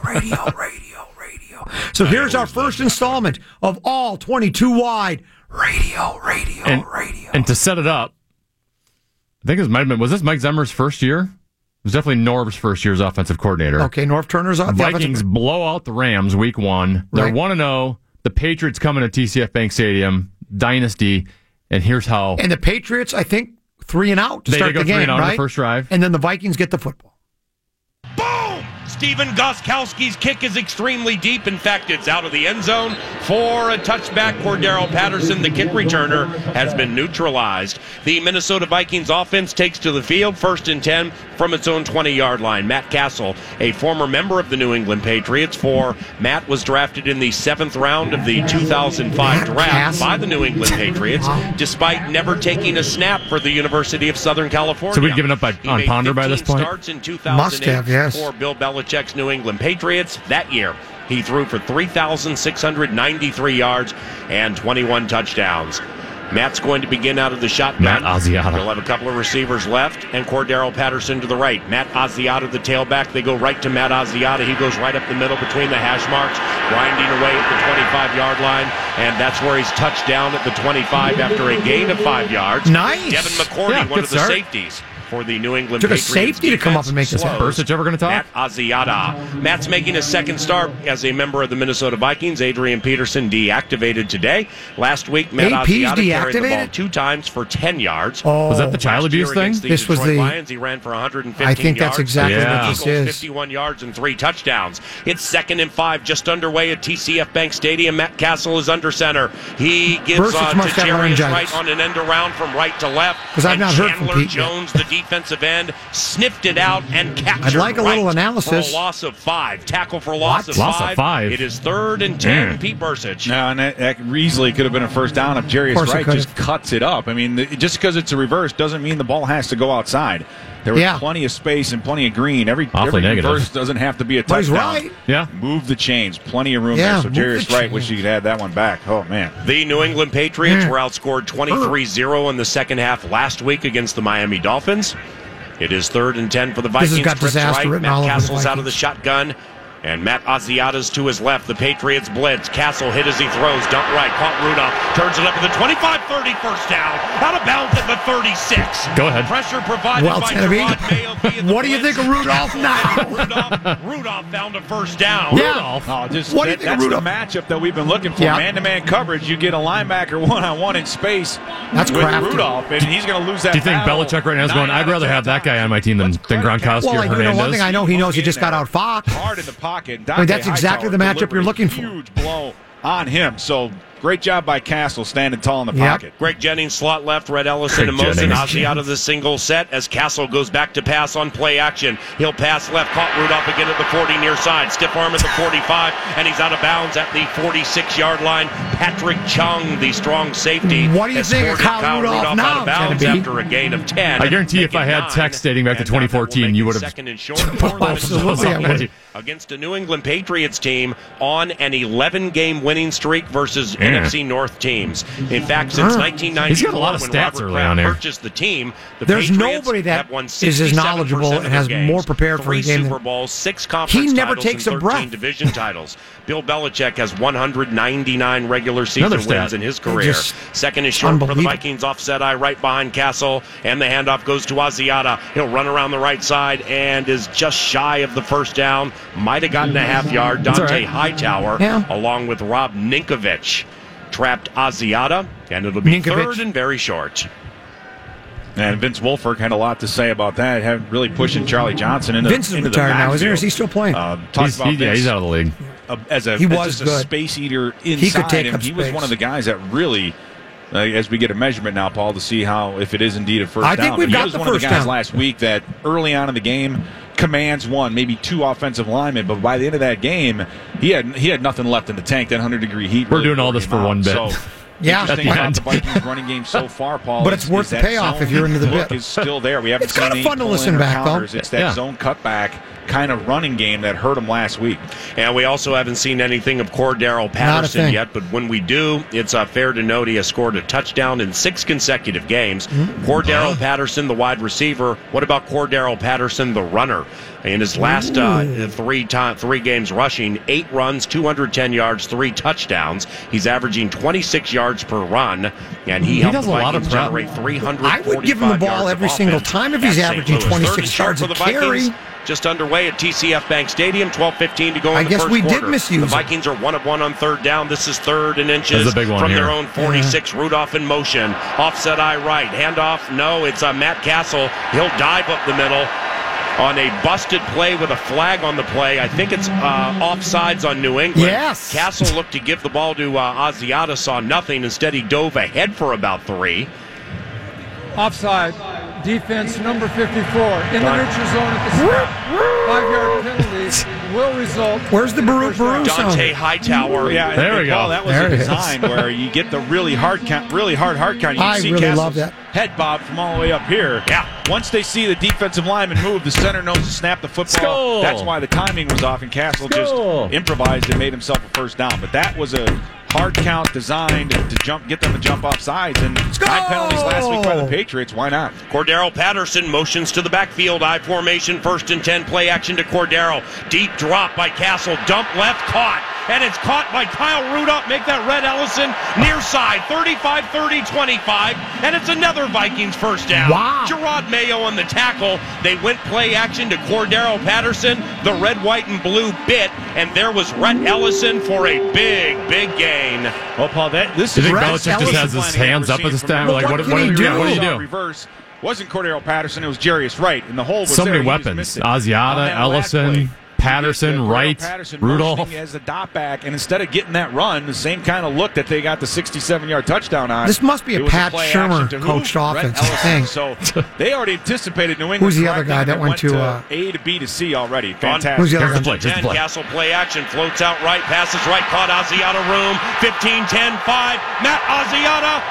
So here's our first installment of all 22 wide radio. And to set it up, I think was this Mike Zimmer's first year? It was definitely Norv's first year as offensive coordinator. Okay, Norv Turner's the Vikings blow out the Rams week 1. They're 1-0. The Patriots coming to TCF Bank Stadium, dynasty, and here's how. And the Patriots, I think, 3-and-out to start the game, right? On the first drive. And then the Vikings get the football. Boom! Stephen Gostkowski's kick is extremely deep. In fact, it's out of the end zone for a touchback. Cordero Patterson, the kick returner, has been neutralized. The Minnesota Vikings offense takes to the field, 1st and 10 from its own 20-yard line. Matt Castle, a former member of the New England Patriots. Matt was drafted in the 7th round of the 2005 draft by the New England Patriots, despite never taking a snap for the University of Southern California. So we've given up on Ponder by this point? Starts in 2008 Must have, yes. For Bill Belichick's New England Patriots. That year, he threw for 3,693 yards and 21 touchdowns. Matt's going to begin out of the shotgun. Matt Asiata. He'll have a couple of receivers left, and Cordero Patterson to the right. Matt Asiata, the tailback. They go right to Matt Asiata. He goes right up the middle between the hash marks, grinding away at the 25-yard line, and that's where he's touched down at the 25 after a gain of 5 yards. Nice. Devin McCourty, one of the safeties for the New England Took Patriots. a safety to come up and make this happen. Bursich ever going to talk? Matt Asiata. Matt's making his second start as a member of the Minnesota Vikings. Adrian Peterson deactivated today. Last week, Matt Asiata carried the ball 2 times for 10 yards. Oh, was that the child abuse thing? This was the Lions. He ran for 115 I think yards. that's exactly what this is. 51 yards and 3 touchdowns. It's 2nd and 5, just underway at TCF Bank Stadium. Matt Castle is under center. He gives to Jarius Wright on an end around from right to left. Because I've not heard from Pete Jones, the defensive end, sniffed it out and captured. I'd like a little analysis. For a loss of 5. Tackle for loss of 5. Loss of 5. It is 3rd and 10. Pete Bursich. No, and that easily could have been a first down if Jarius Wright just cuts it up. I mean, just because it's a reverse doesn't mean the ball has to go outside. There was plenty of space and plenty of green. Every reverse doesn't have to be a touchdown. Right. Yeah. Move the chains. Plenty of room there. So Jarius Wright, wish he could have that one back. Oh, man. The New England Patriots were outscored 23-0 in the second half last week against the Miami Dolphins. It is 3rd and 10 for the Vikings. This has got disaster written all over the Castle's out of the shotgun. And Matt Asiata's to his left. The Patriots blitz. Castle hit as he throws. Dump right. Caught Rudolph. Turns it up at the 25-30. First down. Out of bounds at the 36. Go ahead. Pressure provided by Gerard Mayo. What do you think of Rudolph now? Rudolph found a first down. Yeah. Oh, What do you think that's of Rudolph? the matchup that we've been looking for. Yeah. Man-to-man coverage. You get a linebacker one-on-one in space That's with crafty. Rudolph, and he's going to lose that Do you think battle Belichick right now is going, I'd rather have that guy on my team than Gronkowski Well, or I know Hernandez? one thing I know. He knows he just got out Fox. Hard in the pocket. I mean, that's exactly the matchup you're looking for. Huge blow on him. So great job by Castle standing tall in the Yep. pocket. Greg Jennings slot left, Red Ellison and Mosin. Ozzie out of the single set as Castle goes back to pass on play action. He'll pass left, caught Rudolph again at the 40 near side. Stiff arm at the 45, and he's out of bounds at the 46-yard line. Patrick Chung, the strong safety. What do you think of Kyle Rudolph now, out of bounds Kennedy? after a gain of 10. I guarantee if I had text dating back to 2014, you would have. Second and short. Absolutely, I would. Against a New England Patriots team on an 11-game winning streak versus NFC North teams. In fact, since 1994, He's got a lot of when stats Robert early Kraft on there. purchased the team, the There's Patriots nobody that have won is as 67% knowledgeable of and has their games, more prepared for a 3 game Super than- Bowls, 6 conference He never titles, takes and a 13 breath. division titles. Bill Belichick has 199 regular season Another stat. wins in his career. Just Second is short for the unbelievable. Vikings, offset eye right behind Castle, and the handoff goes to Asiata. He'll run around the right side and is just shy of the first down. Might have gotten a half yard. Dante right. Hightower, along with Rob Ninkovich, trapped Asiata, and it'll be third and very short. And Vince Wilfork had a lot to say about that, really pushing Charlie Johnson into Vince is into retired the now, isn't he? Or backfield. is he still playing? He's out of the league. He was just a good. space eater inside He could take him. up He was space. one of the guys that really, as we get a measurement now, Paul, to see how if it is indeed a first I down. think we've But got he was the one of the first guys down. last week that early on in the game commands one, maybe 2 offensive linemen, but by the end of that game, he had nothing left in the tank. That 100-degree heat. We're really doing all wore this him for out. one bit. So, Yeah, interesting about the Vikings running game so far, Paul. But it's worth the that payoff zone if you're into the look bit. is still there. We haven't It's kinda seen fun to any listen pull-in or back, though. counters. It's that zone cutback kind of running game that hurt him last week. And we also haven't seen anything of Cordero Patterson thing. yet, but when we do, it's fair to note he has scored a touchdown in 6 consecutive games. Cordero Patterson, the wide receiver. What about Cordero Patterson, the runner? In his last 3 games rushing, 8 runs, 210 yards, 3 touchdowns. He's averaging 26 yards per run, and he helped does the a lot of Vikings prep. generate 345 I would give him the ball yards every of single offense time if at he's St. averaging Louis. 26 Third and short yards for a the Vikings. carry. Just underway at TCF Bank Stadium, 12:15 to go in I the guess first we did quarter. misuse The it. Vikings are 1 of 1 on third down. This is 3rd and inches That's a big one from here. their own 46. Rudolph in motion. Offset eye right. Handoff. No, it's Matt Castle. He'll dive up the middle on a busted play with a flag on the play. I think it's offsides on New England. Yes. Castle looked to give the ball to Asiata, saw nothing. Instead, he dove ahead for about 3. Offside. Defense number 54 in the neutral zone at the snap. 5-yard penalty will result. Where's the Baru Dante sound? Hightower. Yeah, There we go. Paul, that was There a it is. design where you get the really hard count, really hard count. You can I see really Castle's love that. head bob from all the way up here. Yeah. Once they see the defensive lineman move, the center knows to snap the football. Skull. That's why the timing was off, and Castle just improvised and made himself a first down. But that was a hard count designed to get them to jump off sides. And 9 penalties last week by the Patriots. Why not? Cordero Patterson motions to the backfield. I formation, 1st and 10. Play action to Cordero. Deep drop by Castle. Dump left, caught. And it's caught by Kyle Rudolph. Make that Red Ellison near side. 35, 30, 25. And it's another Vikings first down. Wow. Gerard Mayo on the tackle. They went play action to Cordero Patterson. The red, white, and blue bit. And there was Rhett Ellison for a big, big gain. Well, Paul, this Do you is think Rhett Belichick just has his hands up at this time? Like, what do you do? Reverse. Wasn't Cordero Patterson, it was Jarius Wright, and the hole was So there. many He just weapons. missed it. On Asiata, that last play, Ellison, Patterson, Cordero Wright, Patterson Rudolph. motioning as the dot back, and instead of getting that run, the same kind of look that they got the 67-yard touchdown on. This must be a it was Pat play Shermer action to who? coached Rhett offense, I Ellison. think. So they already anticipated New England. Who's the other correcting, guy and that it went to, A to B to C already? Fantastic. Who's the other Here's the guy? play. Here's the play. Castle play action, floats out right, passes right, caught Asiata room, 15, 10, 5, Matt Asiata,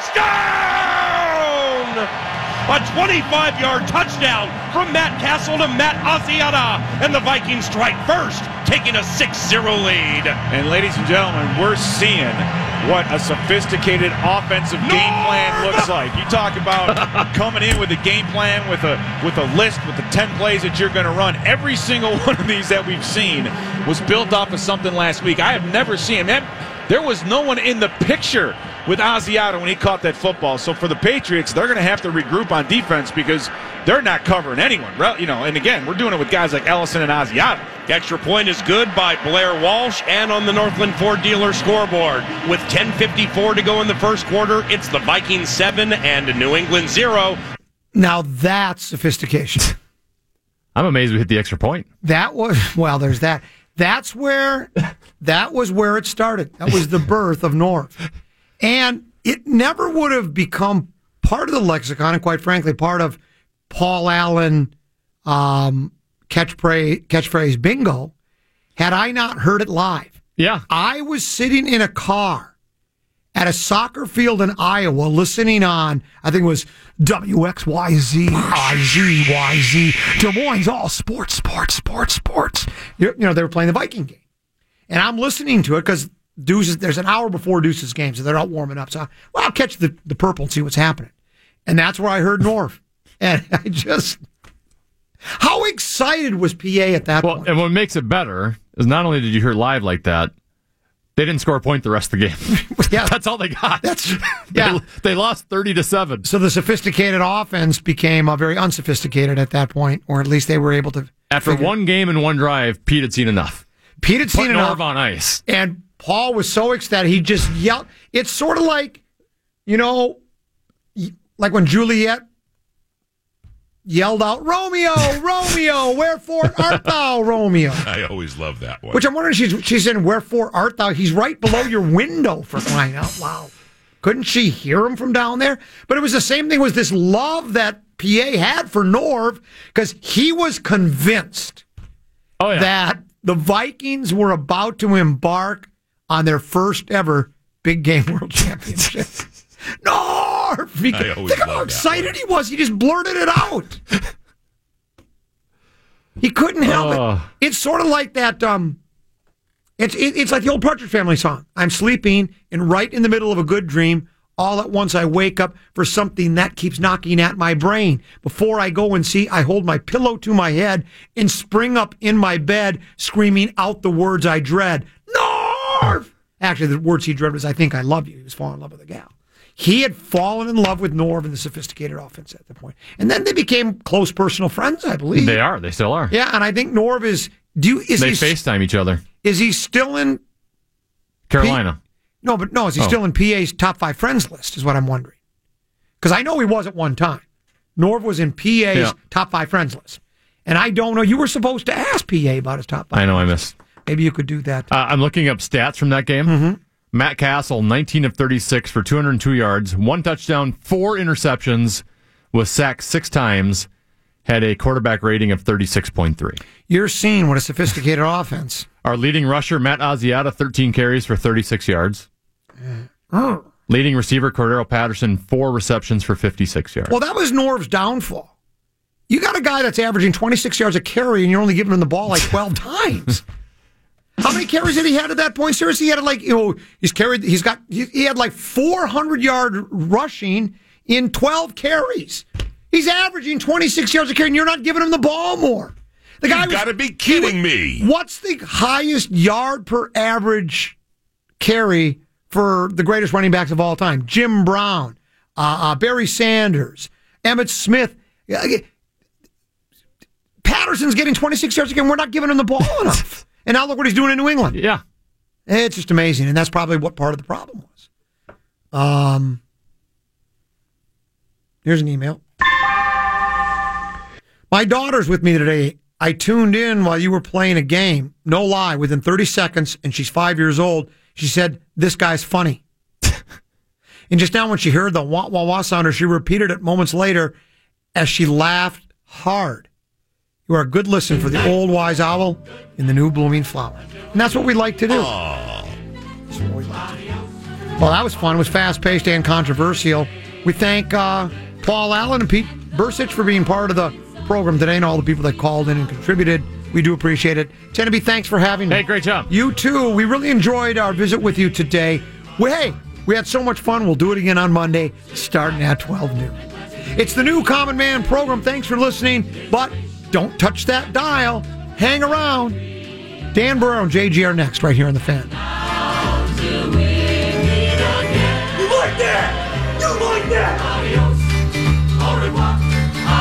touchdown! A 25-yard touchdown from Matt Castle to Matt Asiata, and the Vikings strike first, taking a 6-0 lead. And ladies and gentlemen, we're seeing what a sophisticated offensive game plan looks like. You talk about coming in with a game plan, with a list, with the 10 plays that you're going to run. Every single one of these that we've seen was built off of something last week. I have never seen, man, there was no one in the picture with Asiata when he caught that football. So for the Patriots, they're going to have to regroup on defense because they're not covering anyone. And again, we're doing it with guys like Ellison and Asiata. Extra point is good by Blair Walsh and on the Northland Ford dealer scoreboard. With 10:54 to go in the first quarter, it's the Vikings 7 and New England 0. Now that's sophistication. I'm amazed we hit the extra point. There's that. That was where it started. That was the birth of Norv. And it never would have become part of the lexicon, and quite frankly, part of Paul Allen catchphrase bingo, had I not heard it live. Yeah. I was sitting in a car at a soccer field in Iowa listening on, I think it was WXYZ, IZYZ, Des Moines, all sports. They were playing the Viking game. And I'm listening to it because Deuces, there's an hour before Deuces game, so they're out warming up. So I'll catch the purple and see what's happening. And that's where I heard Norv. And I just... How excited was PA at that point? And what makes it better is not only did you hear live like that, they didn't score a point the rest of the game. Yeah. That's all they got. They lost 30-7. So the sophisticated offense became very unsophisticated at that point, or at least they were able to... After one game and one drive, Pete had seen enough. Put Norv on ice. And Paul was so ecstatic, he just yelled. It's sort of like, like when Juliet yelled out, Romeo, wherefore art thou, Romeo? I always love that one. Which I'm wondering, she's in, wherefore art thou? He's right below your window, for crying out loud. Couldn't she hear him from down there? But it was the same thing with this love that PA had for Norv, because he was convinced that the Vikings were about to embark on their first ever big game world championship. Norv! Think how excited he was. He just blurted it out. He couldn't help it. It's sort of like that. It's like the old Partridge Family song. I'm sleeping, and right in the middle of a good dream, all at once I wake up for something that keeps knocking at my brain. Before I go and see, I hold my pillow to my head and spring up in my bed, screaming out the words I dread. Norv! Actually, the words he dread was, I think I love you. He was falling in love with a gal. He had fallen in love with Norv and the sophisticated offense at the point. And then they became close personal friends, I believe. They are. They still are. Yeah, and I think Norv is... They FaceTime each other. Is he still in... Carolina. Is he still in PA's top 5 friends list, is what I'm wondering. Because I know he was at one time. Norv was in PA's top 5 friends list. And I don't know. You were supposed to ask PA about his top 5. I know, I missed. Maybe you could do that. I'm looking up stats from that game. Mm-hmm. Matt Castle, 19 of 36 for 202 yards, 1 touchdown, 4 interceptions, was sacked 6 times, had a quarterback rating of 36.3. You're seeing what a sophisticated offense. Our leading rusher, Matt Asiata, 13 carries for 36 yards. Leading receiver, Cordero Patterson, 4 receptions for 56 yards. Well, that was Norv's downfall. You got a guy that's averaging 26 yards a carry, and you're only giving him the ball like 12 times. How many carries did he had at that point? Seriously, he had he had like 400-yard rushing in 12 carries. He's averaging 26 yards a carry, and you're not giving him the ball more. The guy You've got to be kidding me. What's the highest yard per average carry for the greatest running backs of all time? Jim Brown, Barry Sanders, Emmitt Smith. Patterson's getting 26 yards a carry, and we're not giving him the ball enough. And now look what he's doing in New England. Yeah. It's just amazing, and that's probably what part of the problem was. Here's an email. My daughter's with me today. I tuned in while you were playing a game. No lie, within 30 seconds, and she's 5 years old. She said, "This guy's funny." And just now when she heard the wah-wah-wah sounder, she repeated it moments later as she laughed hard. You are a good listen for the old wise owl in the new blooming flower. And that's what we like to do. Well, that was fun. It was fast-paced and controversial. We thank Paul Allen and Pete Bursich for being part of the program today and all the people that called in and contributed. We do appreciate it. Teneby, thanks for having me. Hey, great job. You too. We really enjoyed our visit with you today. We had so much fun. We'll do it again on Monday, starting at 12 noon. It's the new Common Man program. Thanks for listening, but don't touch that dial. Hang around. Dan Burrow and JG are next right here on The Fan.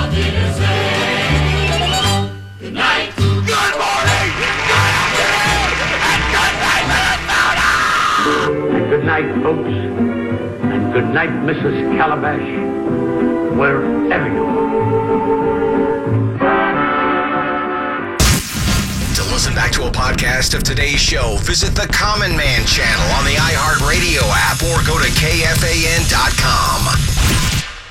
nothing to say. Good night. Good morning. Good afternoon. And good night, Minnesota. And good night, folks. And good night, Mrs. Calabash. Wherever you are. To listen back to a podcast of today's show, visit the Common Man channel on the iHeartRadio app or go to KFAN.com.